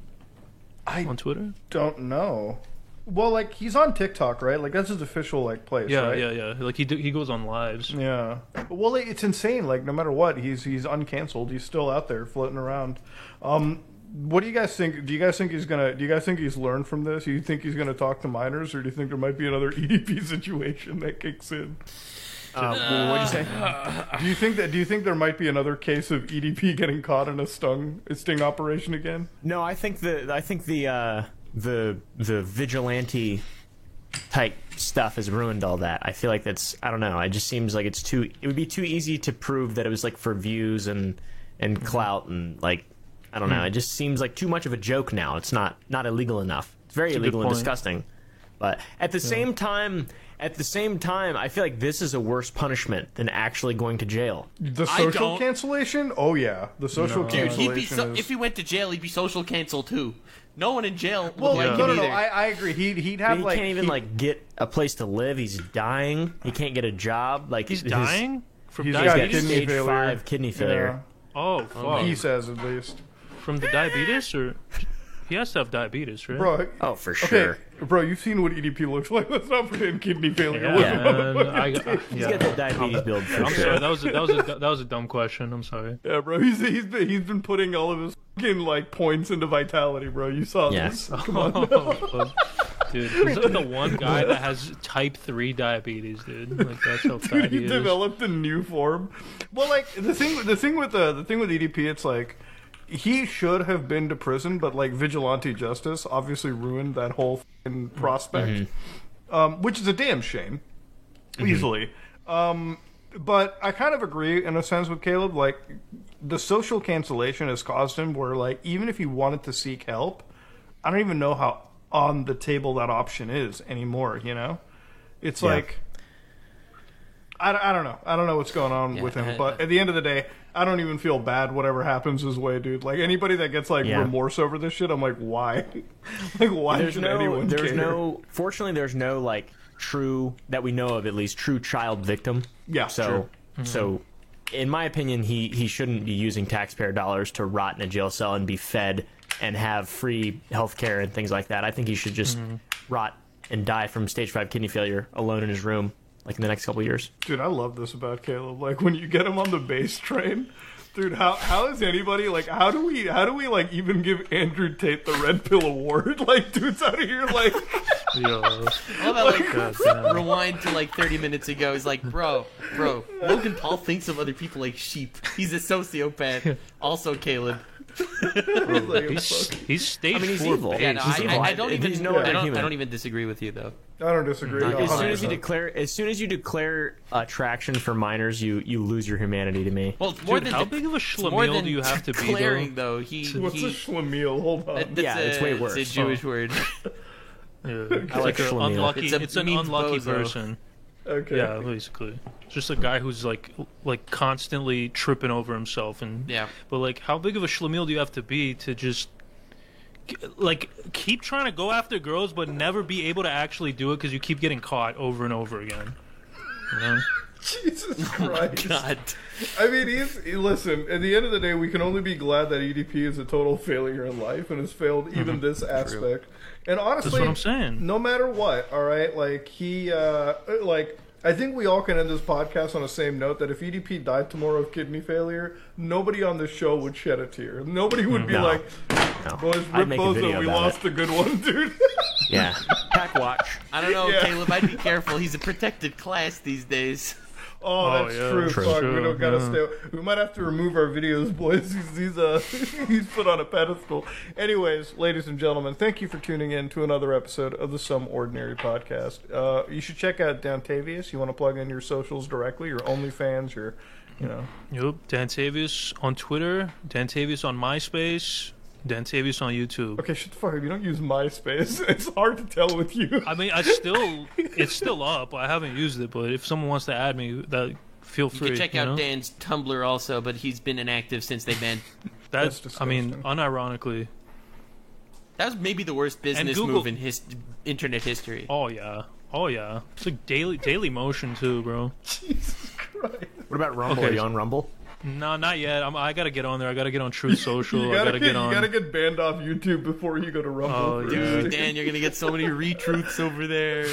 Speaker 1: I
Speaker 2: on Twitter?
Speaker 1: don't know. Well, like he's on TikTok, right? Like that's his official like place,
Speaker 2: Yeah,
Speaker 1: right?
Speaker 2: yeah, yeah. Like he do, he goes on lives.
Speaker 1: Yeah. Well, like, it's insane. Like no matter what, he's he's uncanceled. He's still out there floating around. Um, what do you guys think? Do you guys think he's gonna? Do you guys think he's learned from this? Do you think he's gonna talk to minors, or do you think there might be another E D P situation that kicks in?
Speaker 4: Uh, well, what'd you say?
Speaker 1: Do you think that? Do you think there might be another case of E D P getting caught in a stung a sting operation again?
Speaker 4: No, I think the I think the uh, the the vigilante type stuff has ruined all that. I feel like that's I don't know. It just seems like it's too. It would be too easy to prove that it was like for views and and clout and like I don't know. It just seems like too much of a joke now. It's not not illegal enough. It's very
Speaker 2: a good
Speaker 4: illegal and
Speaker 2: point.
Speaker 4: disgusting. But at the same time, at the same time, I feel like this is a worse punishment than actually going to jail.
Speaker 1: The
Speaker 3: I
Speaker 1: social
Speaker 3: don't-
Speaker 1: cancellation? Oh yeah, the social
Speaker 2: No.
Speaker 3: Dude,
Speaker 1: cancellation.
Speaker 3: he'd be so,
Speaker 1: is...
Speaker 3: if he went to jail, he'd be social cancel too. No one in jail.
Speaker 1: well,
Speaker 3: would like
Speaker 1: no,
Speaker 3: him
Speaker 1: no, no.
Speaker 3: either.
Speaker 1: I, I agree. He'd he'd have
Speaker 4: he
Speaker 1: like
Speaker 4: can't even
Speaker 1: he-
Speaker 4: like get a place to live. He's dying. He can't get a job. Like
Speaker 2: He's
Speaker 4: his-
Speaker 2: dying from
Speaker 1: He's got
Speaker 4: He's got
Speaker 2: diabetes.
Speaker 1: kidney
Speaker 4: stage
Speaker 1: failure.
Speaker 4: five kidney failure.
Speaker 2: Oh fuck!
Speaker 1: He says at least,
Speaker 2: From the diabetes, or he has to have diabetes, right?
Speaker 1: bro.
Speaker 4: Oh, for
Speaker 1: Okay,
Speaker 4: sure.
Speaker 1: bro, you've seen what E D P looks like. Let's not pretend kidney failure.
Speaker 2: Yeah,
Speaker 1: wasn't
Speaker 2: man, I, I,
Speaker 4: He's
Speaker 2: yeah.
Speaker 4: got the diabetes build for
Speaker 2: I'm
Speaker 4: sure.
Speaker 2: sorry. That was a, that was a, that was a dumb question. I'm sorry.
Speaker 1: Yeah, bro, he's he's been he's been putting all of his fucking like points into vitality, bro. You saw
Speaker 4: Yeah.
Speaker 1: this. Come on.
Speaker 2: Dude, he's like the one guy that has type three diabetes, dude. Like that's how fat
Speaker 1: Dude,
Speaker 2: he
Speaker 1: he
Speaker 2: is.
Speaker 1: developed a new form. Well, like the thing, the thing with the the thing with E D P, it's like he should have been to prison, but like vigilante justice obviously ruined that whole fucking prospect, um, which is a damn shame, easily. Um, but I kind of agree in a sense with Caleb. Like the social cancellation has caused him where, like, even if he wanted to seek help, I don't even know how on the table that option is anymore. You know, it's
Speaker 4: Yeah.
Speaker 1: like. I, I don't know. I don't know what's going on
Speaker 3: Yeah,
Speaker 1: with him,
Speaker 3: I-
Speaker 1: but at the end of the day, I don't even feel bad whatever happens his way, dude. Like anybody that gets like
Speaker 4: Yeah.
Speaker 1: remorse over this shit, I'm like, why? like why
Speaker 4: There's
Speaker 1: should
Speaker 4: no,
Speaker 1: anyone
Speaker 4: there's
Speaker 1: care?
Speaker 4: no. Fortunately, there's no like true that we know of at least true child victim.
Speaker 1: Yeah,
Speaker 4: So,
Speaker 1: true.
Speaker 4: so, in my opinion, he he shouldn't be using taxpayer dollars to rot in a jail cell and be fed and have free health care and things like that. I think he should just rot and die from stage five kidney failure alone in his room, like in the next couple of years.
Speaker 1: Dude, I love this about Caleb. Like when you get him on the base train, dude. How how is anybody like? How do we how do we like even give Andrew Tate the Red Pill Award? Like, dude's out of here. Like,
Speaker 2: Yo.
Speaker 3: I love how, like,
Speaker 2: God damn.
Speaker 3: rewind to like thirty minutes ago. He's like, bro, bro, Logan Paul thinks of other people like sheep. He's a sociopath. Also, Caleb.
Speaker 1: like,
Speaker 2: He's he's stage
Speaker 4: I mean, he's
Speaker 2: four
Speaker 4: evil.
Speaker 2: base.
Speaker 3: Yeah, no,
Speaker 4: He's
Speaker 3: I,
Speaker 4: evil.
Speaker 3: I, I don't
Speaker 4: He's
Speaker 3: even.
Speaker 4: no other
Speaker 3: I don't.
Speaker 4: human.
Speaker 3: I don't even disagree with you though.
Speaker 1: I don't disagree.
Speaker 3: As
Speaker 1: no,
Speaker 4: As soon
Speaker 1: one hundred
Speaker 4: as you
Speaker 1: percent.
Speaker 4: declare, as soon as you declare attraction for minors, you you lose your humanity to me.
Speaker 3: Well, it's more
Speaker 2: Dude,
Speaker 3: than
Speaker 2: how
Speaker 3: de-
Speaker 2: big of a
Speaker 3: it's more
Speaker 2: schlemiel
Speaker 3: than
Speaker 2: do you have to be,
Speaker 3: declaring, though? He,
Speaker 1: What's
Speaker 3: he
Speaker 1: a schlemiel? Hold on.
Speaker 3: that's
Speaker 4: Yeah,
Speaker 3: a,
Speaker 4: it's way worse.
Speaker 3: It's a Jewish word.
Speaker 2: Yeah. It's
Speaker 4: I like
Speaker 2: like an
Speaker 4: schlemiel.
Speaker 2: unlucky.
Speaker 3: It's a
Speaker 2: It's an
Speaker 3: means
Speaker 2: unlucky
Speaker 3: bozo.
Speaker 2: person.
Speaker 1: Okay.
Speaker 2: Yeah, basically, it's just a guy who's like like constantly tripping over himself and
Speaker 3: Yeah.
Speaker 2: But like, how big of a schlemiel do you have to be to just like keep trying to go after girls, but never be able to actually do it because you keep getting caught over and over again? You know?
Speaker 1: Jesus Christ.
Speaker 3: God.
Speaker 1: I mean, he's he, listen. At the end of the day, we can only be glad that E D P is a total failure in life and has failed even this aspect. And honestly,
Speaker 2: That's what I'm saying.
Speaker 1: no matter what, all right, like he, uh, like I think we all can end this podcast on the same note that if E D P died tomorrow of kidney failure, nobody on this show would shed a tear. Nobody would be
Speaker 4: No.
Speaker 1: like,
Speaker 4: No.
Speaker 1: "Boys,
Speaker 4: I'd
Speaker 1: Rip
Speaker 4: make a video
Speaker 1: Bozo, we
Speaker 4: about
Speaker 1: lost
Speaker 4: it.
Speaker 1: a good one, dude."
Speaker 4: Yeah. Pack watch.
Speaker 3: I don't know,
Speaker 1: Yeah.
Speaker 3: Caleb. I'd be careful. He's a protected class these days.
Speaker 1: Oh,
Speaker 2: Oh,
Speaker 1: that's
Speaker 2: yeah.
Speaker 1: true.
Speaker 4: True.
Speaker 1: Fuck, we
Speaker 2: True,
Speaker 1: don't gotta
Speaker 2: yeah.
Speaker 1: stay. We might have to remove our videos, boys. He's he's, uh, he's put on a pedestal. Anyways, ladies and gentlemen, thank you for tuning in to another episode of the Some Ordinary Podcast. Uh, you should check out Dantavius. You want to plug in your socials directly, your OnlyFans, your, you know.
Speaker 2: Yep, Dantavius on Twitter, Dantavius on MySpace, Dantavius on YouTube.
Speaker 1: Okay, shut the fuck up. You don't use MySpace. It's hard to tell with you.
Speaker 2: I mean, I still, it's still up. I haven't used it, but if someone wants to add me, that feel
Speaker 3: You
Speaker 2: free.
Speaker 3: can check
Speaker 2: you
Speaker 3: out
Speaker 2: know?
Speaker 3: Dan's Tumblr also, but he's been inactive since they banned.
Speaker 2: That's,
Speaker 1: That's
Speaker 2: I mean,
Speaker 1: disgusting.
Speaker 2: unironically.
Speaker 3: That was maybe the worst business
Speaker 2: Google-
Speaker 3: move in his internet history.
Speaker 2: Oh yeah, oh yeah. It's like daily, daily motion too, bro.
Speaker 1: Jesus Christ.
Speaker 4: What about Rumble?
Speaker 2: Okay.
Speaker 4: Are you on Rumble?
Speaker 2: No, not yet. I'm, I gotta get on there. I gotta get on Truth Social.
Speaker 1: You
Speaker 2: I
Speaker 1: gotta,
Speaker 2: gotta
Speaker 1: get,
Speaker 2: get on.
Speaker 1: you gotta get banned off YouTube before you go to Rumble.
Speaker 2: Oh,
Speaker 1: for a
Speaker 2: dude,
Speaker 1: second.
Speaker 3: Dan, you're gonna get so many retruths over there.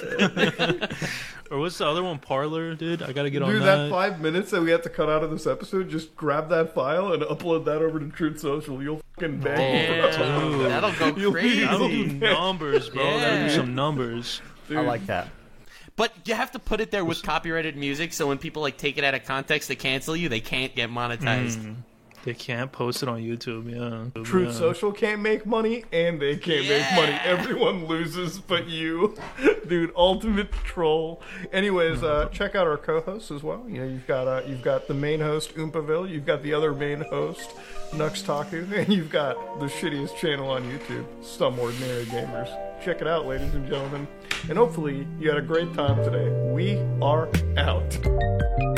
Speaker 2: Or what's the other one? Parlor, dude. I gotta get on
Speaker 1: Dude,
Speaker 2: that.
Speaker 1: that five minutes that we have to cut out of this episode, just grab that file and upload that over to Truth Social. You'll fucking bang.
Speaker 3: Yeah,
Speaker 2: Dude.
Speaker 3: that'll go
Speaker 1: You'll be-
Speaker 3: crazy.
Speaker 2: That'll do numbers, bro. That'll
Speaker 3: Yeah.
Speaker 2: do some numbers.
Speaker 1: Dude.
Speaker 4: I like that.
Speaker 3: But you have to put it there with copyrighted music, so when people like take it out of context, they cancel you. They can't get monetized.
Speaker 2: Mm. They can't post it on YouTube. Yeah.
Speaker 1: Truth
Speaker 2: yeah.
Speaker 1: Social can't make money, and they can't
Speaker 3: Yeah.
Speaker 1: make money. Everyone loses but you. Dude, ultimate troll. Anyways, uh, check out our co-hosts as well. You know, you've got uh, you've got the main host, Oompaville. You've got the other main host, Nux Taku. And you've got the shittiest channel on YouTube, Some Ordinary Gamers. Check it out, ladies and gentlemen. And hopefully you had a great time today. We are out.